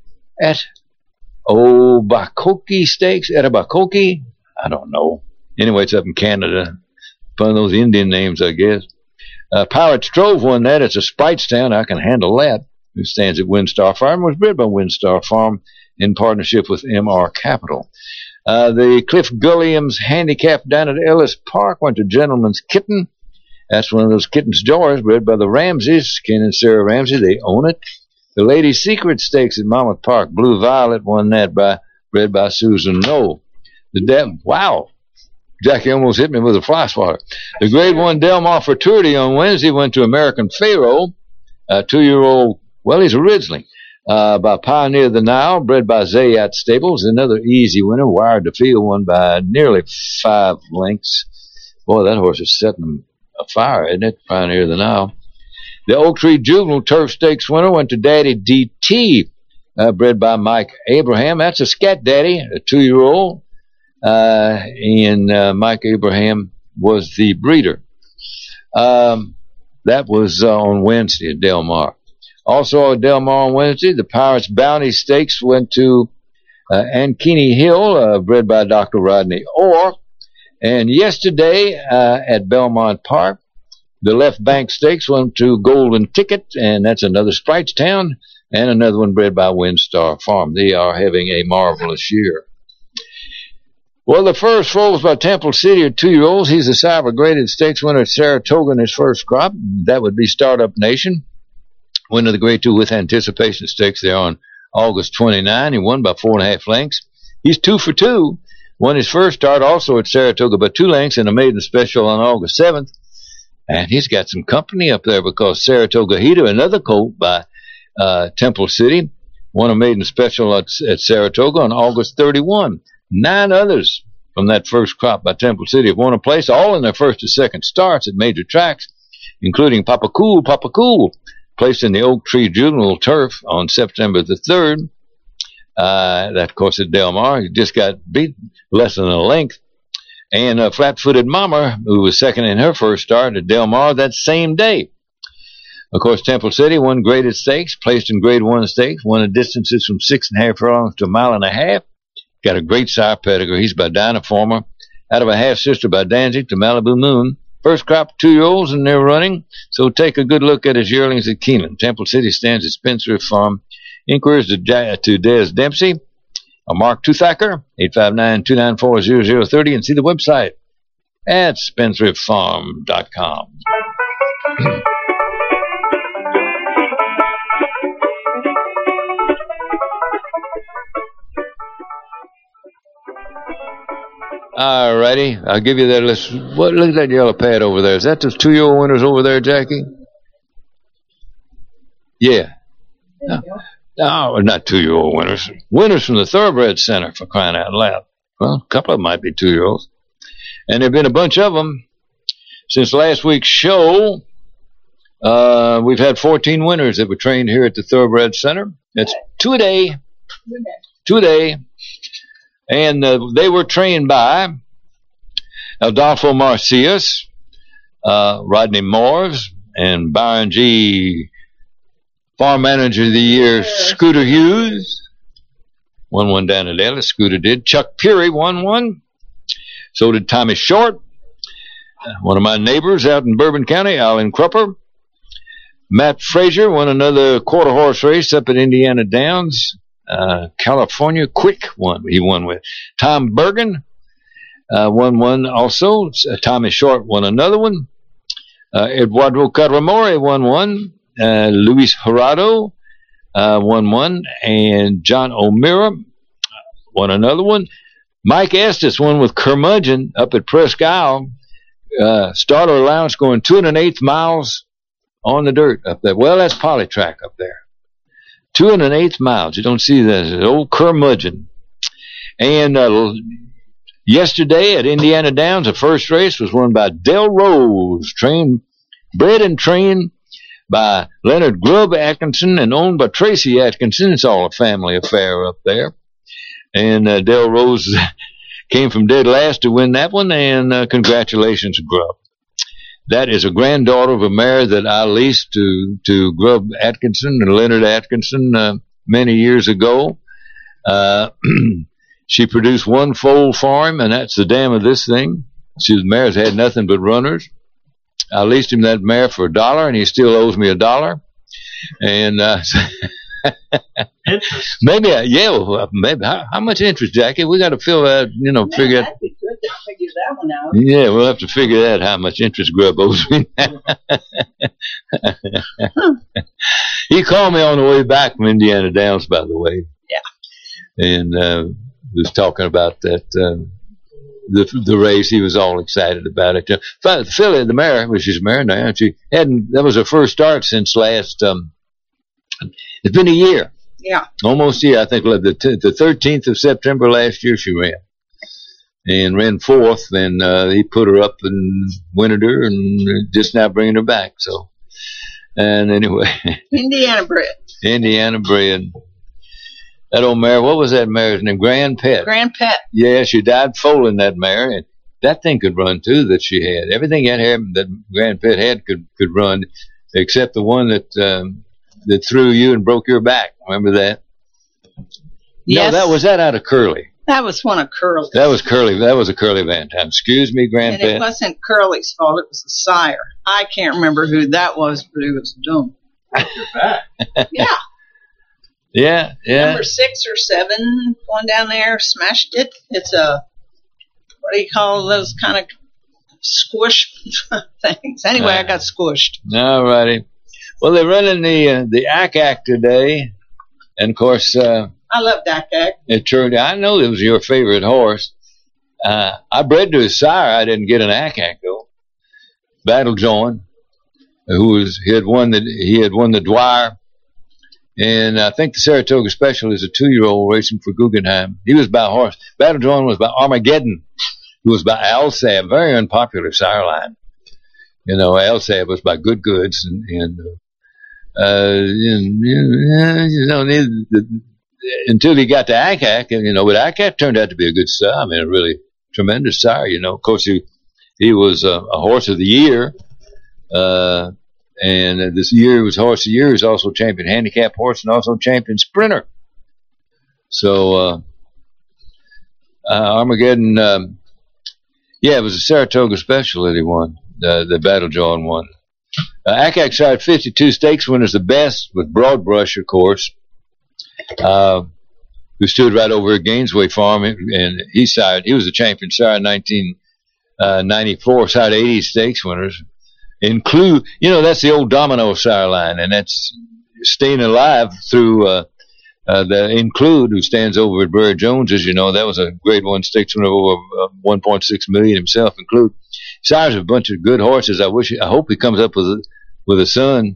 Etabacoke Stakes, Etabacoke, I don't know. Anyway, it's up in Canada. One of those Indian names, I guess. Pirates Trove won that. It's a Spritestown. I can handle that. Who stands at Windstar Farm, was bred by Windstar Farm in partnership with MR Capital. The Cliff Gulliam's Handicap down at Ellis Park went to Gentleman's Kitten. That's one of those Kitten's Joys, bred by the Ramseys, Ken and Sarah Ramsey. They own it. The Lady Secret Stakes at Monmouth Park, Blue Violet won that, bred by Susan Knoll. Wow, Jackie almost hit me with a fly swatter. The Grade 1 Del Mar Futurity on Wednesday went to American Pharaoh, a 2-year-old. Well, he's originally by Pioneer the Nile, bred by Zayat Stables. Another easy winner, Wired to Field, won by nearly 5 lengths. Boy, that horse is setting a fire, isn't it? Pioneer the Nile. The Oak Tree Juvenile Turf Stakes winner went to Daddy DT, bred by Mike Abraham. That's a Scat Daddy, a 2-year-old. And Mike Abraham was the breeder. That was on Wednesday at Del Mar. Also at Del Mar on Wednesday, the Pirates Bounty Stakes went to Ankeny Hill, bred by Dr. Rodney Orr. And yesterday at Belmont Park, the Left Bank Stakes went to Golden Ticket, and that's another Spritestown, and another one bred by Windstar Farm. They are having a marvelous year. Well, the first foals by Temple City are 2-year-olds. He's a Cyber-graded stakes winner at Saratoga in his first crop. That would be Startup Nation, winner of the Grade 2 with Anticipation Stakes there on August 29. He won by 4.5 lengths. He's 2 for 2. Won his first start also at Saratoga by 2 lengths in a maiden special on August 7th. And he's got some company up there because Saratoga Heater, another colt by Temple City, won a maiden special at Saratoga on August 31. 9 others from that first crop by Temple City have won a place, all in their first or second starts at major tracks, including Papa Cool, placed in the Oak Tree Juvenile Turf on September the 3rd. That, of course, at Del Mar. He just got beat less than a length. And Flat-Footed Mama, who was second in her first start at Del Mar that same day. Of course, Temple City won graded stakes, placed in Grade 1 stakes, won at distances from 6.5 furlongs to 1.5 miles. Got a great sire pedigree. He's by Dynaformer, out of a half-sister by Danzig to Malibu Moon. First crop, 2-year-olds, and they're running. So take a good look at his yearlings at Keeneland. Temple City stands at Spendthrift Farm. Inquiries to Des Dempsey or Mark Toothacker, 859-294-0030, and see the website at spendthriftfarm.com. All righty, I'll give you that list. Look at that yellow pad over there. Is that those 2-year-old winners over there, Jackie? Yeah. No, not 2-year-old winners. Winners from the Thoroughbred Center, for crying out loud. Well, a couple of them might be 2-year-olds. And there have been a bunch of them since last week's show. We've had 14 winners that were trained here at the Thoroughbred Center. That's 2 a day. 2 a day. And they were trained by Adolfo Marcias, Rodney Morves, and Byron G. Farm Manager of the Year, Scooter Hughes. Won one down at Ellis, Scooter did. Chuck Peary won one. So did Tommy Short. One of my neighbors out in Bourbon County, Alan Crupper. Matt Frazier won another quarter horse race up at Indiana Downs. California Quick won. He won with. Tom Bergen won one also. Tommy Short won another one. Eduardo Carramore won one. Luis Gerardo won one. And John O'Meara won another one. Mike Estes won with Curmudgeon up at Presque Isle. Starter allowance going 2 1/8 miles on the dirt up there. Well, that's Polytrack up there. 2 1/8 miles. You don't see that. It's old Curmudgeon. And yesterday at Indiana Downs, the first race was won by Del Rose, bred and trained by Leonard Grubb Atkinson and owned by Tracy Atkinson. It's all a family affair up there. And Del Rose came from dead last to win that one, and congratulations, Grubb. That is a granddaughter of a mare that I leased to Grubb Atkinson and Leonard Atkinson many years ago. She produced one foal for him, and that's the dam of this thing. The mare's had nothing but runners. I leased him that mare for $1, and he still owes me $1. And interest. Maybe, maybe. How much interest, Jackie? We got to figure out. That'd be good to figure that one out. Yeah, we'll have to figure out how much interest Grubb owes me. He called me on the way back from Indiana Downs, by the way. Yeah. And was talking about that the race. He was all excited about it. Philly, the mare, which is mare now, that was her first start since last. It's been a year. Yeah. Almost a year. I think the 13th of September last year she ran. And ran fourth. And he put her up and wintered her and just now bringing her back. So, and anyway. Indiana bred. Indiana bred. That old mare, what was that mare's name? Grand Pet. Grand Pet. Yeah, she died foaling that mare. And that thing could run too that she had. Everything that Grand Pet had could run, except the one that threw you and broke your back. Remember that? Yes. No, was that out of Curly? That was one of Curly's. That was Curly. That was a Curly Van time. Excuse me, Grand And Pet. it wasn't Curly's fault. It was the sire. I can't remember who that was, but it was dumb. Yeah. Yeah. Number 6 or 7 going down there, smashed it. It's what do you call those kind of squish things? Anyway, I got squished. All righty. Well, they're running the Ack today, and of course, I love Ack. It turned. I know it was your favorite horse. I bred to his sire. I didn't get an Ack though. Battle Join, he had won the Dwyer. And I think the Saratoga Special is a 2-year-old racing for Guggenheim. He was by a horse. Battle Join was by Armageddon, who was by Alsab, very unpopular sire line. You know, Alsab was by Good Goods, until he got to Ack, but Ack turned out to be a good sire. I mean, a really tremendous sire. Of course, he was a horse of the year. And this year was Horse of the Year. He was also champion handicap horse and also champion sprinter. So, Armageddon, it was a Saratoga Special that he won, the Battle Join won. Ack sired 52 stakes winners, the best with Broadbrush, of course, who stood right over at Gainesway Farm, and he was a champion sire in 1994, sired 80 stakes winners. Include, that's the old Domino sire line, and that's staying alive through the Include, who stands over at Burr Jones, as you know. That was a grade 1 stakes winner over $1.6 million himself. Include sires a bunch of good horses. I hope he comes up with a son.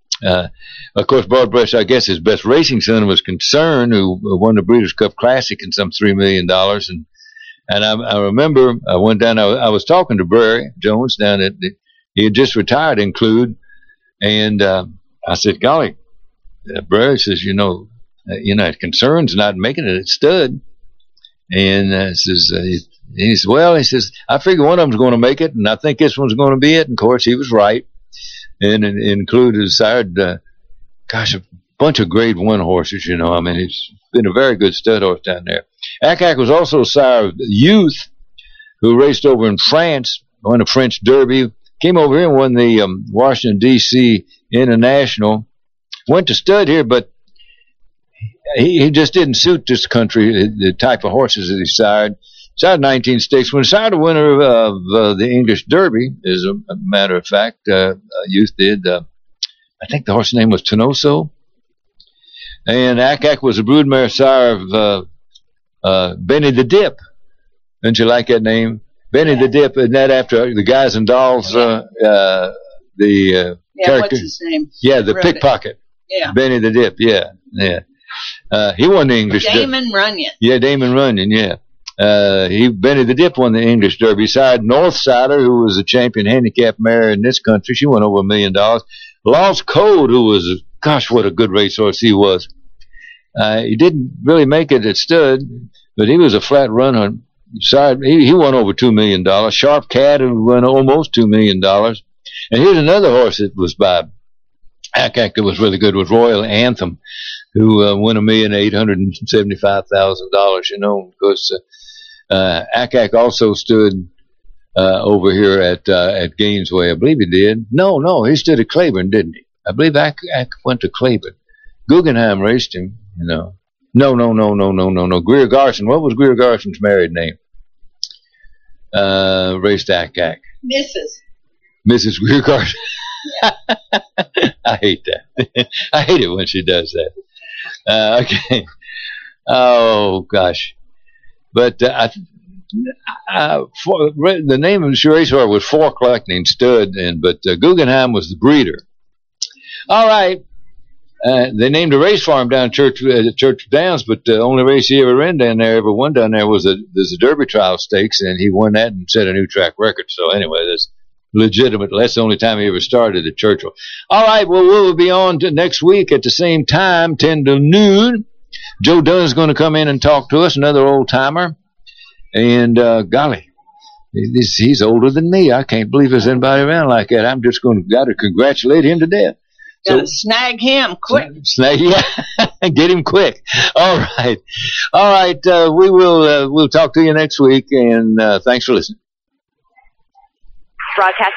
Of course, Broadbrush, I guess his best racing son was Concern, who won the Breeders' Cup Classic in some $3 million. And I remember I went down. I was talking to Burr Jones down at he had just retired, Include, and I said, "Golly," Burr says, Concern's not making it at stud, and he says, "I figure one of them's going to make it, and I think this one's going to be it." And of course, he was right, and Include has sired, a bunch of grade 1 horses. I mean, it's been a very good stud horse down there. Ack was also a sire of Youth, who raced over in France, won a French Derby. Came over here and won the Washington, D.C. International. Went to stud here, but he just didn't suit this country, the type of horses that he sired. Sired 19 stakes. When sired a winner of the English Derby, as a matter of fact, Youth did. I think the horse's name was Tenoso. And Ack was a broodmare sire of Benny the Dip. Didn't you like that name? Benny the Dip, and that after the Guys and Dolls, character. What's his name? Yeah, the pickpocket. Yeah. Benny the Dip, yeah. He won the English Derby. Damon Runyon. Yeah, Damon Runyon, yeah. Benny the Dip won the English Derby. He sired Northsider, who was a champion handicap mare in this country. She won over $1 million. Lost Code, who was, what a good racehorse he was. He didn't really make it at stud, but he was a flat runner. He won over $2 million. Sharp Cat, who won almost $2 million. And here's another horse that was by Ack that was really good, was Royal Anthem, who won $1,875,000. Because Ack also stood over here at Gainesway. I believe he did. No, he stood at Claiborne, didn't he? I believe Ack went to Claiborne. Guggenheim raced him, No. Greer Garson. What was Greer Garson's married name? Raced Ack. Mrs. Greer Garson. Yeah. I hate that. I hate it when she does that. Okay. Oh, gosh. But the name of the racehorse was Fork Lightning Stud, but Guggenheim was the breeder. All right. They named a race farm down at Church Downs, but the only race he ever won down there was the Derby Trial Stakes, and he won that and set a new track record. So anyway, that's legitimate. That's the only time he ever started at Churchill. All right, well, we'll be on to next week at the same time, 10 to noon. Joe Dunn's going to come in and talk to us, another old timer. And golly, He's older than me. I can't believe there's anybody around like that. I'm just got to congratulate him to death. Gotta snag him quick. Get him quick. All right. We'll talk to you next week, and thanks for listening. Broadcast